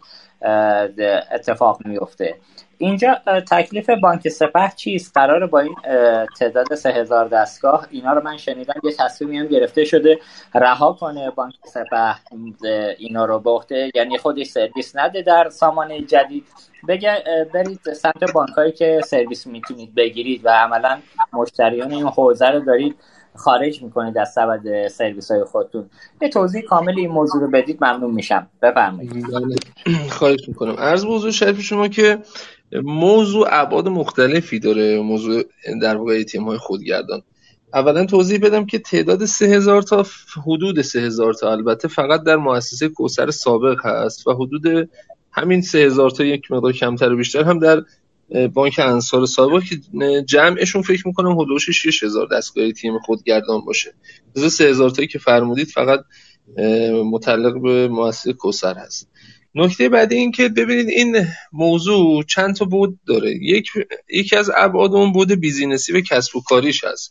Speaker 2: اتفاق میفته. اینجا تکلیف بانک سپه چیست؟ قراره با این تعداد سه هزار دستگاه اینا رو من شنیدم یه تصمیمی هم گرفته شده رها کنه بانک سپه اینا رو به عهده، یعنی خودش سرویس نده در سامانه جدید، بگه برید سمت بانکایی که سرویس میتونید بگیرید و عملا مشتریان این حوزه رو دارید خارج میکنید از سبد سرویس های خودتون. یه توضیح کامل این موضوع رو بدید ممنون میشم. بفرمایید.
Speaker 5: خواهش میکنم. عرض به حضور شریف شما که موضوع ابعاد مختلفی داره. موضوع در واقع ای‌تی ام های خودگردان، اولا توضیح بدم که تعداد سه هزار تا، حدود سه هزار تا البته فقط در مؤسسه کوثر سابق هست و حدود همین سه هزار تا یک مقدار کمتر و بیشتر هم در بانک انصار سابق که جمعشون فکر میکنم حدود شش هزار دستگاه ای‌تی ام خودگردان باشه. از سه هزار تایی که فرمودید فقط متعلق به مؤسسه کوثر هست. نکته بعدی این که ببینید این موضوع چند تا بود داره. یک یکی از ابعاد اون بود بیزینسی و کسب و کاریش هست.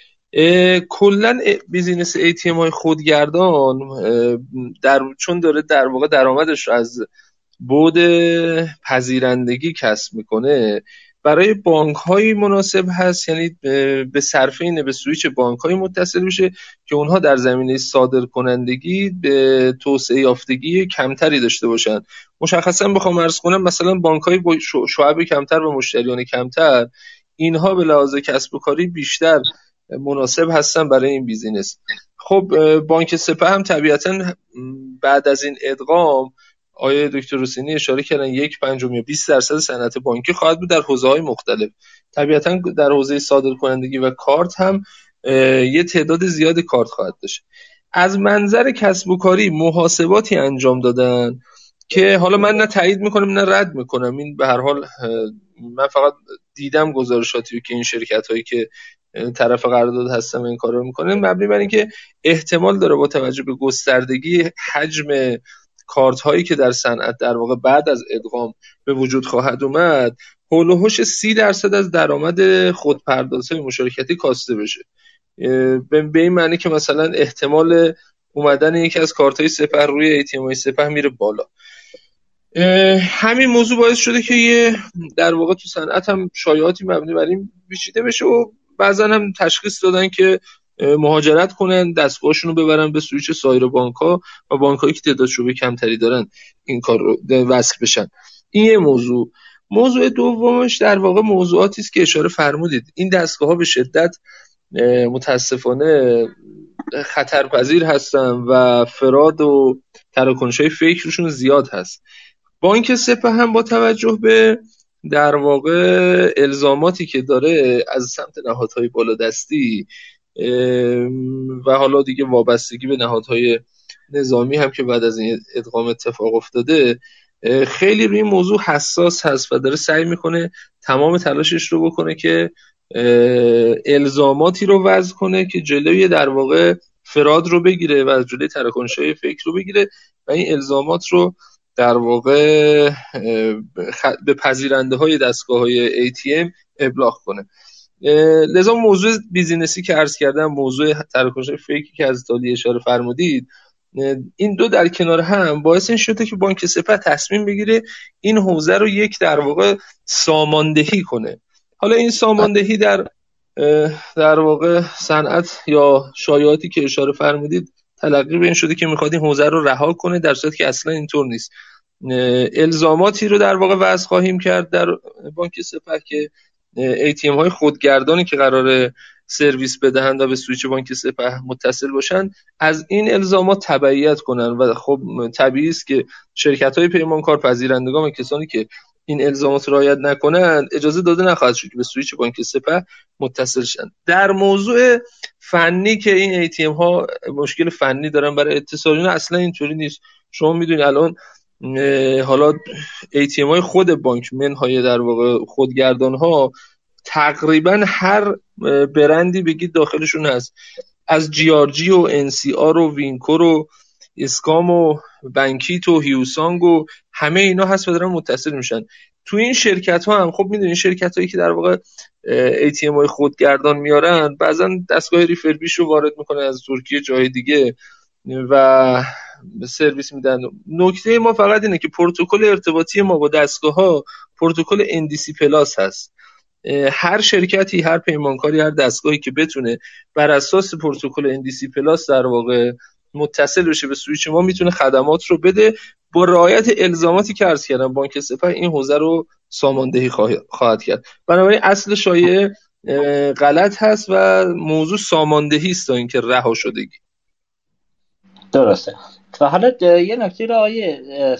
Speaker 5: کلا بیزینس ای‌تی ام های خودگردان در چون داره در واقع درآمدش رو از بود پذیرندگی کسب میکنه، برای بانک های مناسب هست، یعنی به صرفه اینه به سویچ بانک های متصل بشه که اونها در زمینه صادر کنندگی به توسعه یافتگی کمتری داشته باشن. مشخصا بخوام عرض کنم مثلا بانک های با شعب کمتر و مشتریان کمتر، اینها به لحاظ کسب و کاری بیشتر مناسب هستن برای این بیزینس. خب بانک سپه هم طبیعتا بعد از این ادغام آیه دکتر حسینی اشاره کردن یک پنجم یا بیست درصد صنعت بانکی خواهد بود در حوزه‌های مختلف. طبیعتا در حوزه صادر کنندگی و کارت هم یه تعداد زیاد کارت خواهد داشت. از منظر کسب و کاری محاسباتی انجام دادن که حالا من نه تایید میکنم نه رد میکنم، این به هر حال من فقط دیدم گزارشاتی که این شرکت‌هایی که طرف قرارداد هستن این کارو میکنن، مبنی بر اینکه احتمال داره با توجه به گستردگی حجم کارت هایی که در صنعت در واقع بعد از ادغام به وجود خواهد اومد، حول و حوش سی درصد از درآمد خودپردازهای مشارکتی کاسته بشه. به این معنی که مثلا احتمال اومدن یکی از کارت های سپه روی ای‌تی ام های سپه میره بالا. همین موضوع باعث شده که یه در واقع تو صنعت هم شایعاتی مبنی بر این پیچیده بشه و بعضا هم تشخیص دادن که مهاجرت کنن، دستگاهشون رو ببرن به سویچ سایر بانک‌ها و بانک‌هایی که تعداد شعبه کمتری دارن این کار رو وصل بشن. این یه موضوع. موضوع دومش در واقع موضوعاتی است که اشاره فرمودید. این دستگاه‌ها به شدت متاسفانه خطرپذیر هستن و فراد و تراکنش‌های فیک روشون زیاد هست. بانک سپه هم با توجه به در واقع الزاماتی که داره از سمت نهادهای بالادستی و حالا دیگه وابستگی به نهادهای نظامی هم که بعد از این ادغام اتفاق افتاده، خیلی روی این موضوع حساس هست و داره سعی میکنه تمام تلاشش رو بکنه که الزاماتی رو وضع کنه که جلوی در واقع فراد رو بگیره و جلوی تراکنش‌های فیک رو بگیره و این الزامات رو در واقع به پذیرنده های دستگاه های ای تی ام ابلاغ کنه. لذا موضوع بیزینسی که عرض کردم، موضوع تراکنش فیکی که از تالی اشاره فرمودید، این دو در کنار هم باعث این شده که بانک سپه تصمیم بگیره این حوزه رو یک در واقع ساماندهی کنه. حالا این ساماندهی در در واقع صنعت یا شایعاتی که اشاره فرمودید تلقی به این شده که میخواد این حوزه رو رها کنه، در صورتی که اصلا اینطور نیست. الزاماتی رو در واقع وضع خواهیم کرد در بانک سپه که ای تی ام های خودگردانی که قراره سرویس بدهند و به سویچ بانک سپه متصل باشن از این الزامات تبعیت کنن و خب طبیعی است که شرکت های پیمانکار، پذیرندگان و کسانی که این الزامات رعایت نکنند اجازه داده نخواهد شد که به سویچ بانک سپه متصل شن. در موضوع فنی که این ای تی ام ها مشکل فنی دارن برای اتصال، اصلا اینطوری نیست. شما میدونید الان حالا ای تی ام های خود بانک منهای در واقع خودگردان ها تقریبا هر برندی بگید داخلشون هست، از جی آر جی و ان سی آر و وینکور و اسکام و بانکیت و هیوسانگ و همه اینا هست و دارن متصل میشن. تو این شرکت ها هم خب میدونین شرکت هایی که در واقع ای تی ام های خودگردان میارن بعضا دستگاه ریفربیش رو وارد میکنن از ترکیه جای دیگه و سرویس میدن. نکته ما فقط اینه که پروتکل ارتباطی ما با دستگاه ها پروتکل ان دی سی پلاس هست. هر شرکتی، هر پیمانکاری، هر دستگاهی که بتونه بر اساس پروتکل ان دی سی پلاس در واقع متصل بشه به سویچ ما میتونه خدمات رو بده با رعایت الزاماتی که عرض کردم. بانک سپه این حوزه رو ساماندهی خواهد کرد. بنابراین اصل شایعه غلط هست و موضوع ساماندهی است تا اینکه رها شدگی.
Speaker 2: درسته. و حالا یه نکته رو آیه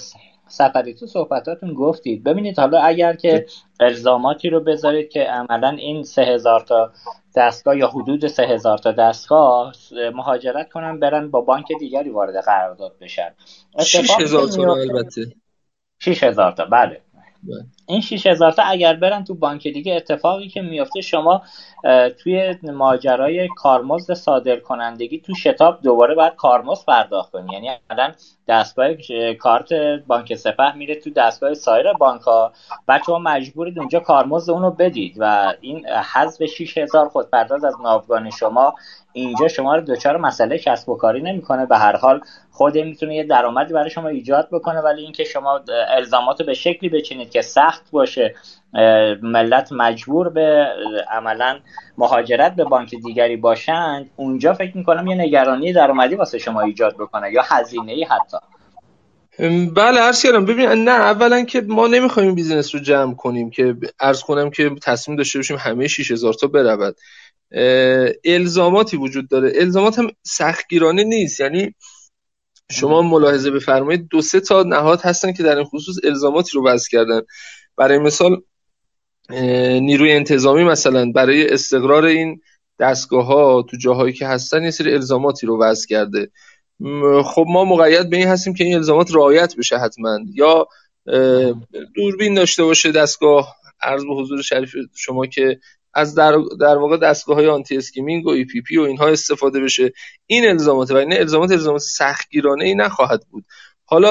Speaker 2: سفری تو صحبتاتون گفتید. ببینید حالا اگر که الزاماتی رو بذارید که عملا این سه هزار تا دستگاه یا حدود سه هزار تا دستگاه مهاجرت کنن برن با بانک دیگری وارد قرارداد بشن،
Speaker 5: شش هزار تا البته
Speaker 2: شش هزار تا بله این شش هزار تا اگر برن تو بانک دیگه، اتفاقی که میفته شما توی ماجرای کارمزد صادر کنندگی تو شتاب دوباره باید کارمزد پرداخت کنی. یعنی الان دستگاه کارت بانک سپه میره تو دستگاه سایر بانک‌ها، بعد شما مجبورید اونجا کارمزد اونو بدید و این حذف شش هزار خودپرداز از ناوگان شما اینجا شما رو دوچار مسئله کسب و کاری نمیکنه. به هر حال خود میتونه یه درآمدی برای شما ایجاد بکنه، ولی اینکه شما الزاماتو به شکلی بچینید که سخت باشه، ملت مجبور به عملاً مهاجرت به بانک دیگری باشند، اونجا فکر میکنم یه نگرانی درآمدی واسه شما ایجاد بکنه یا هزینه‌ای حتی.
Speaker 5: بله عرض کردم. ببین نه، اولا که ما نمیخوایم بیزینس رو جمع کنیم که عرض کنم که تصمیم داشته باشیم همه شش هزار تا برود. الزاماتی وجود داره، الزامات هم سختگیرانه نیست. یعنی شما ملاحظه بفرمایید دو سه تا نهاد هستن که در این خصوص الزاماتی رو وضع کردن. برای مثال نیروی انتظامی مثلا برای استقرار این دستگاه‌ها تو جاهایی که هستن یه سری الزاماتی رو وضع کرده. خب ما مقید به این هستیم که این الزامات رعایت بشه حتما. یا دوربین داشته باشه دستگاه، عرض به حضور شریف شما که از در, در واقع دستگاه‌های آنتی اسکیمینگ و ای پی پی و اینها استفاده بشه. این الزامات و این الزامات الزامات سختگیرانه‌ای نخواهد بود. حالا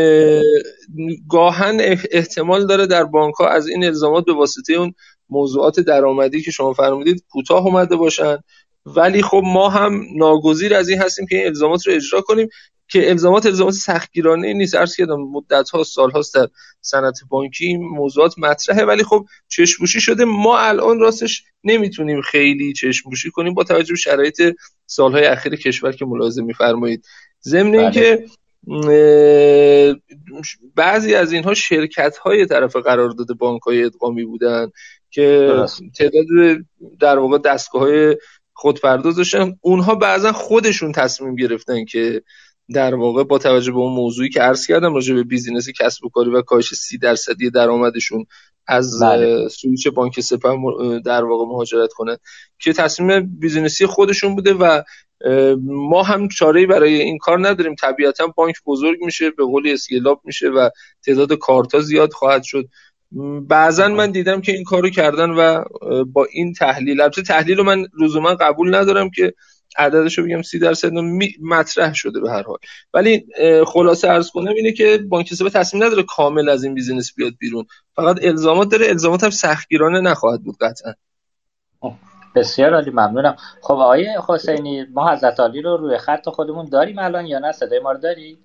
Speaker 5: گاهن احتمال داره در بانک‌ها از این الزامات به واسطه اون موضوعات درآمدی که شما فرمودید کوتاه اومده باشن، ولی خب ما هم ناگزیر از این هستیم که این الزامات رو اجرا کنیم که الزامات الزامات سختگیرانه نیست. عرض کردم مدت‌ها سال‌هاست در صنعت بانکی موضوعات مطرحه، ولی خب چشم‌پوشی شده. ما الان راستش نمیتونیم خیلی چشم‌پوشی کنیم با توجه به شرایط سال‌های اخیر کشور که ملاحظه می‌فرمایید. ضمن اینکه بعضی از اینها شرکت‌های طرف قرارداد بانک‌های ادغامی بودن که تعداد در واقع دستگاه‌های خودپرداز داشتن. اونها بعضا خودشون تصمیم گرفتن که در واقع با توجه به اون موضوعی که عرض کردم راجع به بیزینس کسب و کاری و کاهش سی درصدی درآمدشون از بله. سویچ بانک سپه در واقع مهاجرت کنن که تصمیم بیزینسی خودشون بوده و ما هم چاره‌ای برای این کار نداریم. طبیعتا بانک بزرگ میشه، به قول اسکیلاب میشه و تعداد کارتا زیاد خواهد شد. بعضا من دیدم که این کارو کردن و با این تحلیل، البته تحلیل رو من لزوما قبول ندارم که عددشو بگم سی درصد مطرح شده به هر حال، ولی خلاصه عرض کنم اینه که بانک سپه تصمیم نداره کامل از این بیزینس بیاد بیرون، فقط الزامات داره. الزامات هم سختگیرانه نخواهد بود قطعا.
Speaker 2: بسیار عالی، ممنونم. خب آقای حسینی، ما حضرت علی رو روی خط خودمون داریم الان یا نه؟ صدای ما رو داری؟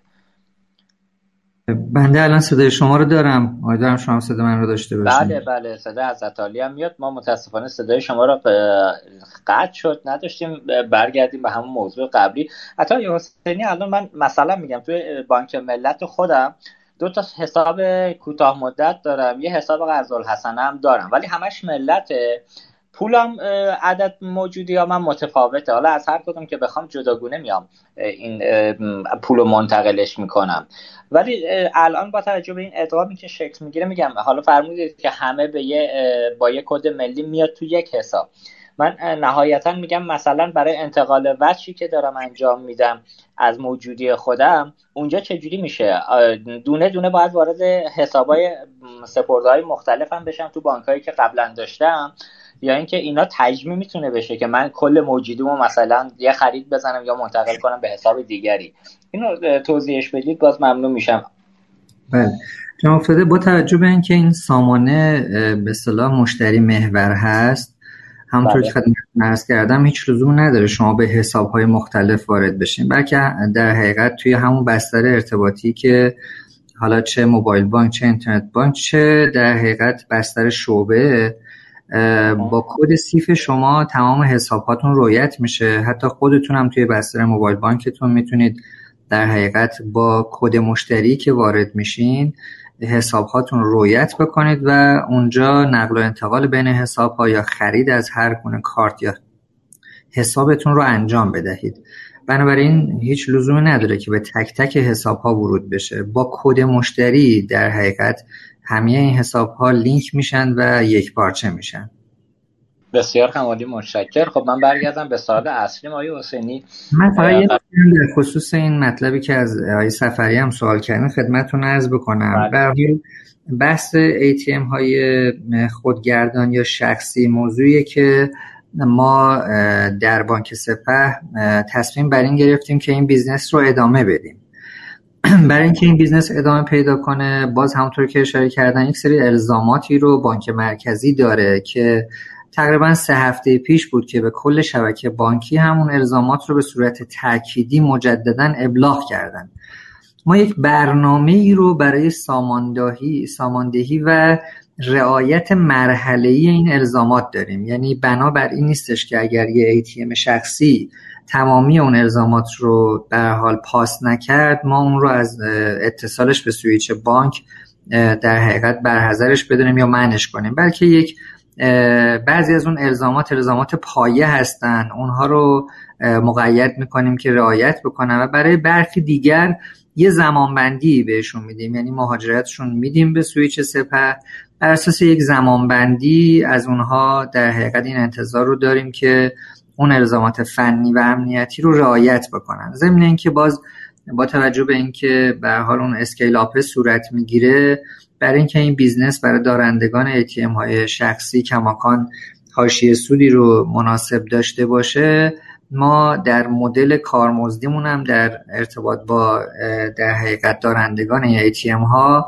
Speaker 3: بنده الان صدای شما رو دارم. امیدوارم شما صدای من رو داشته باشید.
Speaker 2: بله بله، صدای حضرت علی هم میاد. ما متاسفانه صدای شما رو قطع شد، نداشتیم برگردیم به همون موضوع قبلی. حتی حسینی الان من مثلا میگم توی بانک ملت خودم دو تا حساب کوتاه مدت دارم، یه حساب قرض الحسنه هم دارم، ولی همش ملته. پولم عدد موجودی ها من متفاوته. حالا از هر کدوم که بخوام جداگونه میام این پولو منتقلش میکنم، ولی الان با توجه به این ادغامی که شکل میگیره میگم حالا فرمودید که همه به یه با یه کد ملی میاد تو یک حساب. من نهایتا میگم مثلا برای انتقال وجهی که دارم انجام میدم از موجودی خودم، اونجا چجوری میشه؟ دونه دونه باید وارد حسابای سپرده‌های مختلف هم بشم تو بانکایی که قبلا داشتم، یا اینکه اینا تجمیع میتونه بشه که من کل موجودیمو مثلا یه خرید بزنم یا منتقل کنم به حساب دیگری؟ اینو توضیحش بدید باز ممنون میشم.
Speaker 3: بله جناب افتاده، با توجه به اینکه این سامانه به اصطلاح مشتری محور هست، همونطور که خدمتتون عرض کردم هیچ لزوم نداره شما به حساب‌های مختلف وارد بشین، بلکه در حقیقت توی همون بستر ارتباطی که حالا چه موبایل بانک چه اینترنت بانک چه در حقیقت بستر شعبه، با کد سیف شما تمام حساباتون رعایت میشه. حتی خودتون هم توی بستر موبایل بانکتون میتونید در حقیقت با کد مشتری که وارد میشین حساباتون رعایت بکنید و اونجا نقل و انتقال بین حساب‌ها یا خرید از هر گونه کارت یا حسابتون رو انجام بدهید. بنابراین هیچ لزومی نداره که به تک تک حساب ها ورود بشه. با کد مشتری در حقیقت همه این حساب ها لینک میشن و یک پارچه میشن.
Speaker 2: بسیار عالی، متشکرم. خب من برگردم به سوال اصلی آقای حسینی.
Speaker 3: من فقط یه در خصوص این مطلبی که از آقای سفری هم سوال کردن خدمتتون عرض بکنم. به حال بحث ای تی ام های خودگردان یا شخصی موضوعیه که ما در بانک سپه تصمیم بر این گرفتیم که این بیزنس رو ادامه بدیم. برای اینکه این بیزنس ادامه پیدا کنه، باز همونطور که اشاره کردن یک سری الزاماتی رو بانک مرکزی داره که تقریبا سه هفته پیش بود که به کل شبکه بانکی همون الزامات رو به صورت تأکیدی مجددا ابلاغ کردن. ما یک برنامه‌ای رو برای ساماندهی ساماندهی و رعایت مرحله‌ای این الزامات داریم. یعنی بنابر این نیستش که اگر یه ای تی ام شخصی تمامی اون الزامات رو به هر حال پاس نکرد، ما اون رو از اتصالش به سویچ بانک در حقیقت برحذرش بدونیم یا منعش کنیم، بلکه یک بعضی از اون الزامات الزامات پایه هستن، اونها رو مقید میکنیم که رعایت بکنن و برای برخی دیگر یه زمانبندی بهشون میدیم. یعنی مهاجرتشون میدیم به سویچ سپه، بر اساس یک زمانبندی از اونها در حقیقت این انتظار رو داریم که اون الزامات فنی و امنیتی رو رعایت بکنن. ضمن اینکه باز با توجه به اینکه به هر حال اون اسکیل آپ صورت میگیره، برای اینکه این بیزنس برای دارندگان ای تی ام های شخصی کماکان حاشیه سودی رو مناسب داشته باشه، ما در مدل کارمزدیمون هم در ارتباط با در حقیقت دارندگان ای تی ام ها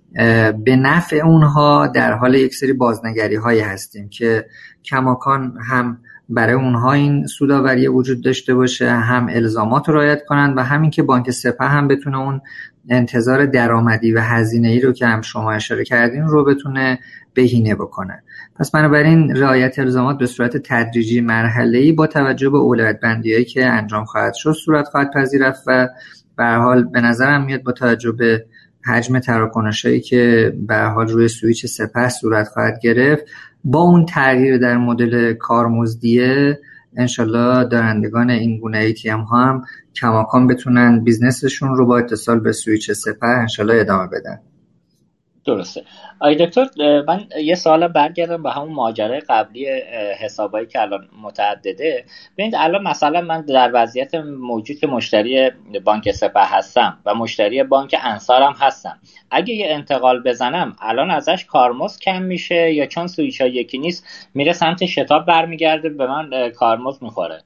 Speaker 3: به نفع اونها در حال یک سری بازنگری هایی هستیم که کماکان هم برای اونها این سودآوری وجود داشته باشه، هم الزامات رو رعایت کنن و همین که بانک سپه هم بتونه اون انتظار درآمدی و هزینه‌ای رو که هم شما اشاره کردین رو بتونه بهینه بکنه. پس بنابراین رعایت الزامات به صورت تدریجی مرحله‌ای با توجه به اولویت بندی‌هایی که انجام خواهد شد صورت خواهد پذیرفت و به هر حال به نظرم میاد با توجه به حجم تراکنشایی که به هر حال روی سویچ سپه صورت خواهد گرفت، با اون تغییر در مدل کارمزدیه انشالله دارندگان این گونه ای تی ام ها هم کماکان بتونن بیزنسشون رو با اتصال به سویچ سپه انشالله ادامه بدن.
Speaker 2: درسته. آقای دکتر، من یه سوال برگردم به همون ماجرای قبلی حسابایی که الان متعدده. ببینید الان مثلا من در وضعیت موجود که مشتری بانک سپه هستم و مشتری بانک انصارم هستم، اگه یه انتقال بزنم الان ازش کارمزد کم میشه یا چون سویچ ها یکی نیست میره سمت شتاب برمیگرده به من کارمزد میخوره؟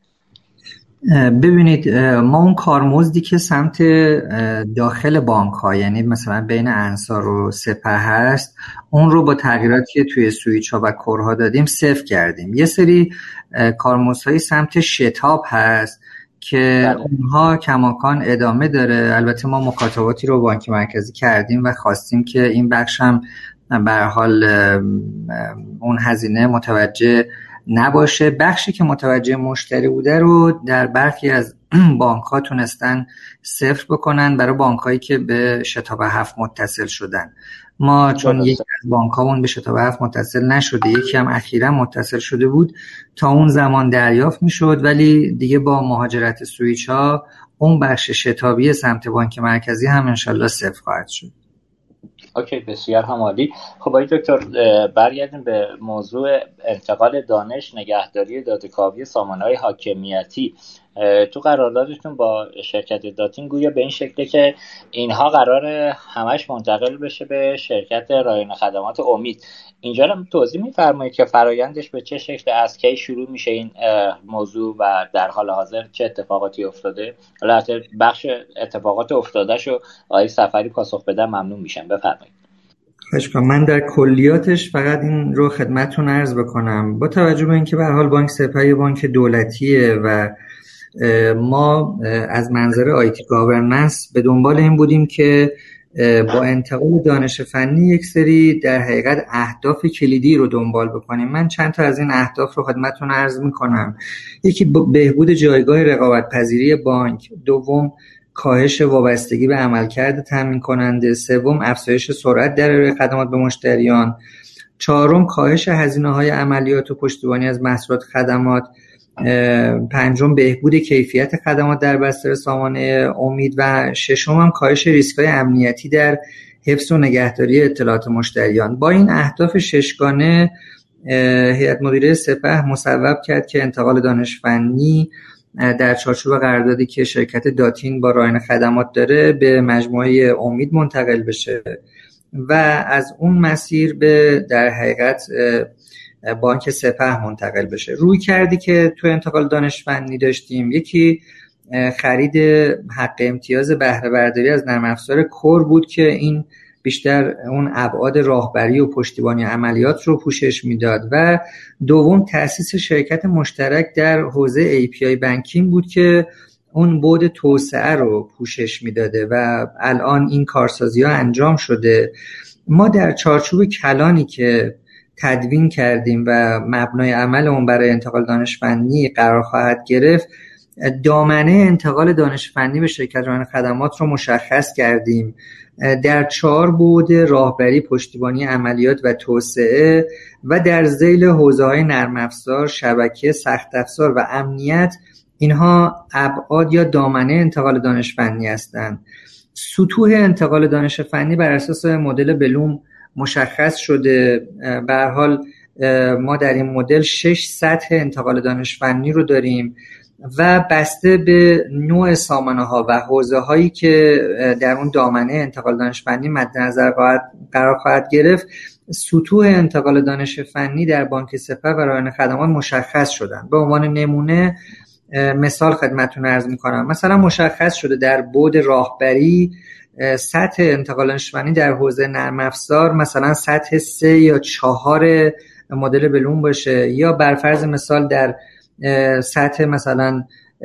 Speaker 3: ببینید ما اون کارمزدی که سمت داخل بانک ها یعنی مثلا بین انصار و سپه هست، اون رو با تغییراتی که توی سویچ ها و کورها دادیم صفر کردیم. یه سری کارمزدهای سمت شتاب هست که اونها کماکان ادامه داره. البته ما مکاتباتی رو بانک مرکزی کردیم و خواستیم که این بخش هم به هر حال اون هزینه متوجه نباشه. بخشی که متوجه مشتری بوده رو در برخی از بانک ها تونستن صفر بکنن برای بانک هایی که به شتاب هفت متصل شدن. ما چون یکی از بانک هامون به شتاب هفت متصل نشده، یکی هم اخیرا متصل شده بود، تا اون زمان دریافت می شد، ولی دیگه با مهاجرت سویچ ها اون بخش شتابی سمت بانک مرکزی هم انشالله صفر خواهد شد.
Speaker 2: اوکی، بسیار هم عالی. خب آقای دکتر برگردیم به موضوع انتقال دانش، نگهداری داده‌کاوی سامانه‌های حاکمیتی. تو قراردادتون با شرکت داتین گویا به این شکله که اینها قراره همش منتقل بشه به شرکت رایانه خدمات امید. اینجا رو توضیح می‌فرمایید که فرایندش به چه شکل است، کی شروع میشه این موضوع و در حال حاضر چه اتفاقاتی افتاده؟ البته بخش اتفاقات افتادهشو آقای سفری پاسخ بدن ممنون میشم. بفرمایید.
Speaker 3: خواهش می‌کنم. من در کلیاتش فقط این رو خدمتتون عرض بکنم. با توجه به اینکه به هر حال بانک سپه بانک دولتیه و ما از منظر آیتی گاورننس به دنبال این بودیم که با انتقال دانش فنی یک سری در حقیقت اهداف کلیدی رو دنبال بکنیم. من چند تا از این اهداف رو خدمتتون عرض میکنم. یکی بهبود جایگاه رقابت پذیری بانک، دوم کاهش وابستگی به عملکرد تامین کننده، سوم افزایش سرعت در ارائه خدمات به مشتریان، چهارم کاهش هزینه‌های عملیات و پشتیبانی از محصولات خدمات، پنجم بهبود کیفیت خدمات در بستر سامانه امید و ششم هم کاهش ریسک‌های امنیتی در حفظ و نگهداری اطلاعات مشتریان. با این اهداف ششگانه هیئت مدیره سپه مصوب کرد که انتقال دانش فنی در چارچوب قراردادی که شرکت داتین با رایان خدمات داره به مجموعه امید منتقل بشه و از اون مسیر به در حقیقت بانک سپه منتقل بشه. روی کردی که تو انتقال دانش فنی داشتیم، یکی خرید حق امتیاز بهره برداری از نرم افزار کور بود که این بیشتر اون ابعاد راهبری و پشتیبانی عملیات رو پوشش میداد و دوم تأسیس شرکت مشترک در حوزه ای پی آی بانکینگ بود که اون بعد توسعه رو پوشش میداده و الان این کارسازی ها انجام شده. ما در چارچوب کلانی که تدوین کردیم و مبنای عمل اون برای انتقال دانش فنی قرار خواهد گرفت، دامنه انتقال دانش فنی به شرکت رایان خدمات رو مشخص کردیم در چهار بعد: راهبری، پشتیبانی عملیات و توسعه و در ذیل حوزه‌های نرم افزار، شبکه، سخت افزار و امنیت. اینها ابعاد یا دامنه انتقال دانش فنی هستند. سطوح انتقال دانش فنی بر اساس مدل بلوم مشخص شده. به هر حال ما در این مدل شش سطح انتقال دانش فنی رو داریم و بسته به نوع سامانه ها و حوزه هایی که در اون دامنه انتقال دانش فنی مد نظر قرار خواهد گرفت، سطوح انتقال دانش فنی در بانک سپه و رایان خدمات مشخص شدن. به عنوان نمونه مثال خدمتتون عرض می‌کنم. مثلا مشخص شده در بعد راهبری سطح انتقال دانش فنی در حوزه نرم افزار مثلا سطح سه یا چهار مدل بلوم باشه، یا بر فرض مثال در سطح مثلا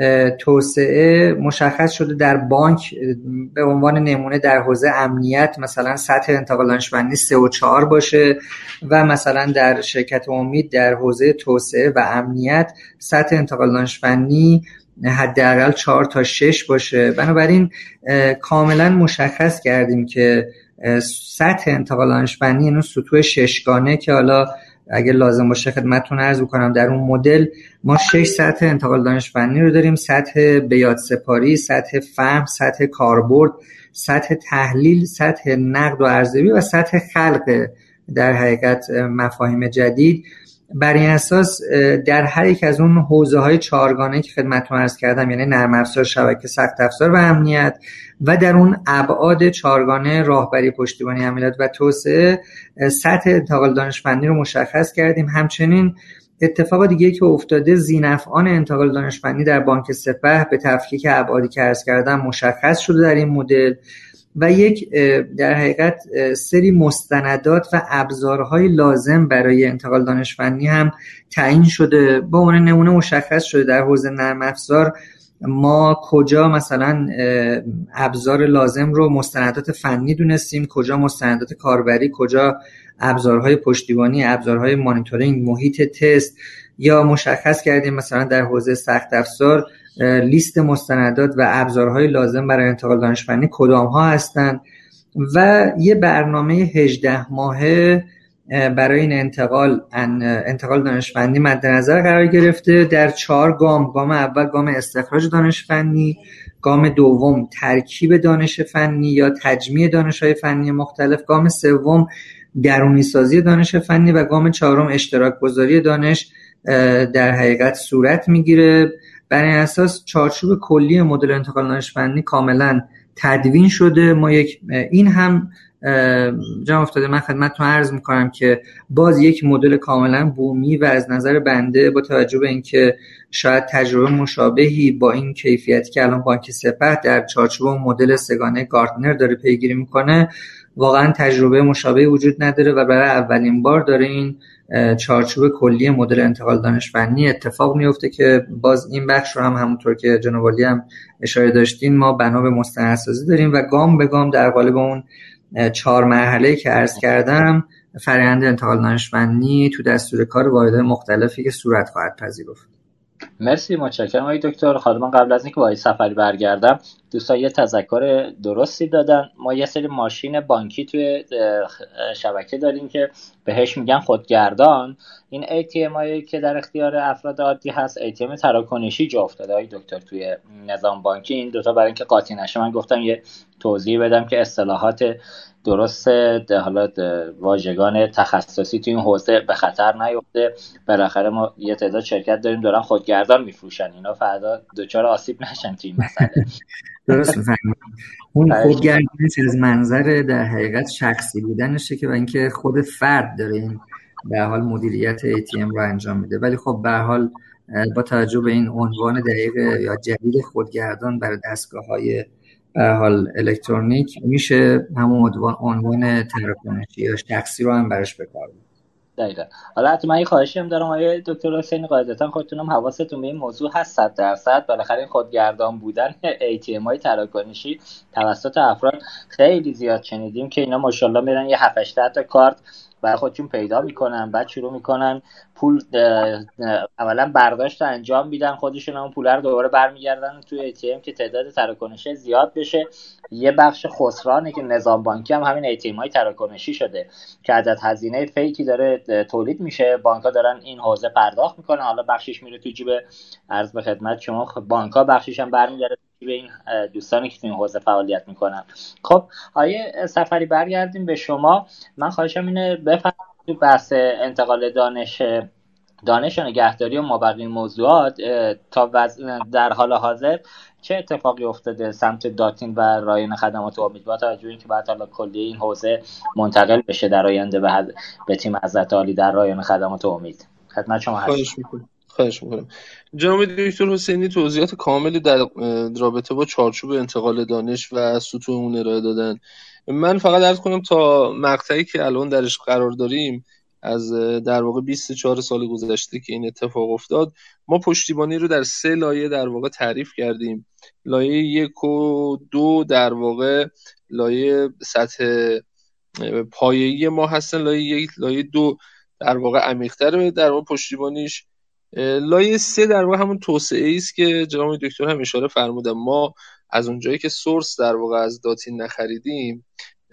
Speaker 3: توسعه مشخص شده در بانک به عنوان نمونه در حوزه امنیت مثلا سطح انتقال دانش فنی سه و چهار باشه و مثلا در شرکت امید در حوزه توسعه و امنیت سطح انتقال دانش فنی حداقل چهار تا شش باشه. بنابراین کاملا مشخص کردیم که سطح انتقال دانش فنی اینو سطوح ششگانه که حالا اگه لازم باشه خدمتتون عرض می‌کنم در اون مدل ما شش سطح انتقال دانش فنی رو داریم: سطح بیاد سپاری، سطح فهم، سطح کاربرد، سطح تحلیل، سطح نقد و ارزیابی و سطح خلق در حقیقت مفاهیم جدید. بر این اساس در هر یک از اون حوزه‌های چهارگانه‌ای که خدمتتون عرض کردم، یعنی نرم افزار، شبکه، سخت افزار و امنیت، و در اون ابعاد چهارگانه راهبری، پشتیبانی عملیات و توسعه، سطح انتقال دانش فنی رو مشخص کردیم. همچنین اتفاق دیگه که افتاده، ذینفعان انتقال دانش فنی در بانک سپه به تفکیک ابعادی که عرض کردم مشخص شده در این مدل و یک در حقیقت سری مستندات و ابزارهای لازم برای انتقال دانش فنی هم تعیین شده. با عنوان نمونه مشخص شده در حوزه نرم افزار ما کجا مثلا ابزار لازم رو مستندات فنی دونستیم، کجا مستندات کاربری، کجا ابزارهای پشتیبانی، ابزارهای مانیتورینگ، محیط تست، یا مشخص کردیم مثلا در حوزه سخت افزار لیست مستندات و ابزارهای لازم برای انتقال دانش فنی کدام ها هستند و یه برنامه هجده ماهه برای این انتقال انتقال دانش فنی مد نظر قرار گرفته در چهار گام. گام اول گام استخراج دانش فنی، گام دوم ترکیب دانش فنی یا تجمیع دانش‌های فنی مختلف، گام سوم درونی سازی دانش فنی و گام چهارم اشتراک گذاری دانش در حقیقت صورت میگیره. بر این اساس چارچوب کلی مدل انتقال دانش فنی کاملا تدوین شده. ما یک این هم جا افتاده من خدمتتون عرض میکنم که باز یک مدل کاملا بومی و از نظر بنده با توجه به اینکه شاید تجربه مشابهی با این کیفیتی که الان بانک سپه در چارچوب مدل سگانه گارتنر داره پیگیری میکنه، واقعا تجربه مشابهی وجود نداره و برای اولین بار داره این چارچوب کلی مدل انتقال دانش فنی اتفاق میفته که باز این بخش رو هم همونطور که جناب والی هم اشاره داشتین ما بنا به مستندسازی داریم و گام به گام در قالب اون چهار مرحله‌ای که عرض کردم فرآیند انتقال دانش فنی تو دستور کار واحدهای مختلفی که صورت خواهد پذیرفت.
Speaker 2: مرسی، متشکرم آقای دکتر. حالا من قبل از اینکه با این سفری برگردم، دوستان یه تذکر درستی دادن. ما یه سری ماشین بانکی توی شبکه داریم که بهش میگن خودگردان. این ای تی ام هایی که در اختیار افراد عادی هست، ای تی ام تراکنشی جا افتاده آقای دکتر توی نظام بانکی. این دوتا برای اینکه قاطی نشه من گفتم یه توضیح بدم که اصطلاحات درست حالا واژگان تخصصی تو این حوزه به خطر نیفته. بالاخره ما یه تعداد شرکت داریم دارن خودگردان میفروشن، اینا فردا دچار آسیب نشن تو این مسئله.
Speaker 3: درست می‌فهمید. اون خودگردانش از منظر در حقیقت شخصی بودنشه که و اینکه خود فرد داره این به حال مدیریت ای تی ام رو انجام میده. ولی خب به حال با توجه به این عنوان دقیق یا جدید خودگردان برای دستگاه‌های به حال الکترونیک، میشه همون عنوان تراکنشی یا شخصی رو هم برش بکار برد.
Speaker 2: دقیقاً. حالا حتی من یه خواهشی هم دارم آقای دکتر حسینی، قاعدتاً خودتونم حواستون به این موضوع هست صد درصد. بالاخره این خودگردان بودن ای تی ام های تراکنشی توسط افراد خیلی زیاد شنیدیم که اینا ماشاءالله میرن یه هفت هشت تا کارت برای خودشون پیدا میکنن، بعد شروع میکنن پول اولا برداشت انجام میدن، خودشون اون پول رو دوباره برمیگردن توی ای تی ام که تعداد تراکنشی زیاد بشه. یه بخش خسرانه که نظام بانکی هم همین ای تی ام های تراکنشی شده که عدد هزینه فیکی داره تولید میشه، بانک‌ها دارن این حوزه پرداخت میکنن، حالا بخشش میره تو جیب عرض به خدمت شما بانک‌ها، بخشش هم برمیگرده به این دوستانی که تو این حوزه فعالیت میکنن. خب آیه سفری برگردیم به شما. من خواهشم اینه بفرمایید تو بحث انتقال دانش دانش و نگهداری و مابقی موضوعات تا در حال حاضر چه اتفاقی افتاده سمت داتین و رایان خدمات امید، با توجه اینکه بعد حالا کلی این حوزه منتقل بشه در آینده به, حد... به تیم حضرت عالی در رایان خدمات امید؟ خدمت شما هستم.
Speaker 5: خواهش میکنم. خواهش میکنم. جناب دکتر حسینی توضیحات کاملی در رابطه با چارچوب انتقال دانش و سطوح اون ارائه دادن. من فقط عرض کنم تا مقطعی که الان درش قرار داریم از در واقع بیست و چهار سال گذشته که این اتفاق افتاد، ما پشتیبانی رو در سه لایه در واقع تعریف کردیم. لایه یک و دو در واقع لایه سطح پایه‌ای ما هستن، لایه یک لایه دو در واقع عمیق‌تره در واقع پشتیبانیش. لایه سه در واقع همون توسعه است که جناب دکتر هم اشاره فرمودن. ما از اونجایی که سورس در واقع از داتین نخریدیم،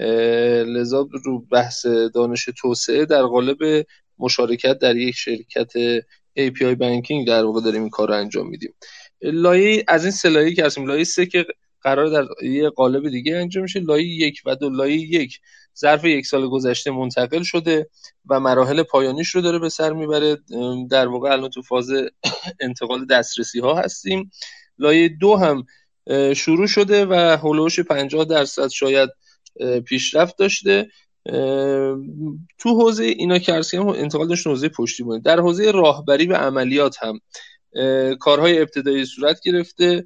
Speaker 5: لذا رو بحث دانش توسعه در قالب مشارکت در یک شرکت ای پی آی بانکینگ در واقع داریم این کار رو انجام میدیم. لایه از این سه لایه که هستیم، لایه سه که قرار در یه قالب دیگه انجام میشه، لایه یک و دو. لایه یک ظرف یک سال گذشته منتقل شده و مراحل پایانیش رو داره به سر میبره، در واقع الان تو فاز انتقال دسترسی ها هستیم. لایه دو هم شروع شده و هولوش پنجاه درصد شاید پیشرفت داشته. تو حوزه اینا که عرض کردم انتقال داشته حوزه پشتیبانی. در حوزه راهبری و عملیات هم کارهای ابتدایی صورت گرفته،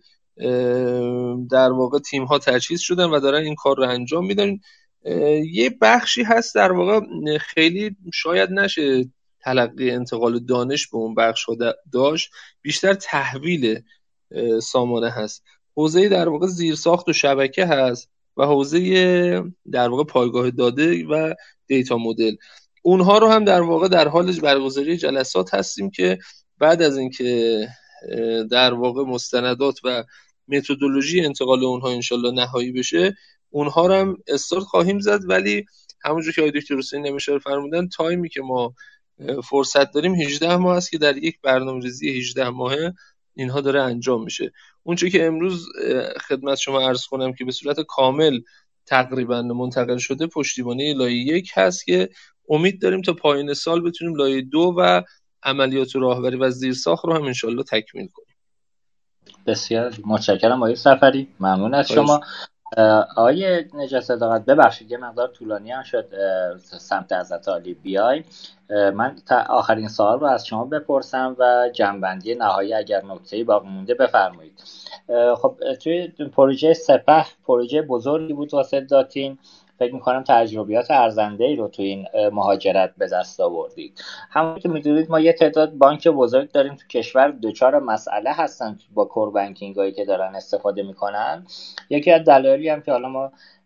Speaker 5: در واقع تیم ها تجهیز شدن و دارن این کار رو انجام میدن. یه بخشی هست در واقع خیلی شاید نشه تلقی انتقال دانش به اون بخش ها داشت، بیشتر تحویل سامانه هست. حوزه در واقع زیرساخت و شبکه هست و حوزه در واقع پایگاه داده و دیتا مدل. اونها رو هم در واقع در حال برگزاری جلسات هستیم که بعد از اینکه در واقع مستندات و متدولوژی انتقال اونها انشالله نهایی بشه، اونها رو هم استارت خواهیم زد. ولی همونجور که آقای دکتر حسینی اشاره فرمودن، تایمی که ما فرصت داریم هجده ماه است که در یک برنامه‌ریزی هجده ماهه اینها داره انجام میشه. اون چیزی که امروز خدمت شما عرض کنم که به صورت کامل تقریبا منتقل شده پشتیبانی لایه یک هست که امید داریم تا پایان سال بتونیم لایه دو و عملیات راهبری و زیرساخت رو هم انشالله تکمیل کنیم.
Speaker 2: بسیار متشکرم آقای سفری، ممنون از شما. آقای نجات صداقت، ببخشید یه مقدار طولانی هم شد سمت حضرت عالی بیای. من تا آخرین سوال رو از شما بپرسم و جنبندی نهایی اگر نکته‌ای باقی مونده بفرمایید. خب توی پروژه سپه پروژه بزرگی بود واسه داتین، فکر میکنم تجربیات ارزنده‌ای رو تو این مهاجرت به دست آوردید. همونطور که میدونید ما یه تعداد بانک بزرگ داریم تو کشور دچار مسئله هستن با کور بانکینگ هایی که دارن استفاده میکنن. یکی از دلایلی هم که حالا ما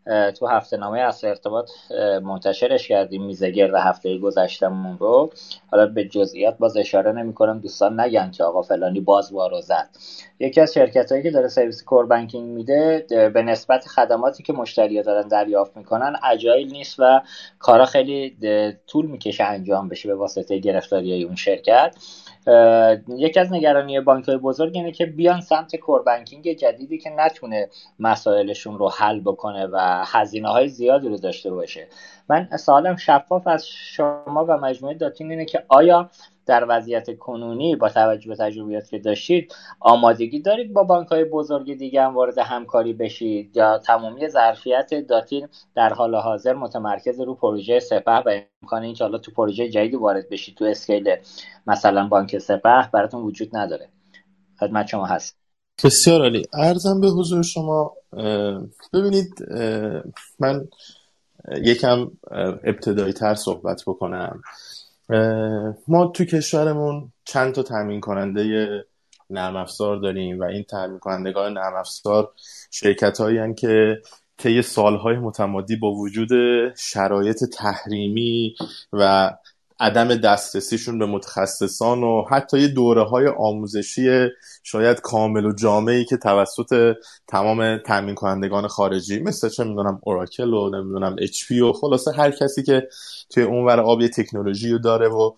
Speaker 2: تو هفته نامه اصل ارتباط منتشرش کردیم، میزگرد هفته گذشتمون رو. حالا به جزئیات باز اشاره نمی کنم، دوستان نگن که آقا فلانی باز وارو زد. یکی از شرکتایی که داره سرویس کور بانکینگ میده به نسبت خدماتی که مشتری‌ها دارن دریافت میکنن اجایل نیست و کارا خیلی طول میکشه انجام بشه به واسطه گرفتاریای اون شرکت. یکی از نگرانی بانک‌های بزرگ اینه که بیان سمت کور بانکینگ جدیدی که نتونه مسائلشون رو حل بکنه و هزینه‌های زیادی رو داشته باشه. من سوالم شفاف از شما و مجموعه داتین اینه که آیا در وضعیت کنونی با توجه به تجربیاتی که داشتید آمادگی دارید با بانک‌های بزرگ دیگه هم وارد همکاری بشید، یا تمامی ظرفیت داتین در حال حاضر متمرکز رو پروژه سپه و امکان اینکه حالا تو پروژه جدیدی وارد بشید تو اسکیل مثلا بانک سپه براتون وجود نداره؟ خدمت شما هست.
Speaker 4: بسیار عالی. عرضم به حضور شما، ببینید من یکم ابتدایی تر صحبت بکنم. ما تو کشورمون چند تا تامین کننده نرم افزار داریم و این تامین کنندگان نرم افزار شرکت‌هایی هستند که طی سالهای متمادی با وجود شرایط تحریمی و عدم دسترسیشون به متخصصان و حتی یه دوره‌های آموزشی شاید کامل و جامعی که توسط تمام تامین کنندگان خارجی مثل چه میدونم اوراکل و نمیدونم اچ پی و خلاصه هر کسی که توی اونور آب تکنولوژی رو داره و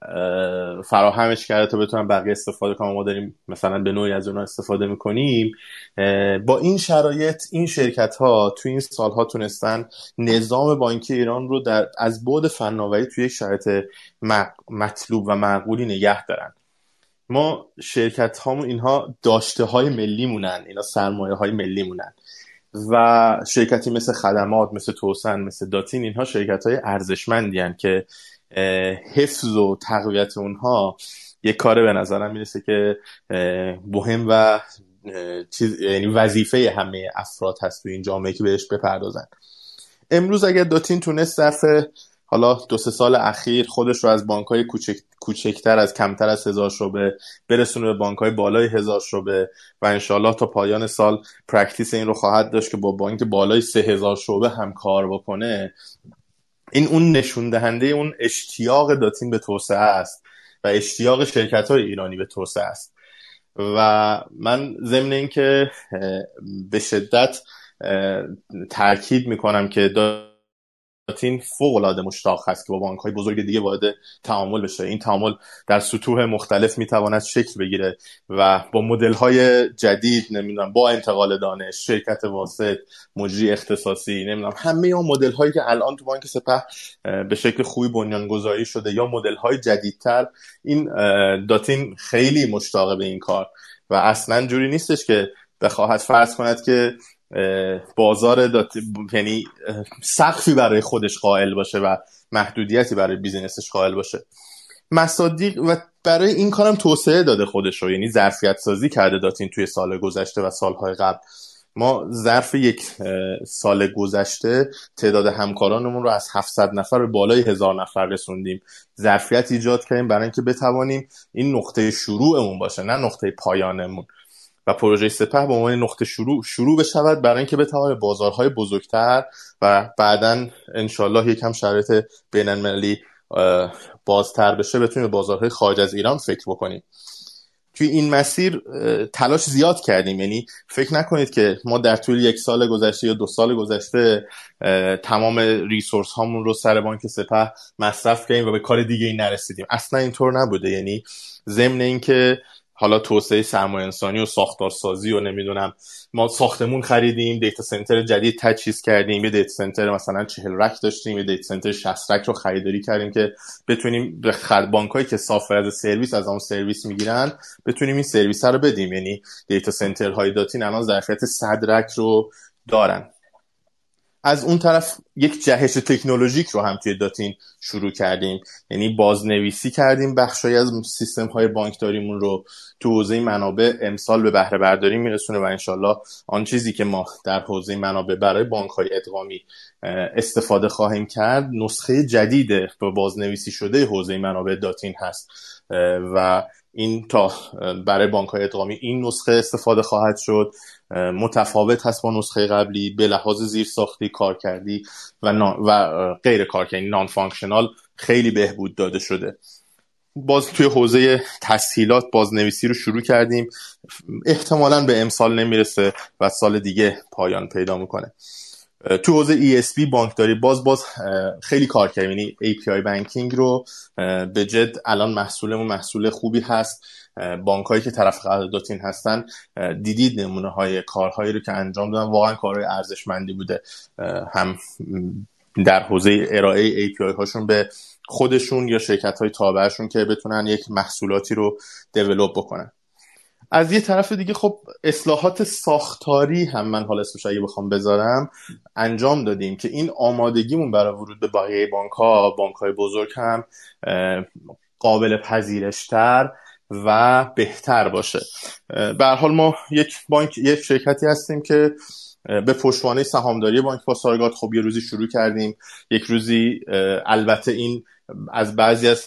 Speaker 4: فراهمش کرده تا بتونن بقیه استفاده کنن، ما داریم مثلا به نوعی از اونها استفاده میکنیم. با این شرایط این شرکت ها توی این سالها تونستن نظام بانکی ایران رو در از بعد فناوری توی یک شرایط مطلوب و معقولی نگه دارن. ما شرکت هامون اینها داشته های ملی مونن، اینا سرمایه های ملی مونن و شرکتی مثل خدمات، مثل توسن، مثل داتین، اینها شرکت های ارزشمندی هستند که حفظ و تقویت اونها یک کار به نظرم میرسه که مهم و چیز، یعنی وظیفه همه افراد هست تو این جامعه که بهش بپردازن. امروز اگر داتین تونست ظرف حالا دو سه سال اخیر خودش رو از بانک‌های کوچک کوچکتر از کمتر از هزار شعبه برسونه به بانک‌های بالای هزار شعبه و انشالله تا پایان سال پرکتیس این رو خواهد داشت که با بانک بالای سه هزار شعبه هم کار بکنه، این اون نشون دهنده اون اشتیاق داتین به توسعه است و اشتیاق شرکت‌های ایرانی به توسعه است. و من ضمن این که به شدت تاکید میکنم که داتین فوق‌العاده مشتاق هست که با بانک‌های بزرگ دیگه وارد تعامل بشه. این تعامل در سطوح مختلف میتواند شکل بگیره و با مدل‌های جدید، نمیدونم با انتقال دانش، شرکت واسط، مجری اختصاصی، نمیدونم همه اون مدل‌هایی که الان تو بانک سپه به شکل خوبی بنیانگذاری شده یا مدل‌های جدیدتر، این داتین خیلی مشتاق به این کار و اصلاً جوری نیستش که بخواهد فرض کند که بازار دات... یعنی سقفی برای خودش قائل باشه و محدودیتی برای بیزینسش قائل باشه. مصادیق و برای این کارم توسعه داده خودش رو، یعنی ظرفیت سازی کرده داتین توی سال گذشته و سالهای قبل. ما ظرف یک سال گذشته تعداد همکارانمون رو از هفتصد نفر به بالای هزار نفر رسوندیم. ظرفیت ایجاد کردیم برای اینکه بتوانیم این نقطه شروعمون باشه نه نقطه پایانمون و پروژه سپه به عنوان نقطه شروع شروع بشود برای اینکه بتواند بازارهای بزرگتر و بعداً انشالله یکم شرایط بین‌المللی بازتر بشه بتونیم به بازارهای خارج از ایران فکر بکنیم. توی این مسیر تلاش زیاد کردیم، یعنی فکر نکنید که ما در طول یک سال گذشته یا دو سال گذشته تمام ریسورس هامون رو سر بانک سپه مصرف کردیم و به کار دیگه ای نرسیدیم. اصلا اینطور نبوده. یعنی ضمن این که حالا توسعه سرمایه انسانی و ساختارسازی و نمیدونم ما ساختمون خریدیم، دیتا سنتر جدید تجهیز کردیم، یه دیتا سنتر مثلا چهل رک داشتیم، یه دیتا سنتر شصت رک رو خریداری کردیم که بتونیم به خرید بانکایی که سافر از سرویس از اون سرویس میگیرن بتونیم این سرویس رو بدیم. یعنی دیتا سنتر های داتین الان ظرفیت صد رک رو دارن. از اون طرف یک جهش تکنولوژیک رو هم توی داتین شروع کردیم، یعنی بازنویسی کردیم بخشی از سیستم های بانکداریمون رو تو حوزه منابع امسال به بهره برداری میرسونه و انشالله آن چیزی که ما در حوزه منابع برای بانک های ادغامی استفاده خواهیم کرد نسخه جدید به بازنویسی شده حوزه منابع داتین هست و این تا برای بانک‌های ادغامی این نسخه استفاده خواهد شد. متفاوت هست با نسخه قبلی به لحاظ زیرساختی، کارکردی و و غیر کارکردی، نان فانکشنال خیلی بهبود داده شده. باز توی حوزه تسهیلات بازنویسی رو شروع کردیم، احتمالاً به امسال نمیرسه و سال دیگه پایان پیدا میکنه. تو حوزه ای اس بی بانکداری باز باز خیلی کار کردیم، یعنی ای پی آی بانکینگ رو به جد الان محصولمون محصول خوبی هست. بانکایی که طرف قراردادین هستن دیدید نمونه های کارهایی رو که انجام دادن، واقعا کارهای ارزشمندی بوده، هم در حوزه ارائه ای پی آی هاشون به خودشون یا شرکت های تابعشون که بتونن یک محصولاتی رو دیولپ بکنن. از یه طرف دیگه خب اصلاحات ساختاری هم من حالا اسمش اگه بخوام بذارم انجام دادیم که این آمادگیمون برای ورود به بقیه بانک‌ها، بانک‌های بزرگ هم قابل پذیرش‌تر و بهتر باشه. به هر حال ما یک بانک یک شرکتی هستیم که به پشتوانه سهامداری بانک پاسارگاد خب یه روزی شروع کردیم، یک روزی البته این از بعضی از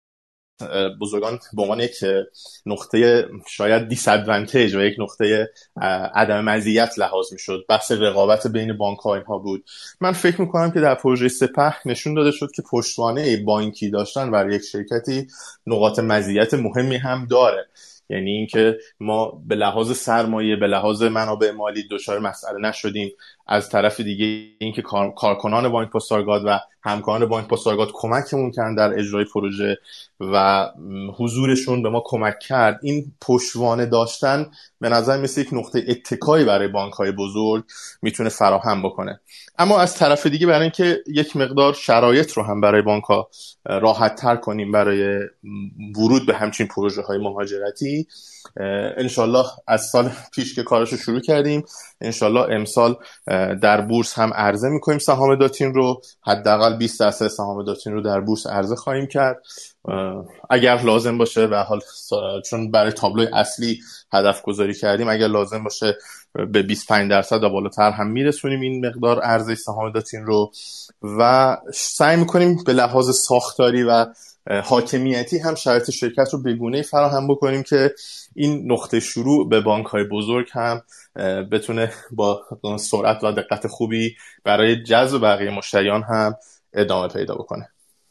Speaker 4: بزرگان به عنوان یک نقطه شاید دیس ادوانتیج و یک نقطه عدم مزیت لحاظ میشد، بحث رقابت بین بانک ها اینها بود. من فکر میکنم که در پروژه سپه نشون داده شد که پشتوانه بانکی داشتن برای یک شرکتی نقاط مزیت مهمی هم داره، یعنی اینکه ما به لحاظ سرمایه، به لحاظ منابع مالی دچار مسئله نشدیم. از طرف دیگه اینکه کار، کارکنان بانک پاسارگاد و همکاران بانک پاسارگاد کمکمون کردن در اجرای پروژه و حضورشون به ما کمک کرد. این پشتوانه داشتن به نظر مثل یک نقطه اتکایی برای بانک‌های بزرگ میتونه فراهم بکنه. اما از طرف دیگه برای اینکه یک مقدار شرایط رو هم برای بانک‌ها راحت‌تر کنیم برای ورود به همچین پروژه‌های مهاجرتی، انشالله از سال پیش که کارشو شروع کردیم انشالله امسال در بورس هم عرضه میکنیم سهام داتین رو، حداقل بیست درصد سهام داتین رو در بورس عرضه خواهیم کرد اگر لازم باشه. به حال چون برای تابلوی اصلی هدف گذاری کردیم، اگر لازم باشه به بیست و پنج درصد و بالاتر هم میرسونیم این مقدار عرضه سهام داتین رو و سعی میکنیم به لحاظ ساختاری و حاکمیتی هم شرایط شرکت رو به گونه‌ای فراهم بکنیم که این نقطه شروع به بانک‌های بزرگ هم بتونه با سرعت و دقت خوبی برای جذب بقیه مشتریان هم ادامه پیدا بکنه.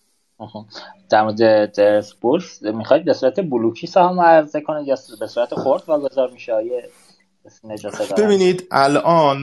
Speaker 2: در مورد بورس میخواید به صورت بلوکی سهام عرضه کنید یا به صورت خرد واگذار میشه؟
Speaker 4: ببینید الان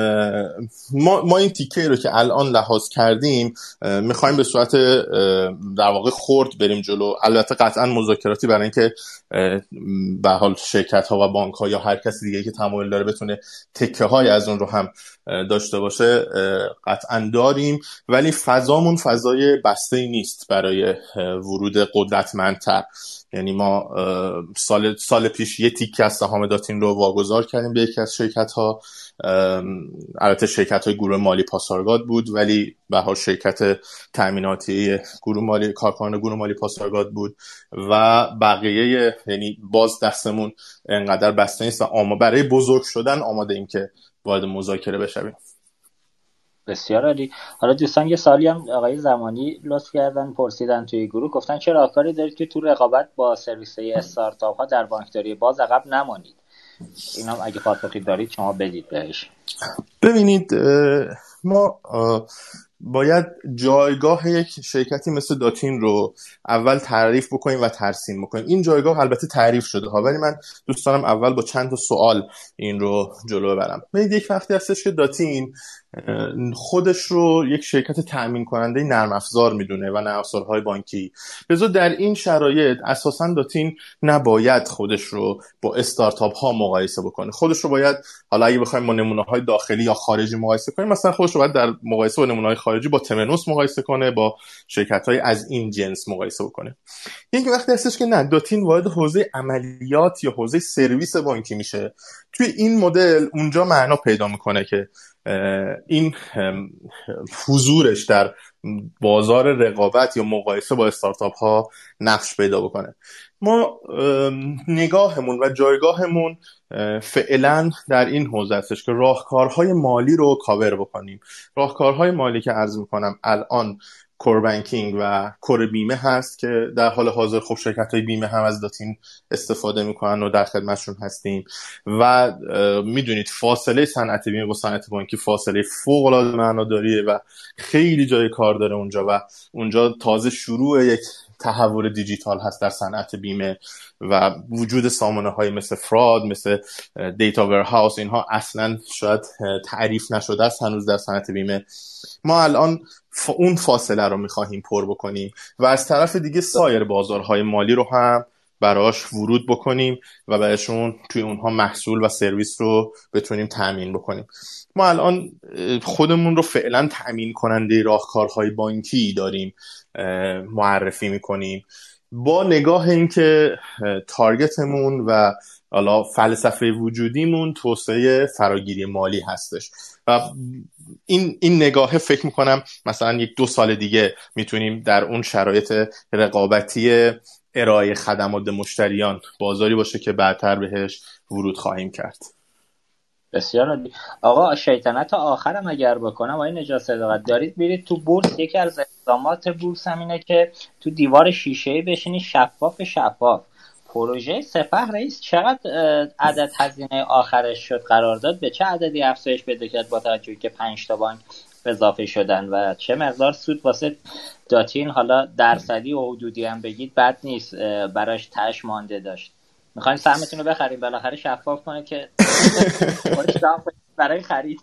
Speaker 4: ما, ما این تیکه رو که الان لحاظ کردیم میخوایم به صورت در واقع خرد بریم جلو. البته قطعا مذاکراتی برای اینکه به حال شرکت ها و بانک ها یا هر کسی دیگه که تمایل داره بتونه تکه های از اون رو هم داشته باشه قطعا داریم، ولی فضامون فضای بسته‌ای نیست برای ورود قدرتمندتر. یعنی ما سال سال پیش یه تیکه از سهام داتین رو واگذار کردیم به یکی از شرکت ها، البته شرکت های گروه مالی پاسارگاد بود ولی به هر شرکت تأمیناتی گروه مالی، کارکنان گروه مالی پاسارگاد بود و بقیه، یعنی باز دستمون انقدر بسته نیست و اما برای بزرگ شدن آماده ایم که وارد مذاکره بشویم.
Speaker 2: بسیار عالی. حالا دوستان یه سوالی هم آقای زمانی لطف کردن پرسیدن توی گروه، گفتن چه راهکاری دارید که تو رقابت با سرویس‌های استارتاپ ها در بانکداری باز عقب نمانید؟ اینا اگه پاسخی دارید شما بدید بهش.
Speaker 4: ببینید ما باید جایگاه یک شرکتی مثل داتین رو اول تعریف بکنیم و ترسیم بکنیم. این جایگاه البته تعریف شده ها، ولی من دوست دارم اول با چند تا سوال این رو جلو ببرم. ببینید یک وقتی هستش که داتین خودش رو یک شرکت تأمین کننده نرم افزار میدونه و نرم افزارهای بانکی، لذا در این شرایط اساساً داتین نباید خودش رو با استارتاپ ها مقایسه بکنه. خودش رو باید، حالا اگه بخوایم با نمونه های داخلی یا خارجی مقایسه کنیم، مثلا خودش رو باید در مقایسه با نمونه های خارجی خارجی با تمنوس مقایسه کنه، با شرکت‌های از این جنس مقایسه بکنه. یک وقتی هستش که نه، داتین وارد حوزه عملیات یا حوزه سرویس بانکی میشه. توی این مدل اونجا معنا پیدا میکنه که این حضورش در بازار رقابت یا مقایسه با استارتاپ ها نقش پیدا بکنه. ما نگاهمون و جایگاهمون فعلا در این حوزه هستش که راهکارهای مالی رو کاور بکنیم. راهکارهای مالی که عرض میکنم الان کور بانکینگ و کور بیمه هست که در حال حاضر خب شرکت‌های بیمه هم از داتین استفاده میکنن و در خدمتشون هستیم و میدونید فاصله صنعت بیمه با صنعت بانکی فاصله فوق‌العاده معناداریه و خیلی جای کار داره اونجا و اونجا تازه شروع یک تحول دیجیتال هست در صنعت بیمه و وجود سامانه‌های مثل فراد، مثل دیتا ورهاوس، اینها اصلا شاید تعریف نشده است هنوز در صنعت بیمه. ما الان اون فاصله رو می‌خواهیم پر بکنیم و از طرف دیگه سایر بازارهای مالی رو هم براش ورود بکنیم و بهشون توی اونها محصول و سرویس رو بتونیم تأمین بکنیم. ما الان خودمون رو فعلا تأمین کننده راهکارهای بانکی داریم معرفی میکنیم با نگاه این که تارگتمون و حالا فلسفه وجودیمون توسعه فراگیری مالی هستش و این این نگاه فکر میکنم مثلا یک دو سال دیگه میتونیم در اون شرایط رقابتی ارائه خدمات مشتریان بازاری باشه که بعدتر بهش ورود خواهیم کرد.
Speaker 2: بسیار عالی. آقا شیطنت آخرم اگر بکنم، آقای نجات صداقت، دارید میرید تو بورس، یکی از اقدامات بورس هم اینه که تو دیوار شیشه‌ای بشینی شفاف شفاف. پروژه سپه رئیس چقدر عدد هزینه آخرش شد؟ قرارداد به چه عددی افزایش پیدا کرد با توجه که پنج تا بانک اضافه شدن و چه مقدار سود واسه داتین؟ حالا درصدی و حدودی هم بگید بد نیست، براش تاش مانده داشت. میخوایم سهمتون رو بخریم، بالاخره شفاف کنه که برای خرید.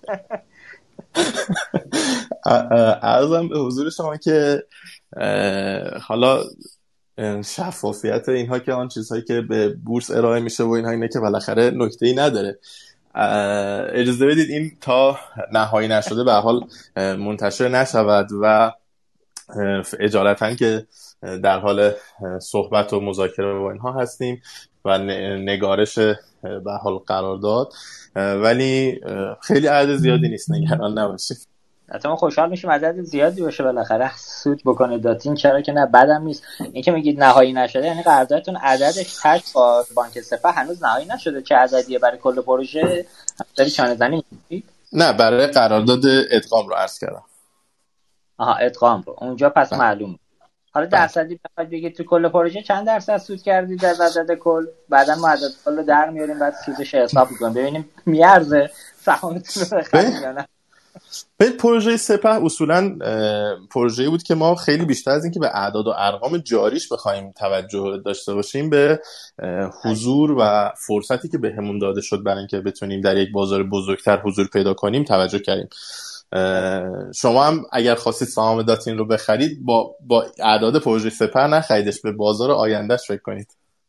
Speaker 4: عرضم به حضور شما که حالا شفافیت اینها که آن چیزهایی که به بورس ارائه میشه و اینها اینه که بالاخره نکته‌ای نداره. اجازه بدید این تا نهایی نشده به حال منتشر نشود و اجالتا که در حال صحبت و مذاکره با اینها هستیم و نگارش به حال قرارداد، ولی خیلی عدد زیادی نیست، نگران نباشید.
Speaker 2: حتما خوشحال میشیم عدد زیادی باشه بالاخره سود بکنه داتین، چرا که نه، بدم نیست. این که میگید نهایی نشده یعنی قراردادتون عددش تاش با بانک سپه هنوز نهایی نشده، چه عددیه برای کل پروژه؟ داری چانه زنی میگید؟
Speaker 4: نه، برای قرارداد ادغام رو عرض کردم.
Speaker 2: آها ادغام رو اونجا پس معلوم. حالا درصدی بخواید بگید تو کل پروژه چند درصد سود کردید از عدد کل؟ بعدا ما عدد کل رو در میاریم بعد سودش حساب می‌کنیم ببینیم میارزه سهامتون رو بخرید یا نه.
Speaker 4: به پروژه سپه اصولاً پروژه‌ای بود که ما خیلی بیشتر از این که به اعداد و ارقام جاریش بخوایم توجه داشته باشیم، به حضور و فرصتی که بهمون داده شد برای اینکه بتونیم در یک بازار بزرگتر حضور پیدا کنیم توجه کردیم. شما هم اگر خواستید سهام داتین رو بخرید با با اعداد پروژه سپه نخریدش، به بازار آیندهش فکر کنید.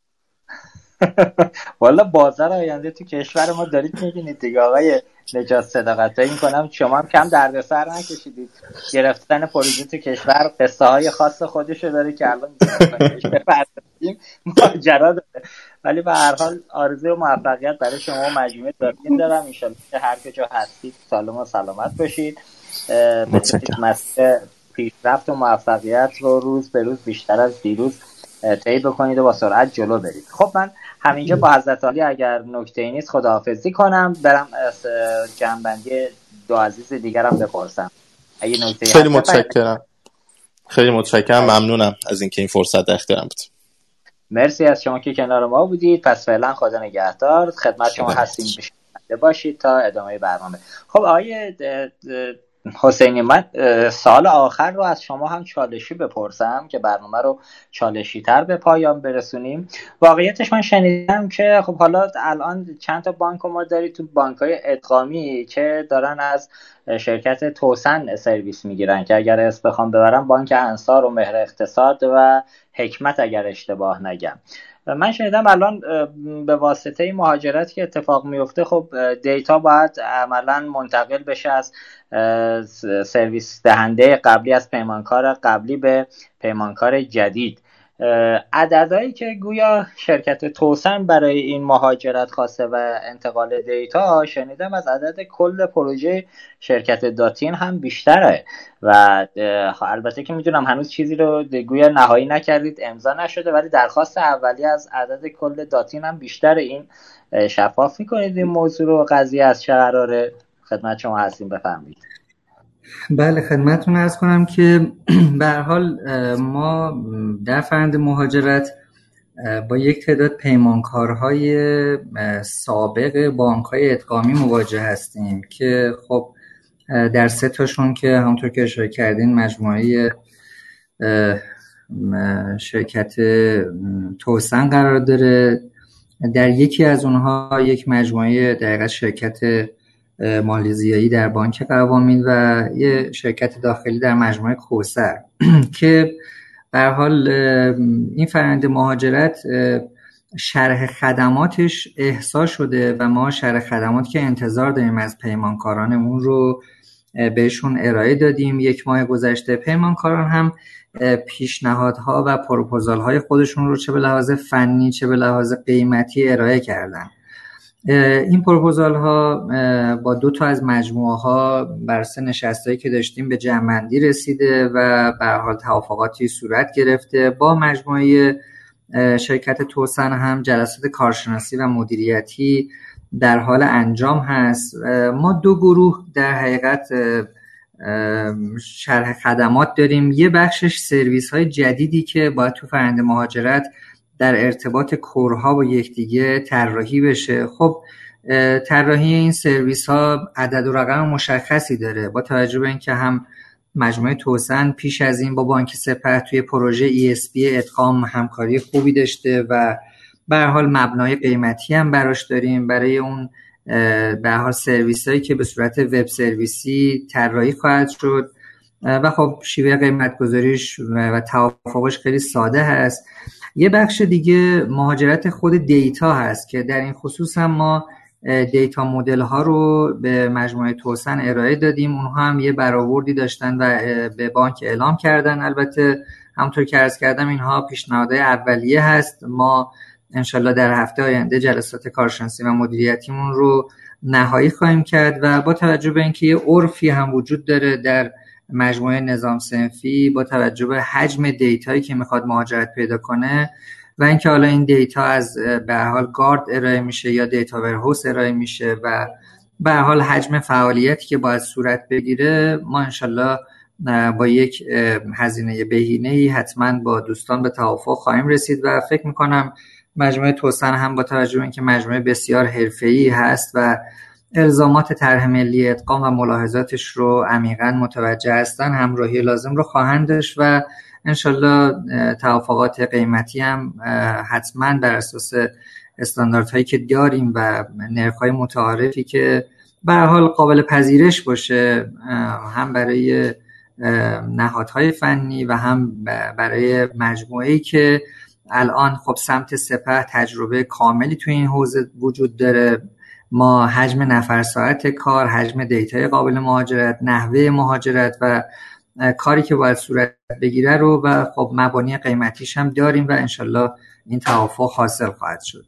Speaker 2: والا بازار آینده تو کشور ما دارید می‌بینید دیگه آقای نجات صداقت. این کنم شما هم کم دردسر نکشیدید، گرفتن پروژه تو کشور قصه های خاص خودشو داره که الان بپردازیم ماجرا داره، ولی به هر حال آرزوی موفقیت برای شما و مجموعه داتین دارم. ان شاءالله که هر کجا هستید سالم و سلامت باشید، مسیر پیشرفت و موفقیت رو روز به روز بیشتر از دیروز طی بکنید و با سرعت جلو برید. خب من همینجا با حضرت عالی اگر نکته‌ای نیست خداحافظی کنم، برم از جنبندی دو عزیز دیگرم بپرسم. اگه نکته‌ای
Speaker 4: خیلی متشکرم. خیلی متشکرم، ممنونم از اینکه این فرصت در اختیارم بود.
Speaker 2: مرسی از شما که کنار ما بودید. پس فعلا خدا نگهدار، خدمت شما هستیم، بشید باشید تا ادامه برنامه. خب آقای حسینی، من سال آخر رو از شما هم چالشی بپرسم که برنامه رو چالشی تر به پایان برسونیم. واقعیتش من شنیدم که خب حالا الان چند تا بانک ما دارید تو بانک‌های ادغامی که دارن از شرکت توسن سرویس میگیرن که اگر اسم بخوام ببرم بانک انصار و مهر اقتصاد و حکمت اگر اشتباه نگم. من شنیدم الان به واسطه مهاجرت که اتفاق میفته خب دیتا باید عملا منتقل بشه از سرویس دهنده قبلی، از پیمانکار قبلی به پیمانکار جدید. عددهایی که گویا شرکت توسن برای این مهاجرت خواسته و انتقال دیتا، شنیدم از عدد کل پروژه شرکت داتین هم بیشتره و البته که میدونم هنوز چیزی رو گویا نهایی نکردید، امضا نشده، ولی درخواست اولیه از عدد کل داتین هم بیشتره. این شفاف میکنید این موضوع رو، قضیه از چه قراره؟ خدمت شما هستیم، بفرمایید.
Speaker 3: بله خدمتتون عرض کنم که به هر حال ما در فرآیند مهاجرت با یک تعداد پیمانکارهای سابق بانک‌های ادغامی مواجه هستیم که خب در سه تاشون که همونطور که اشاره کردین مجموعه شرکت توسن قرار داره، در یکی از اونها یک مجموعه دقیقاً شرکت مالزیایی در بانک قوامین و یه شرکت داخلی در مجموعه کوثر که به هر حال این فرآیند مهاجرت شرح خدماتش احصا شده و ما شرح خدمات که انتظار داریم از پیمانکارانمون رو بهشون ارائه دادیم. یک ماه گذشته پیمانکاران هم پیشنهادها و پروپوزال‌های خودشون رو چه به لحاظ فنی چه به لحاظ قیمتی ارائه کردن. این پروپوزال ها با دو تا از مجموعه ها بر سه نشستایی که داشتیم به جمع‌بندی رسیده و به هر حال توافقاتی صورت گرفته. با مجموعه شرکت توسن هم جلسات کارشناسی و مدیریتی در حال انجام هست. ما دو گروه در حقیقت شرح خدمات داریم. یه بخشش سرویس های جدیدی که باید تو فرآیند مهاجرت در ارتباط کورها با یکدیگه طراحی بشه. خب طراحی این سرویس ها عدد و رقم مشخصی داره، با توجه به اینکه هم مجموعه توسن پیش از این با بانک سپه توی پروژه ای اس پی ادغام همکاری خوبی داشته و به هر حال مبنای قیمتی هم براش داریم برای اون به هر حال سرویسایی که به صورت وب سرویسی طراحی خواهد شد و خب شیوه قیمت گذاریش و توافقش خیلی ساده هست. یه بخش دیگه مهاجرت خود دیتا هست که در این خصوص هم ما دیتا مدل ها رو به مجموعه توسن ارائه دادیم. اونها هم یه برآوردی داشتن و به بانک اعلام کردن. البته همونطور که عرض کردم اینها پیشنهادهای اولیه هست. ما انشالله در هفته آینده جلسات کارشناسی و مدیریتیمون رو نهایی خواهیم کرد و با توجه به اینکه یه عرفی هم وجود داره در مجموعه نظام صنفی با توجه به حجم دیتایی که میخواد مهاجرت پیدا کنه و اینکه حالا این دیتا از به هر حال گارد ارائه میشه یا دیتا ورهاوس ارائه میشه و به هر حال حجم فعالیتی که باید صورت بگیره، ما انشالله با یک هزینه بهینه‌ای حتما با دوستان به توافق خواهیم رسید و فکر میکنم مجموعه توسن هم با توجه به اینکه مجموعه بسیار حرفه‌ای هست و الزامات طرح ملی ادغام و ملاحظاتش رو عمیقاً متوجه هستن، همراهی لازم رو خواهند داشت و انشالله توافقات قیمتی هم حتما بر اساس استانداردهایی که داریم و نرخ‌های متعارفی که به هر حال قابل پذیرش باشه هم برای نهادهای فنی و هم برای مجموعه‌ای که الان خب سمت سپه تجربه کاملی توی این حوزه وجود داره. ما حجم نفر ساعت کار، حجم دیتای قابل مهاجرت، نحوه مهاجرت و کاری که باید صورت بگیره رو و خب مبانی قیمتیش هم داریم و انشالله این توافق حاصل خواهد شد.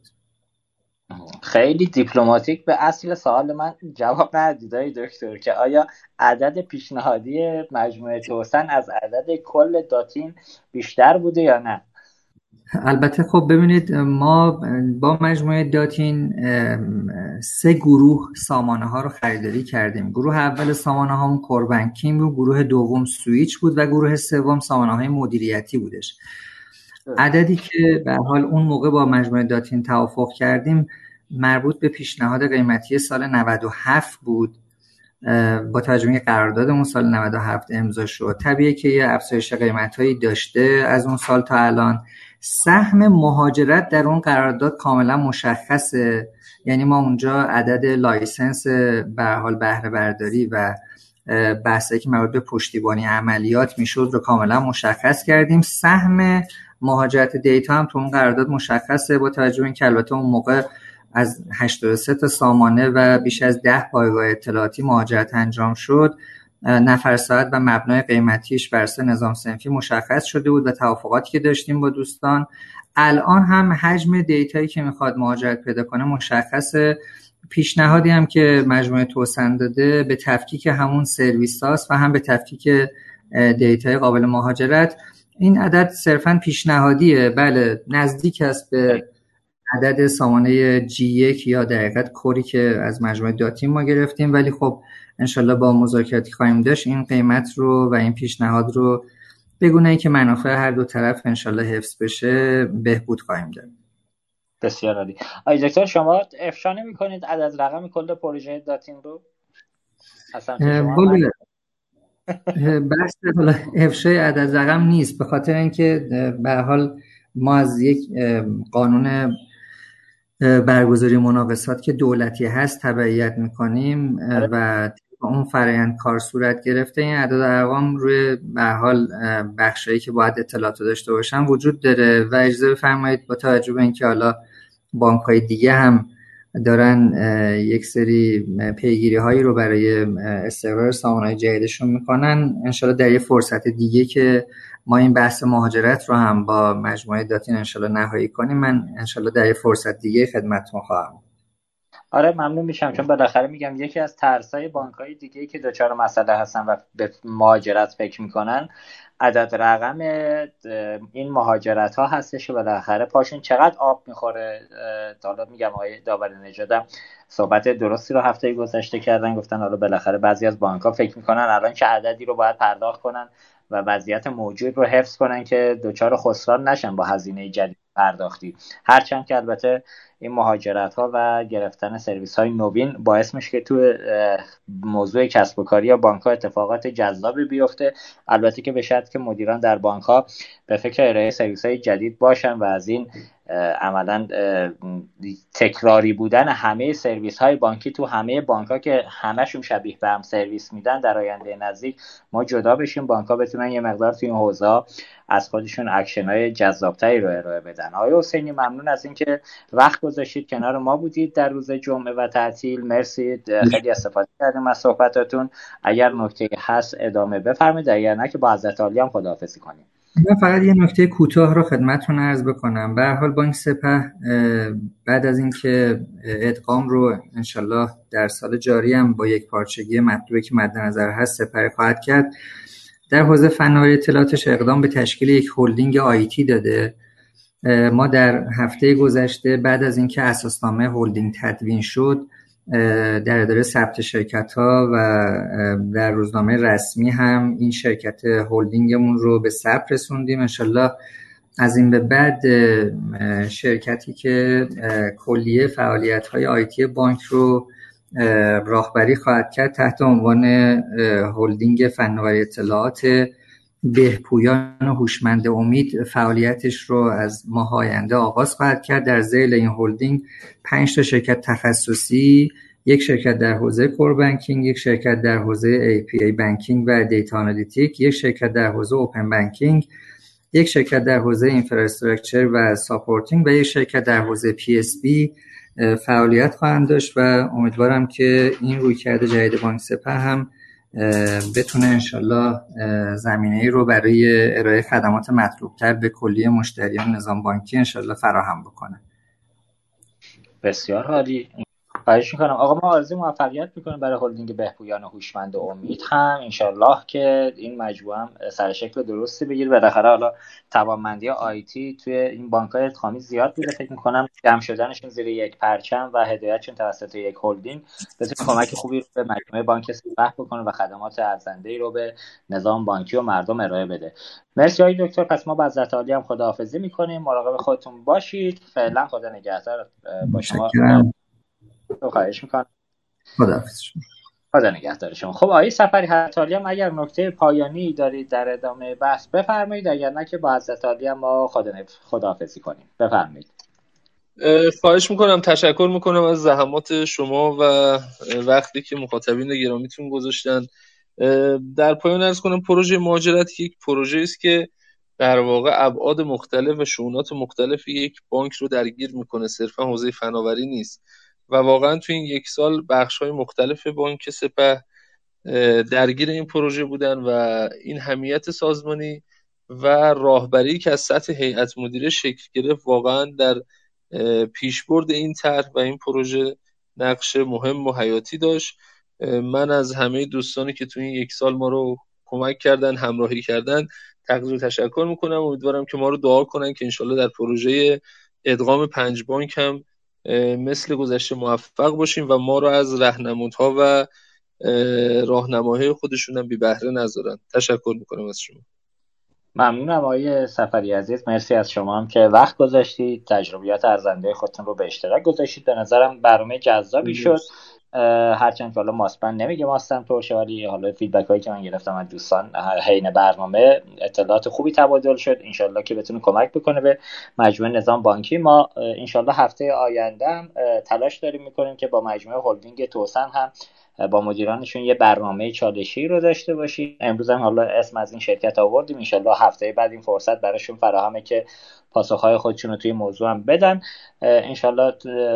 Speaker 2: خیلی دیپلماتیک به اصل سوال من جواب ندید آقای دکتر که آیا عدد پیشنهادی مجموعه توسن از عدد کل داتین بیشتر بوده یا نه؟
Speaker 3: البته خب ببینید ما با مجموعه داتین سه گروه سامانه ها رو خریداری کردیم. گروه اول سامانه ها کور بانکینگ بود، گروه دوم سویچ بود و گروه سوم سامانه های مدیریتی بودش. عددی که به حال اون موقع با مجموعه داتین توافق کردیم مربوط به پیشنهاد قیمتی سال نود و هفت بود. با توجه به قراردادمون سال نود و هفت امضا شد، طبیعیه که یه افزایش قیمتایی داشته از اون سال تا الان. سهم مهاجرت در اون قرارداد کاملا مشخصه، یعنی ما اونجا عدد لایسنس به هر حال بهره برداری و بحثایی که مربوط به پشتیبانی عملیات میشد رو کاملا مشخص کردیم. سهم مهاجرت دیتا هم تو اون قرارداد مشخصه، با توجه به اینکه البته اون موقع از هشتاد و سه تا سامانه و بیش از ده پایگاه اطلاعاتی مهاجرت انجام شد، نفر ساعت و مبنای قیمتیش بر اساس نظام صنفی مشخص شده بود و توافقاتی که داشتیم با دوستان. الان هم حجم دیتایی که میخواد مهاجرت پیدا کنه مشخصه. پیشنهادی هم که مجموعه توسن داده به تفکیک همون سرویس هاست و هم به تفکیک دیتای قابل مهاجرت. این عدد صرفاً پیشنهادیه، بله نزدیک است به عدد سامانه جی یک یا در حقیقت کوری که از مجموعه داتیم ما گرفتیم، ولی خب انشالله با مذاکراتی خواهیم داشت این قیمت رو و این پیشنهاد رو به گونه‌ای که منافع هر دو طرف انشالله حفظ بشه بهبود خواهیم داد.
Speaker 2: بسیار عالی. آقای دکتر شما افشا نمی‌کنید عدد رقم کل پروژه داتین رو؟ اصلا
Speaker 3: بله بحث افشای عدد رقم نیست، به خاطر اینکه به هر حال ما از یک قانون برگزاری مناقصات که دولتی هست تبعیت میکنیم و اون فرآیند کار صورت گرفته. این اعداد ارقام روی به هر حال بخشایی که باید اطلاعات داشته باشن وجود داره و اجازه بفرمایید با توجه به اینکه حالا بانک‌های دیگه هم دارن یک سری پیگیری هایی رو برای استقرار سامانه‌های جدیدشون میکنن، انشالله در یه فرصت دیگه که ما این بحث مهاجرت رو هم با مجموعه داتین انشالله نهایی کنیم، من انشالله در یه فرصت دیگه خدمتتون خواهم.
Speaker 2: آره ممنون میشم، چون بالاخره میگم یکی از ترسای بانک‌های دیگه که دچار مسئله هستن و به مهاجرت فکر میکنن عدد رقم این مهاجرت ها هستش و بالاخره پاشون چقدر آب میخوره. حالا میگم آقای داوری نژادم صحبت درستی رو هفته گذشته کردن، گفتن حالا بالاخره بعضی از بانک‌ها فکر میکنن الان چه عددی رو باید پرداخت کنن و وضعیت موجود رو حفظ کنن که دچار خسران نشن با هزینه جدید پرداختی. هرچند که البته این مهاجرت ها و گرفتن سرویس های نوین باعث میشه که تو موضوع کسب و کاری یا بانک ها اتفاقات جذابی بیفته، البته که به شرطی که مدیران در بانک ها به فکر ارائه سرویس های جدید باشن و از این عملا تکراری بودن همه سرویس های بانکی تو همه بانک ها که همشون شبیه به هم سرویس میدن در آینده نزدیک ما جدا بشیم، بانک ها بتونن یه مقدار توی این حوزه ها از خودشون اکشن های جذابتری رو ارائه بدن. آقای حسینی ممنون از اینکه وقت گذاشتید کنار ما بودید در روز جمعه و تعطیل. مرسی، خیلی استفاده کردیم از صحبتاتون. اگر نکته هست ادامه بفرمایید، اگر نه که با حضرت عالی هم خداحافظی کنیم.
Speaker 3: من فقط یه نکته کوتاه رو خدمتتون عرض بکنم. به هر حال بانک سپه بعد از اینکه ادغام رو انشالله در سال جاری هم با یک پارچگی مطلوبی که مد نظر هست سپری خواهد کرد، در حوزه فناوری اطلاعاتش اقدام به تشکیل یک هلدینگ آیتی داده. ما در هفته گذشته بعد از اینکه اساسنامه هلدینگ تدوین شد در اداره ثبت شرکت‌ها و در روزنامه رسمی هم این شرکت هلدینگمون رو به ثبت رسوندیم. انشالله از این به بعد شرکتی که کلیه فعالیت‌های آیتی بانک رو راهبری خواهد کرد تحت عنوان هلدینگ فناوری اطلاعات بهپویان هوشمند امید فعالیتش رو از ماه آینده آغاز خواهد کرد. در ذیل این هلدینگ پنج تا شرکت تخصصی، یک شرکت در حوزه کور بانکینگ، یک شرکت در حوزه ای پی آی بانکینگ و دیتا آنالیتیک، یک شرکت در حوزه اوپن بانکینگ، یک شرکت در حوزه اینفراستراکچر و ساپورتینگ و یک شرکت در حوزه پی اس بی فعالیت خواهند داشت و امیدوارم که این رویکرد جدید بانک سپه هم بتونه انشالله زمینه‌ای رو برای ارائه خدمات مطلوب‌تر به کلیه مشتریان نظام بانکی انشالله فراهم بکنه.
Speaker 2: بسیار عالی. خواهش میکنم. آقا ما آرزوی موفقیت میکنیم برای هلدینگ بهپویان هوشمند و امید هم انشالله که این مجموعه هم سر شکل درستی بگیره. بالاخره حالا توانمندی آیتی توی این بانک‌های ادغامی زیاد بوده، فکر میکنم جمع شدنشون زیر یک پرچم و هدایتشون توسط یک هلدینگ بتونه کمک خوبی رو به مجموعه بانک سپه بکنه و خدمات ارزنده‌ای رو به نظام بانکی و مردم ارائه بده. مرسی آقای دکتر. پس ما با حضرت عالی هم خداحافظی میکنیم. مراقب خودتون باشید. فعلا خدا نگهدار. با شما خواهش میکنم.
Speaker 3: خداحافظ.
Speaker 2: خدا نگهدار شما. خب آقای سفری حضرت عالی هم اگر نکته پایانی دارید در ادامه بحث بفرمایید، اگر نه که با حضرت عالی هم ما خدا خداحافظی کنیم. بفرمایید.
Speaker 5: خواهش میکنم، تشکر میکنم از زحمات شما و وقتی که مخاطبین گرامیتون گذاشتن. در پایان عرض کنم پروژه مهاجرت یک پروژه است که در واقع ابعاد مختلف و شؤونات مختلف یک بانک رو درگیر میکنه، صرفا حوزه فناوری نیست. و واقعا تو این یک سال بخش‌های مختلف بانک سپه درگیر این پروژه بودن و این همیت سازمانی و راهبری که از سطح هیئت مدیره شکل گرفت واقعا در پیشبرد این طرح و این پروژه نقش مهم و حیاتی داشت. من از همه دوستانی که تو این یک سال ما رو کمک کردن، همراهی کردن، تقدیر و تشکر میکنم. امیدوارم که ما رو دعا کنن که انشالله در پروژه ادغام پنج بانک هم مثل گذشته موفق باشیم و ما رو از راهنمودها و راهنماهای خودشون هم بی بهره نذارن. تشکر میکنم از شما.
Speaker 2: ممنونم آقای سفری عزیز، مرسی از شما هم که وقت گذاشتید، تجربیات ارزنده خودتون رو به اشتراک گذاشتید. به نظرم برنامه جذابی شد، هرچند که حالا ماسپن نمیگه ماستم ترشه، ولی حالا فیدبک هایی که من گرفتم از دوستان حین برنامه اطلاعات خوبی تبادل شد. انشالله که بتونه کمک بکنه به مجموعه نظام بانکی. ما انشالله هفته آینده هم تلاش داریم میکنیم که با مجموعه هلدینگ توسن هم با مدیرانشون یه برنامه چالشی رو داشته باشیم. امروز هم حالا اسم از این شرکت آوردیم، انشالله هفته بعد این فرصت براشون فراهمه که پاسخهای خودشون رو توی موضوع هم بدن. انشالله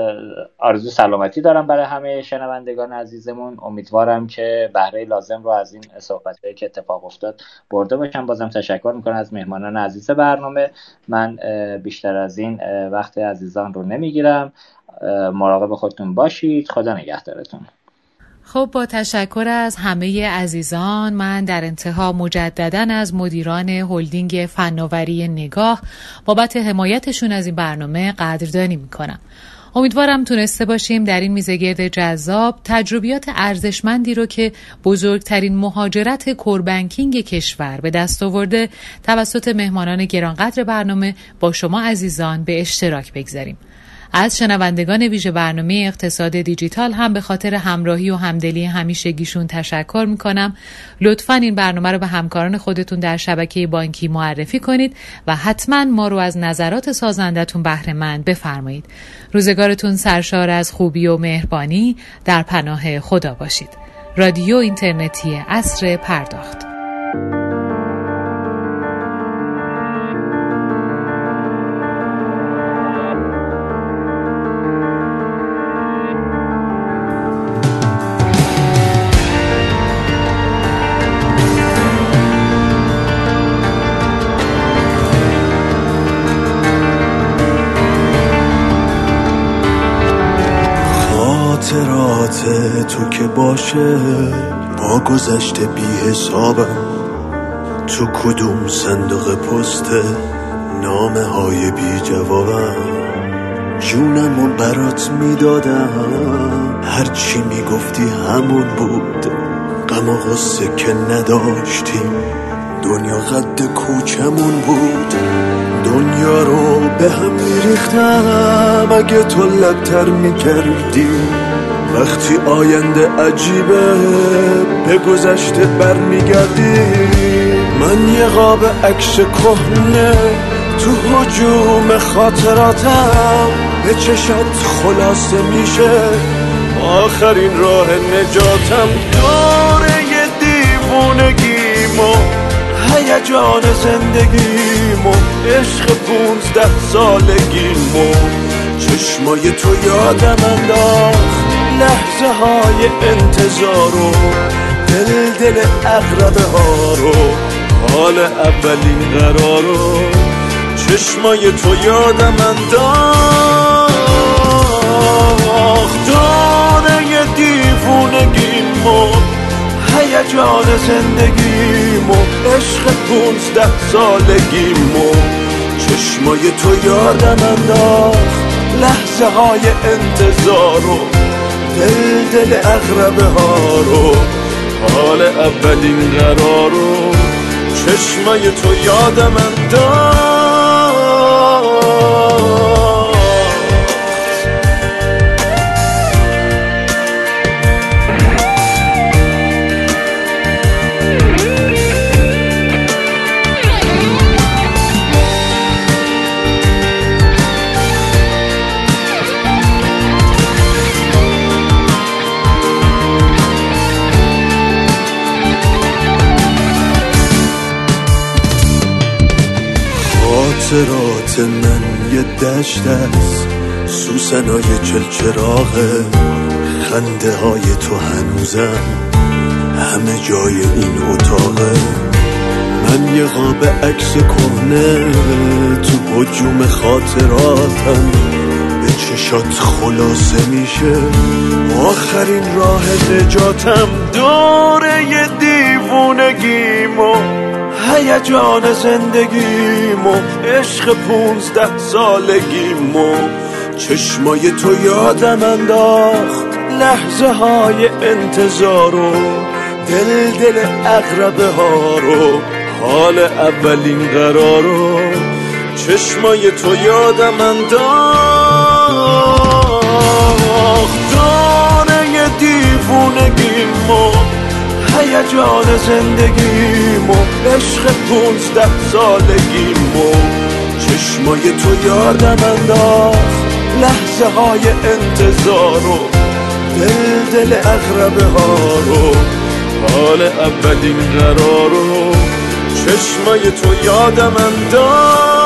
Speaker 2: آرزو سلامتی دارم برای همه شنوندگان عزیزمون. امیدوارم که بهره لازم رو از این صحبت‌هایی که اتفاق افتاد برده باشم. بازم تشکر میکنم از مهمانان عزیز برنامه. من بیشتر از این وقت عزیزان رو نمیگیرم. مراقب خودتون باشید. خدا نگهدارتون.
Speaker 1: خب با تشکر از همه عزیزان، من در انتها مجدداً از مدیران هلدینگ فناوری نگاه بابت حمایتشون از این برنامه قدردانی میکنم. امیدوارم تونسته باشیم در این میزگرد جذاب تجربیات ارزشمندی رو که بزرگترین مهاجرت کوربانکینگ کشور به دست آورده توسط مهمانان گرانقدر برنامه با شما عزیزان به اشتراک بگذاریم. از شنوندگان ویژه برنامه اقتصاد دیجیتال هم به خاطر همراهی و همدلی همیشگیشون تشکر میکنم. لطفاً این برنامه رو به همکاران خودتون در شبکه بانکی معرفی کنید و حتماً ما رو از نظرات سازندتون بهره مند بفرمایید. روزگارتون سرشار از خوبی و مهربانی در پناه خدا باشید. رادیو اینترنتی عصر پرداخت.
Speaker 6: خاطرات تو که باشه با گذشته بی حسابم، تو کدوم صندوق پسته نامه های بی جوابم، جونمو برات میدادم هرچی میگفتی همون بود، غم و غصه که نداشتیم دنیا قد کوچمون بود، دنیا رو به هم میریختم اگه تو لبتر میکردی، وقتی آینده عجیبه به گذشته برمیگردی، من یه قاب عکس کهنه تو هجوم خاطراتم، به چشات خلاصه میشه آخرین راه نجاتم، دوره یه دیوونگیمو هیجان زندگیمو عشق پونزده سالگیمو چشمای تو یادم انداخت لحظه های انتظارو، دل دل اقربه ها رو حال اولین قرارو، چشمای تو یادم انداخت دانه دیوونگیمو هیجان زندگیمو عشق پونزده سالگیمو چشمای تو یادم انداخت لحظه های انتظارو، دل دل اقربه ها رو حال اولین قرارو، چشمای تو یادم انداخت. خاطرات من یه دشت است، سوسنای چلچراغه، خنده های تو هنوزم همه جای این اتاقه. من یه قاب عکس کهنه تو هجوم خاطراتم، به چشات خلاصه میشه آخرین راه نجاتم. دوره یه دیوونگیمو، هیجان زندگیمو، عشق پونزده سالگیمو، چشمای تو یادم انداخت لحظه های انتظارو، دل دل اقربه ها رو، حال اولین قرارو. چشمای تو یادم انداخت دانه دیوونگیمو، هیجان زندگیمو، عشق پونزده سالگیمو، چشمای تو یادم انداخت لحظه های انتظارو، دل دل اقربه ها رو، حال اولین قرارو. چشمای تو یادم انداخت